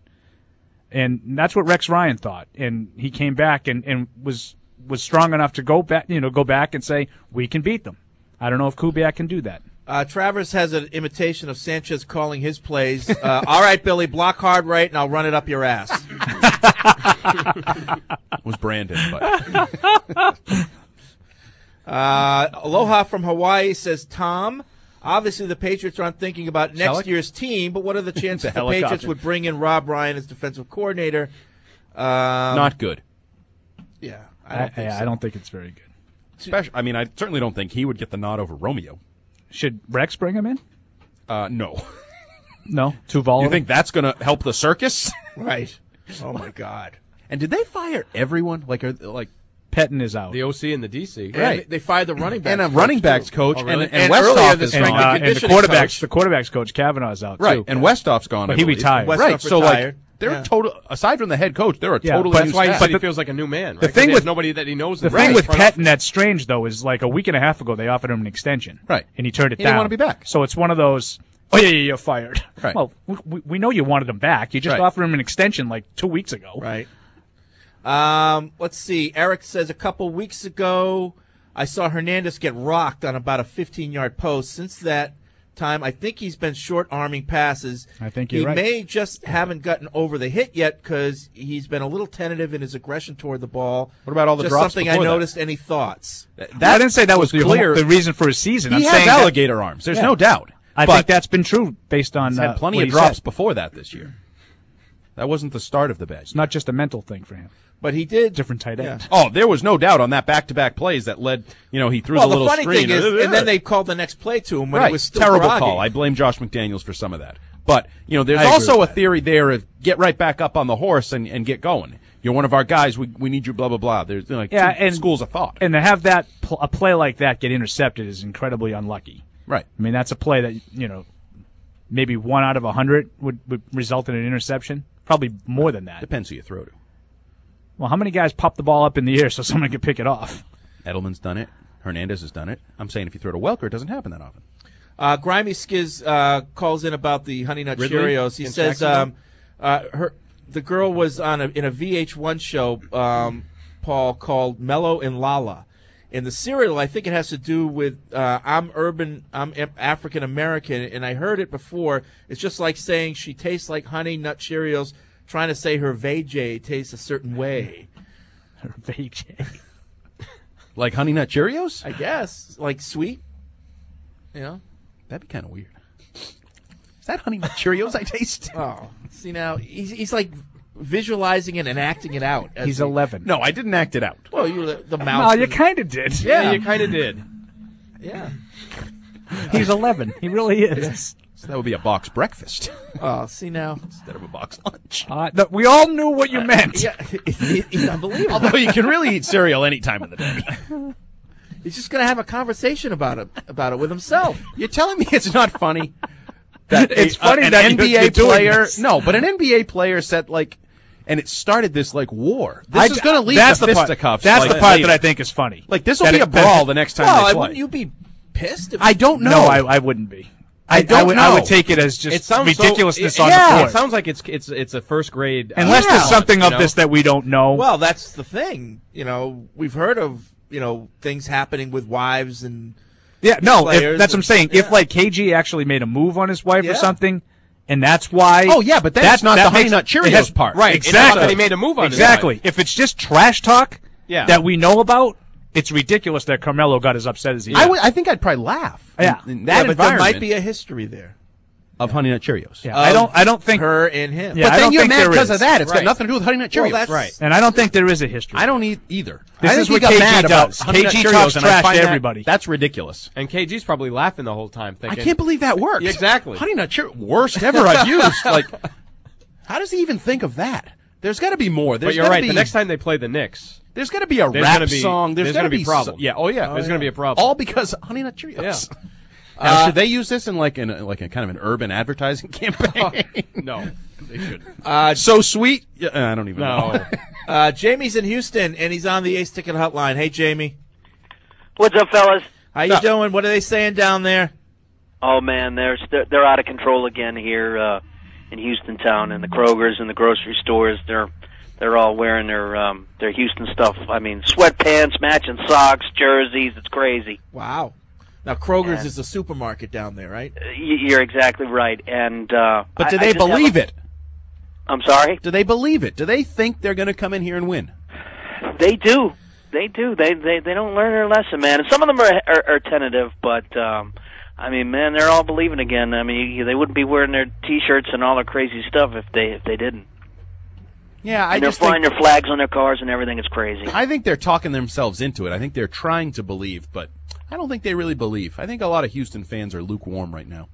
And that's what Rex Ryan thought. And he came back and, and was was strong enough to go back, you know, go back and say, we can beat them. I don't know if Kubiak can do that. Uh, Travers has an imitation of Sanchez calling his plays. Uh, all right, Billy, block hard right, and I'll run it up your ass. was Brandon, but uh, Aloha from Hawaii says, Tom, obviously the Patriots aren't thinking about next Selleck? year's team, but what are the chances The the, Patriots helicopter. would bring in Rob Ryan as defensive coordinator? Um, not good. Yeah, I don't think I, so. I don't think it's very good. Especially, I mean, I certainly don't think he would get the nod over Romeo. Should Rex bring him in? Uh, no. No, too volatile. You think that's going to help the circus? Right. Oh my God. And did they fire everyone? Like, are, like Pettin is out. The O C and the D C. And Right. they fired the running back and a running backs coach, Oh, really? and, and, And Westhoff earlier this is and, strength gone. and uh, and the conditioning quarterbacks, coach. the quarterbacks coach Kavanaugh's out Right, too. and Westhoff's gone. But I he believe. retired. Westhoff Right, so like retired. they're Yeah. total. Aside from the head coach, they're a Yeah, totally but new That's why he staff. said he the- feels like a new man. Right? the 'Cause thing he has with- nobody that he knows. The in thing with front Pettin office. that's strange though is like a week and a half ago they offered him an extension. Right. And he turned it He down. didn't wanna be back. So it's one of those. Oh yeah, yeah, you're fired. Right. Well, we, we know you wanted him back. You just Right. offered him an extension like two weeks ago. Right. Um, let's see. Eric says a couple weeks ago, I saw Hernandez get rocked on about a fifteen-yard post. Since that time. I think he's been short-arming passes. I think he you're right. may just haven't gotten over the hit yet because he's been a little tentative in his aggression toward the ball. What about all the just drops something I before that? noticed. Any thoughts? That, I didn't say that was the, clear. the reason for his season. He I'm has saying that- alligator arms. There's Yeah. no doubt. I But think that's been true based on he's uh, had plenty what of he drops said. before that this year. That wasn't the start of the bad. It's not just a mental thing for him. But he did different tight end. Oh, there was no doubt on that back-to-back plays that led. You know, he threw well, the little the funny screen. thing is, and then they called the next play to him when right. it was still terrible groggy. call. I blame Josh McDaniels for some of that. But you know, there's I agree also a with theory there of get right back up on the horse and, and get going. You're one of our guys. We we need you. Blah blah blah. There's like Yeah, two and schools of thought. And to have that pl- a play like that get intercepted is incredibly unlucky. Right. I mean, that's a play that you know maybe one out of a hundred would, would result in an interception. Probably more than that. Depends who you throw to. Well, how many guys pop the ball up in the air so someone can pick it off? Edelman's done it. Hernandez has done it. I'm saying if you throw to Welker, it doesn't happen that often. Uh, Grimy Skiz uh, calls in about the Honey Nut Ridley Cheerios. He in says Jacksonville? um, uh, her the girl was on a, in a V H one show, um, Paul, called Mellow and Lala. In the cereal, I think it has to do with uh, I'm urban, I'm African American, and I heard it before. It's just like saying she tastes like Honey Nut Cheerios, trying to say her vajay tastes a certain way. Her vajay. Like Honey Nut Cheerios? I guess. Like sweet. You know? That'd be kind of weird. Is that Honey Nut Cheerios I taste? Oh, see now, he's, he's like visualizing it and acting it out. as He's he- eleven. No, I didn't act it out. Well, you were the, the No, mouse. you kind of did. Yeah. you kind of did. Yeah. He's eleven. He really is. So that would be a box breakfast Oh, see now. instead of a box lunch. Uh, th- we all knew what you meant. Yeah, it's, it's unbelievable. Although you can really eat cereal any time of the day. He's just going to have a conversation about it about it with himself. You're telling me it's not funny? That It's a- funny an that N B A you're doing player. this. No, but an N B A player said like, and it started this like war. This I- is going to lead that's to the part- fisticuffs. That's like, the part later. that I think is funny. Like this will That be it- a brawl the next time Well, they I- play. wouldn't you be pissed? If I don't know. No, I, I wouldn't be. I don't I would, know. I would take it as just It sounds so- ridiculousness it- on yeah, the it court. sounds like it's it's it's a first grade. uh, Unless yeah. there's something you of know? this that we don't know. Well, that's the thing. You know, we've heard of you know things happening with wives and yeah, no, if, players that's what I'm and- saying. If yeah. like K G actually made a move on his wife Yeah. or something, and that's why. Oh, yeah, but that's not that the Honey makes- Nut Cheerios it has- part. Right, It's exactly. not that he made a move on his Exactly. wife. If it's just trash talk Yeah. that we know about, it's ridiculous that Carmelo got as upset as he I did. would. I think I'd probably laugh. Yeah. In, in yeah, that but there environment might be a history there. of Honey Nut Cheerios. Yeah, I don't. I don't think. Her and him. Yeah, But I then don't you're think mad there because is. of that. It's Right. got nothing to do with Honey Nut Cheerios. Well, that's Right. And I don't think there is a history. I don't eat either. This I think is he what got K G mad about does. Honey Nut K G Cheerios, talks and I trash find to that- everybody. That's ridiculous. And K G's probably laughing the whole time, I thinking, can't believe that worked. Yeah, exactly. Honey Nut Cheerios, worst ever I've used. Like, how does he even think of that? There's got to be more. There's But you're gotta right. Be, The next time they play the Knicks, there's got to be a There's rap gonna be- song. There's, there's got to gonna be be problem. so- yeah. Oh yeah. there's going to be a problem. All because of Honey Nut Cheerios. Yeah. Now, Uh, should they use this in like in a, like a kind of an urban advertising campaign? no, they should. Uh, so sweet. Yeah, I don't even No. know. uh, Jamie's in Houston and he's on the Ace Ticket Hotline. Hey, Jamie, What's up, fellas? how you doing? What are they saying down there? Oh man, they're st- they're out of control again here uh, in Houston town, and the Krogers and the grocery stores. They're they're all wearing their um, their Houston stuff. I mean, sweatpants, matching socks, jerseys. It's crazy. Wow. Now Kroger's Yeah. is a supermarket down there, right? Uh, y- You're exactly right. And uh, But do I- they I just have believe a- it? I'm sorry. Do they believe it? Do they think they're going to come in here and win? They do. They do. They they they don't learn their lesson, man. And some of them are are, are tentative, but um, I mean, man, they're all believing again. I mean, you, they wouldn't be wearing their T-shirts and all their crazy stuff if they if they didn't. Yeah, I and they're just think, flying their flags on their cars and everything. It's crazy. I think they're talking themselves into it. I think they're trying to believe, but I don't think they really believe. I think a lot of Houston fans are lukewarm right now.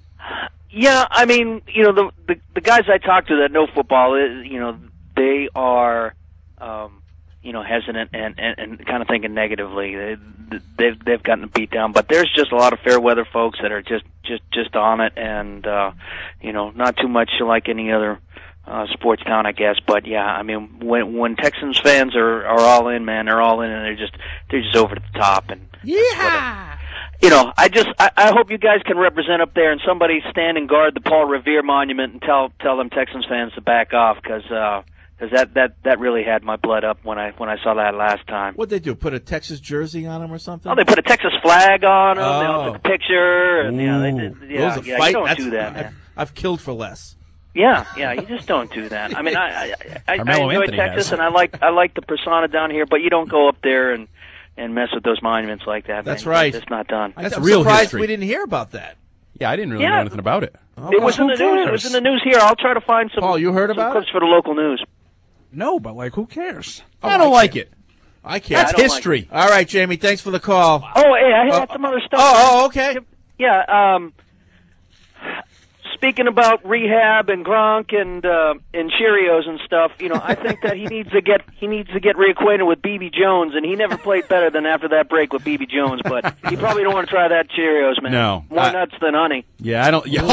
Yeah, I mean, you know, the the, the guys I talk to that know football, uh, you know, they are, um, you know, hesitant and, and, and kind of thinking negatively. They, they've they've gotten beat down, but there's just a lot of fair weather folks that are just just just on it, and uh, you know, not too much like any other uh, sports town, I guess. But yeah, I mean, when when Texans fans are are all in, man, they're all in, and they're just they're just over the top and. Yeah. You know, I just I, I hope you guys can represent up there, and somebody stand and guard the Paul Revere monument and tell tell them Texans fans to back off, because uh, because that, that, that really had my blood up when I when I saw that last time. What'd they do? Put a Texas jersey on him or something? Oh, they put a Texas flag on him. Oh. They all took a picture, and you know, they did. Yeah, Those are yeah fight- you don't that's- do that, man. I've, I've killed for less. Yeah, yeah, you just don't do that. I mean, I I, I, I Carmelo enjoy Anthony Texas, has. and I like I like the persona down here, but you don't go up there and, and mess with those monuments like that. That's man. right. It's not done. I'm surprised we didn't hear about that. Yeah, I didn't really Yeah. know anything about it. It was in the news. It was in the news here. I'll try to find some. Paul, you heard some about clips for the local news. No, but like, who cares? I don't like it. I can't. That's history. All right, Jamie. Thanks for the call. Oh, hey, I had Uh, some other stuff. Oh, oh, okay. Yeah. Um, speaking about rehab and Gronk and uh, and Cheerios and stuff, you know, I think that he needs to get he needs to get reacquainted with B B Jones, and he never played better than after that break with B B Jones. But he probably don't want to try that Cheerios, man. No. More I- nuts than honey. Yeah, I don't. Yeah.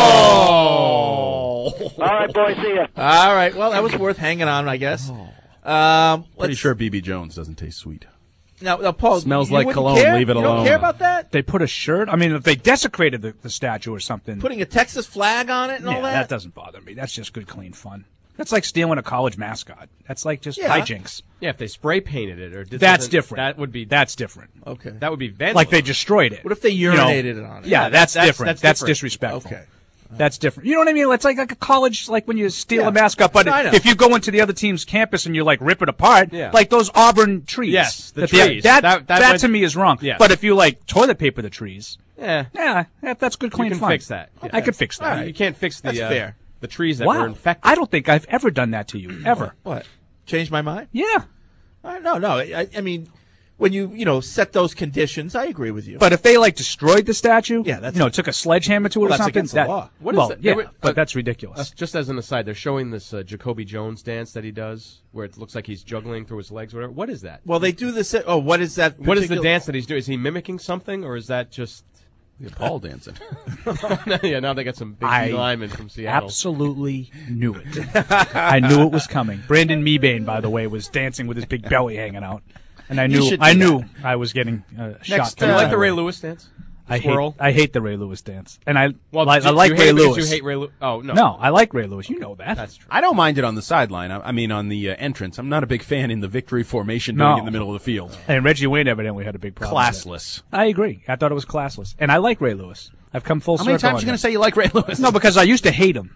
Oh. All right, boys. See ya. All right. Well, that was worth hanging on, I guess. Um, Pretty let's, sure B B Jones doesn't taste sweet. now, now, Paul, Smells you like wouldn't cologne. care? Leave it you alone. Don't care about that? They put a shirt. I mean, if they desecrated the, the statue or something. Putting a Texas flag on it and yeah, all that? that. doesn't bother me. That's just good, clean fun. That's like stealing a college mascot. That's like just Yeah. hijinks. Yeah, if they spray painted it or did That's something- different. That would be That's different. Okay. That would be vandalism. Like they destroyed it. What if they You know? urinated on it? Yeah, Yeah, that's, that's- different. that's That's, different. disrespectful. Okay. That's different. You know what I mean? It's like, like a college, like when you steal Yeah. a mascot, but I know. if you go into the other team's campus and you like rip it apart, Yeah. like those Auburn trees. Yes, the that trees. That, That- that, that would- to me is wrong. Yes. But if you like toilet paper the trees, yeah, yeah, that, that's good, clean you can fun. fix that. Yeah. I could fix that. All right. You can't fix the That's uh, fair. the trees that Wow. were infected. I don't think I've ever done that to you, ever. What? Changed my mind? Yeah. Uh, no, no. I, I mean, when you you know set those conditions, I agree with you. But if they like destroyed the statue, Yeah, that's- you know, took a sledgehammer to it Well, or that's something, against the that, law. What is well, that? yeah, They were- but uh, that's ridiculous. Uh, just as an aside, they're showing this uh, Jacoby Jones dance that he does, where it looks like he's juggling through his legs. Whatever. What is that? well, they do this. Oh, what is that? What is the particular- dance that he's doing? Is he mimicking something, or is that just Paul dancing? yeah? Now they got some big I linemen from Seattle. absolutely knew it. I knew it was coming. Brandon Mebane, by the way, was dancing with his big belly hanging out, and I You knew should do I that. knew I was getting uh, shot. Next, do coming you like my the Ray way. Lewis dance? I hate, Swirl? I hate the Ray Lewis dance, and I Well, like, do- I do like you hate Ray it because Lewis. you hate Ray Lew- Oh no, No, I like Ray Lewis. You know that. that's true. I don't mind it on the sideline. I, I mean, on the uh, entrance. I'm not a big fan in the victory formation doing No. it in the middle of the field. And Reggie Wayne evidently had a big problem. with it. Classless. I agree. I thought it was classless, and I like Ray Lewis. I've come full How circle. many times on are you going this. to say you like Ray Lewis? No, because I used to hate him.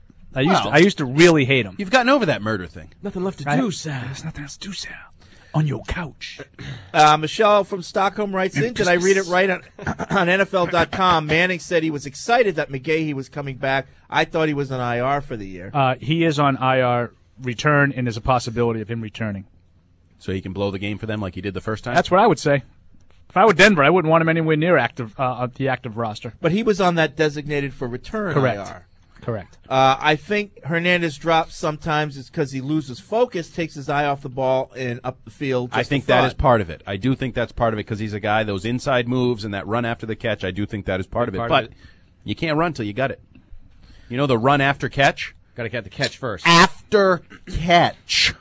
I used Well, to, I used to really hate him. You've gotten over that murder thing. Nothing left to I- do, Sal. There's nothing else to do, Sal. On your couch. Uh, Michelle from Stockholm writes in. Did I read it right on, on N F L dot com? Manning said he was excited that McGahee was coming back. I thought he was on I R for the year. Uh, he is on I R return, and there's a possibility of him returning. So he can blow the game for them like he did the first time? That's what I would say. If I were Denver, I wouldn't want him anywhere near active uh, the active roster. But he was on that designated for return Correct. I R. Correct. Uh, I think Hernandez drops sometimes it's because he loses focus, takes his eye off the ball and up the field. I just think a that thought. is part of it. I do think that's part of it because he's a guy, those inside moves and that run after the catch, I do think that is part of it. Part but of it. you can't run till you got it. You know the run after catch? Got to get the catch first. After catch.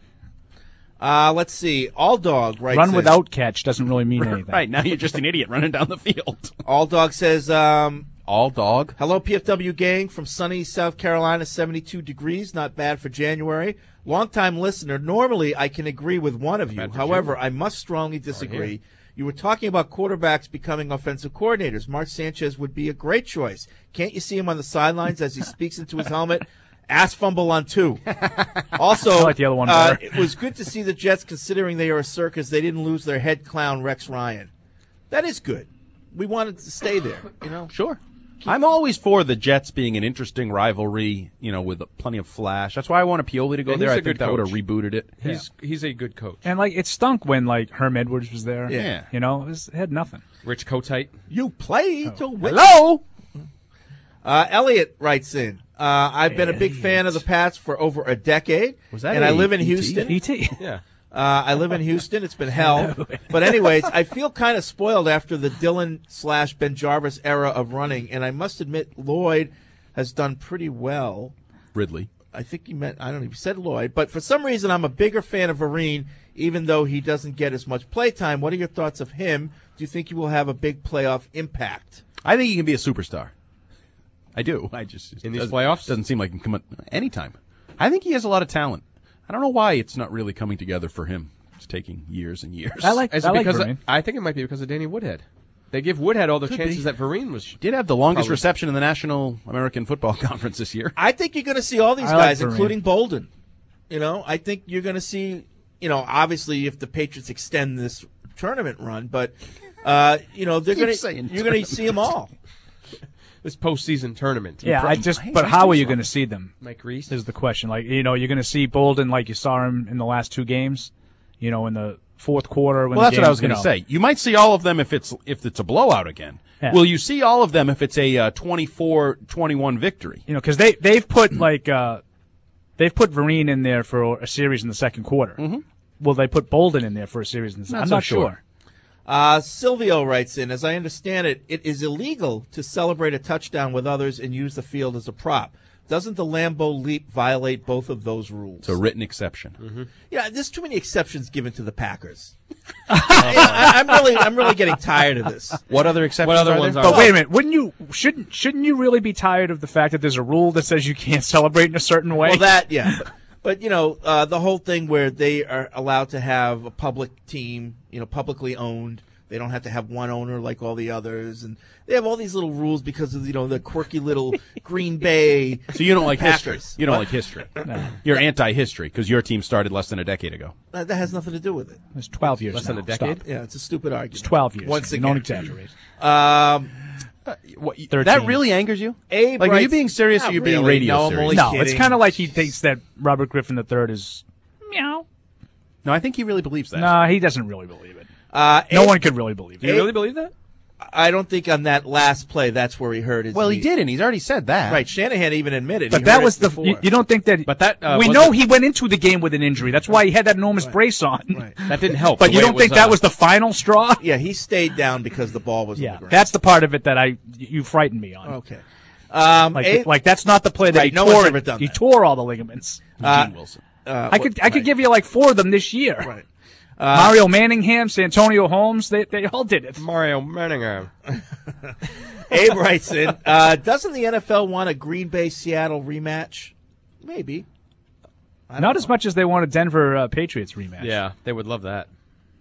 Uh, let's see. All Dog writes Run in. without catch doesn't really mean anything. Right, now you're just an idiot running down the field. All Dog says, um, All dog. hello, P F W gang from sunny South Carolina, seventy-two degrees. Not bad for January. Longtime listener. Normally, I can agree with one of you. bad for However, I must strongly disagree. You were talking about quarterbacks becoming offensive coordinators. Mark Sanchez would be a great choice. Can't you see him on the sidelines as he speaks into his helmet? Ass fumble on two. Also, I like the other one uh, better. it was good to see the Jets, considering they are a circus, they didn't lose their head clown, Rex Ryan. That is good. We wanted to stay there, you know? Sure. I'm always for the Jets being an interesting rivalry, you know, with plenty of flash. That's why I wanted Pioli to go And there. he's I a think good that would have coach. rebooted it. He's he's a good coach. And like it stunk when like Herm Edwards was there. Yeah. You know, it, was, it had nothing. Rich Kotite. You play to win. Hello? Uh, Elliot writes in. Uh, I've been a big fan of the Pats for over a decade. Was that and a I live in E T? Houston. E T. Yeah. Uh, I live in Houston. It's been hell. But anyways, I feel kind of spoiled after the Dylan slash Ben Jarvis era of running, and I must admit Lloyd has done pretty well. Ridley. I think he meant, I don't know, he said Lloyd. But for some reason, I'm a bigger fan of Vereen, even though he doesn't get as much playtime. What are your thoughts of him? Do you think he will have a big playoff impact? I think he can be a superstar. I do. I just In these doesn't- playoffs? doesn't seem like he can come up anytime. I think he has a lot of talent. I don't know why it's not really coming together for him. It's taking years and years. I like. Is I it like because Vereen. of, I think it might be because of Danny Woodhead. They give Woodhead all the Could chances be. that Vereen was. Did have the longest Probably. reception in the National American Football Conference this year. I think you're going to see all these I like guys, Vereen. including Bolden. You know, I think you're going to see, you know, obviously if the Patriots extend this tournament run, but, uh, you know, they're Keep going to saying you're going to see them all. This postseason tournament. Yeah, I just. But how are you going to see them? Mike Reese is the question. Like, you know, you're going to see Bolden like you saw him in the last two games. You know, in the fourth quarter. When Well, the that's game, what I was going you to know. say. You might see all of them if it's if it's a blowout again. Yeah. Will you see all of them if it's a uh, twenty-four twenty-one victory? You know, because they they've put like uh, they've put Vereen in there for a series in the second quarter. Mm-hmm. Will they put Bolden in there for a series in the second? Not I'm so not sure. sure. Uh, Silvio writes in, as I understand it, it is illegal to celebrate a touchdown with others and use the field as a prop. Doesn't the Lambeau Leap violate both of those rules? It's a written exception. Mm-hmm. Yeah, there's too many exceptions given to the Packers. I, I'm really, I'm really getting tired of this. What other exceptions What other are ones there? are But wait a minute, wouldn't you shouldn't shouldn't you really be tired of the fact that there's a rule that says you can't celebrate in a certain way? Well, that yeah, but, but you know uh, the whole thing where they are allowed to have a public team, you know, publicly owned. They don't have to have one owner like all the others, and they have all these little rules because of you know the quirky little Green Bay. So you don't like Packers. history. You don't What? like history. You're anti-history because your team started less than a decade ago. That, that has nothing to do with it. It's twelve years Less now. than a decade? Stop. Yeah, it's a stupid argument. It's twelve years. Once again, Don't exaggerate. Um, What, thirteen. that really angers you? Abe Like, are you writes- being serious or Not are you being really. radio No, I'm serious? only No, kidding. it's kind of like he thinks that Robert Griffin the third is meow. No, I think he really believes that. No, he doesn't really believe it. Uh, No Abe- one could really believe Do you it. really believe that? I don't think on that last play that's where he hurt his. Well, he knee. did, and he's already said that. Right, Shanahan even admitted. But he that heard was it the. before. You, you don't think that? But that uh, we wasn't- know he went into the game with an injury. That's why he had that enormous brace on. Right. That didn't help. But the you way don't it think was, that uh, was the final straw? Yeah, he stayed down because the ball was on Yeah, the ground. that's the part of it that I you frightened me on. Okay. Um, Like, Abe- like that's not the play that Right, he no tore. one's it. ever done he that. tore all the ligaments. Uh, Gene Wilson. uh, I could I could right. give you like four of them this year. Right. Uh, Mario Manningham, Santonio Holmes, they they all did it. Mario Manningham. Abe writes in, uh, doesn't the N F L want a Green Bay Seattle rematch? Maybe. I don't Not know. as much as they want a Denver uh, Patriots rematch. Yeah, they would love that.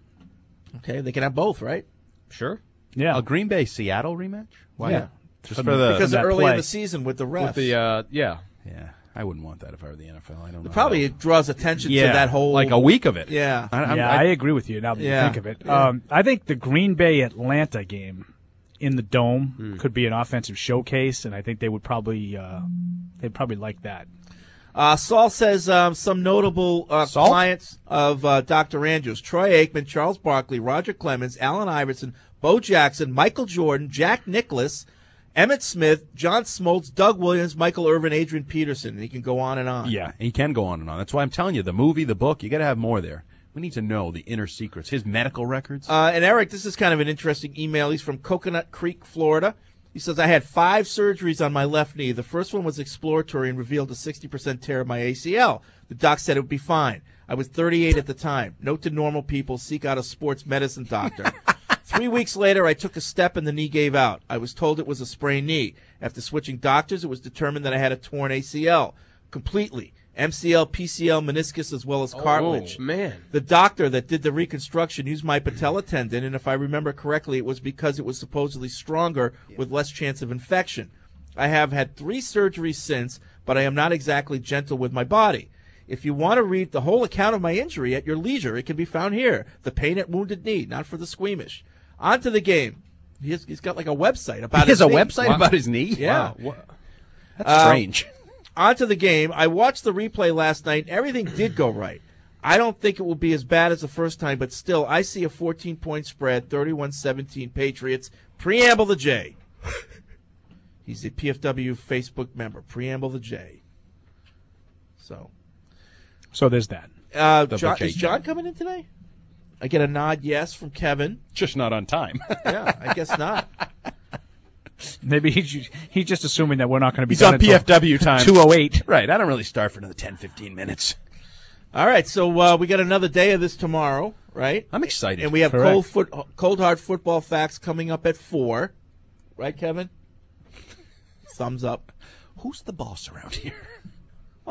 Okay, they can have both, right? Sure. Yeah. A Green Bay Seattle rematch? Why Yeah. not? Just From for the- the Because that early in play. the season with the refs. With the uh, yeah. yeah. I wouldn't want that if I were the N F L. I don't know. Probably it draws attention yeah, to that whole like a week of it. Yeah. I, I'm- yeah, I- I, agree with you now that Yeah. you think of it. Yeah. Um, I think the Green Bay Atlanta game in the Dome Hmm. could be an offensive showcase, and I think they would probably uh, they'd probably like that. Uh, Saul says um, some notable uh, Saul? clients of uh, Doctor Andrews: Troy Aikman, Charles Barkley, Roger Clemens, Allen Iverson, Bo Jackson, Michael Jordan, Jack Nicklaus, Emmett Smith, John Smoltz, Doug Williams, Michael Irvin, Adrian Peterson. And he can go on and on. Yeah, he can go on and on. That's why I'm telling you, the movie, the book, you got to have more there. We need to know the inner secrets, his medical records. Uh, and Eric, this is kind of an interesting email. He's from Coconut Creek, Florida. He says, I had five surgeries on my left knee. The first one was exploratory and revealed a sixty percent tear of my A C L. The doc said it would be fine. I was thirty-eight at the time. Note to normal people, seek out a sports medicine doctor. Three weeks later, I took a step and the knee gave out. I was told it was a sprained knee. After switching doctors, it was determined that I had a torn A C L completely. M C L, P C L, meniscus, as well as cartilage. Oh, man. The doctor that did the reconstruction used my patella tendon, and if I remember correctly, it was because it was supposedly stronger with less chance of infection. I have had three surgeries since, but I am not exactly gentle with my body. If you want to read the whole account of my injury at your leisure, it can be found here. The Pain at Wounded Knee, not for the squeamish. On to the game. He has, he's got like a website about he his has a knee. website Wow. about his knee? Yeah. Wow. That's Um, strange. On to the game. I watched the replay last night. Everything did go right. I don't think it will be as bad as the first time, but still, I see a fourteen-point spread, thirty-one seventeen Patriots. Preamble the J. He's a P F W Facebook member. Preamble the J. So, So there's that. uh, The John, J. is John coming in today? I get a nod yes from Kevin. Just not on time. Yeah, I guess not. Maybe he's he's just assuming that we're not going to be He's done on P F W time. two oh eight. Right. I don't really start for another ten, fifteen minutes. All right, so uh, we got another day of this tomorrow, right? I'm excited. And we have Correct. cold foot, cold hard football facts coming up at four, right, Kevin? Thumbs up. Who's the boss around here?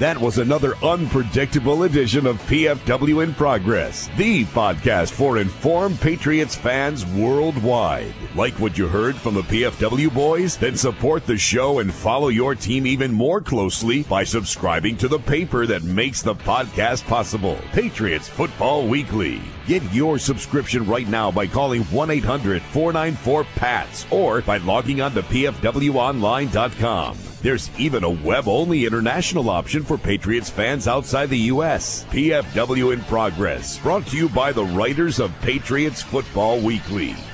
That was another unpredictable edition of P F W in Progress, the podcast for informed Patriots fans worldwide. Like what you heard from the P F W boys? Then support the show and follow your team even more closely by subscribing to the paper that makes the podcast possible, Patriots Football Weekly. Get your subscription right now by calling one eight hundred four nine four P A T S or by logging on to P F W online dot com. There's even a web-only international option for Patriots fans outside the U S. P F W in Progress, brought to you by the writers of Patriots Football Weekly.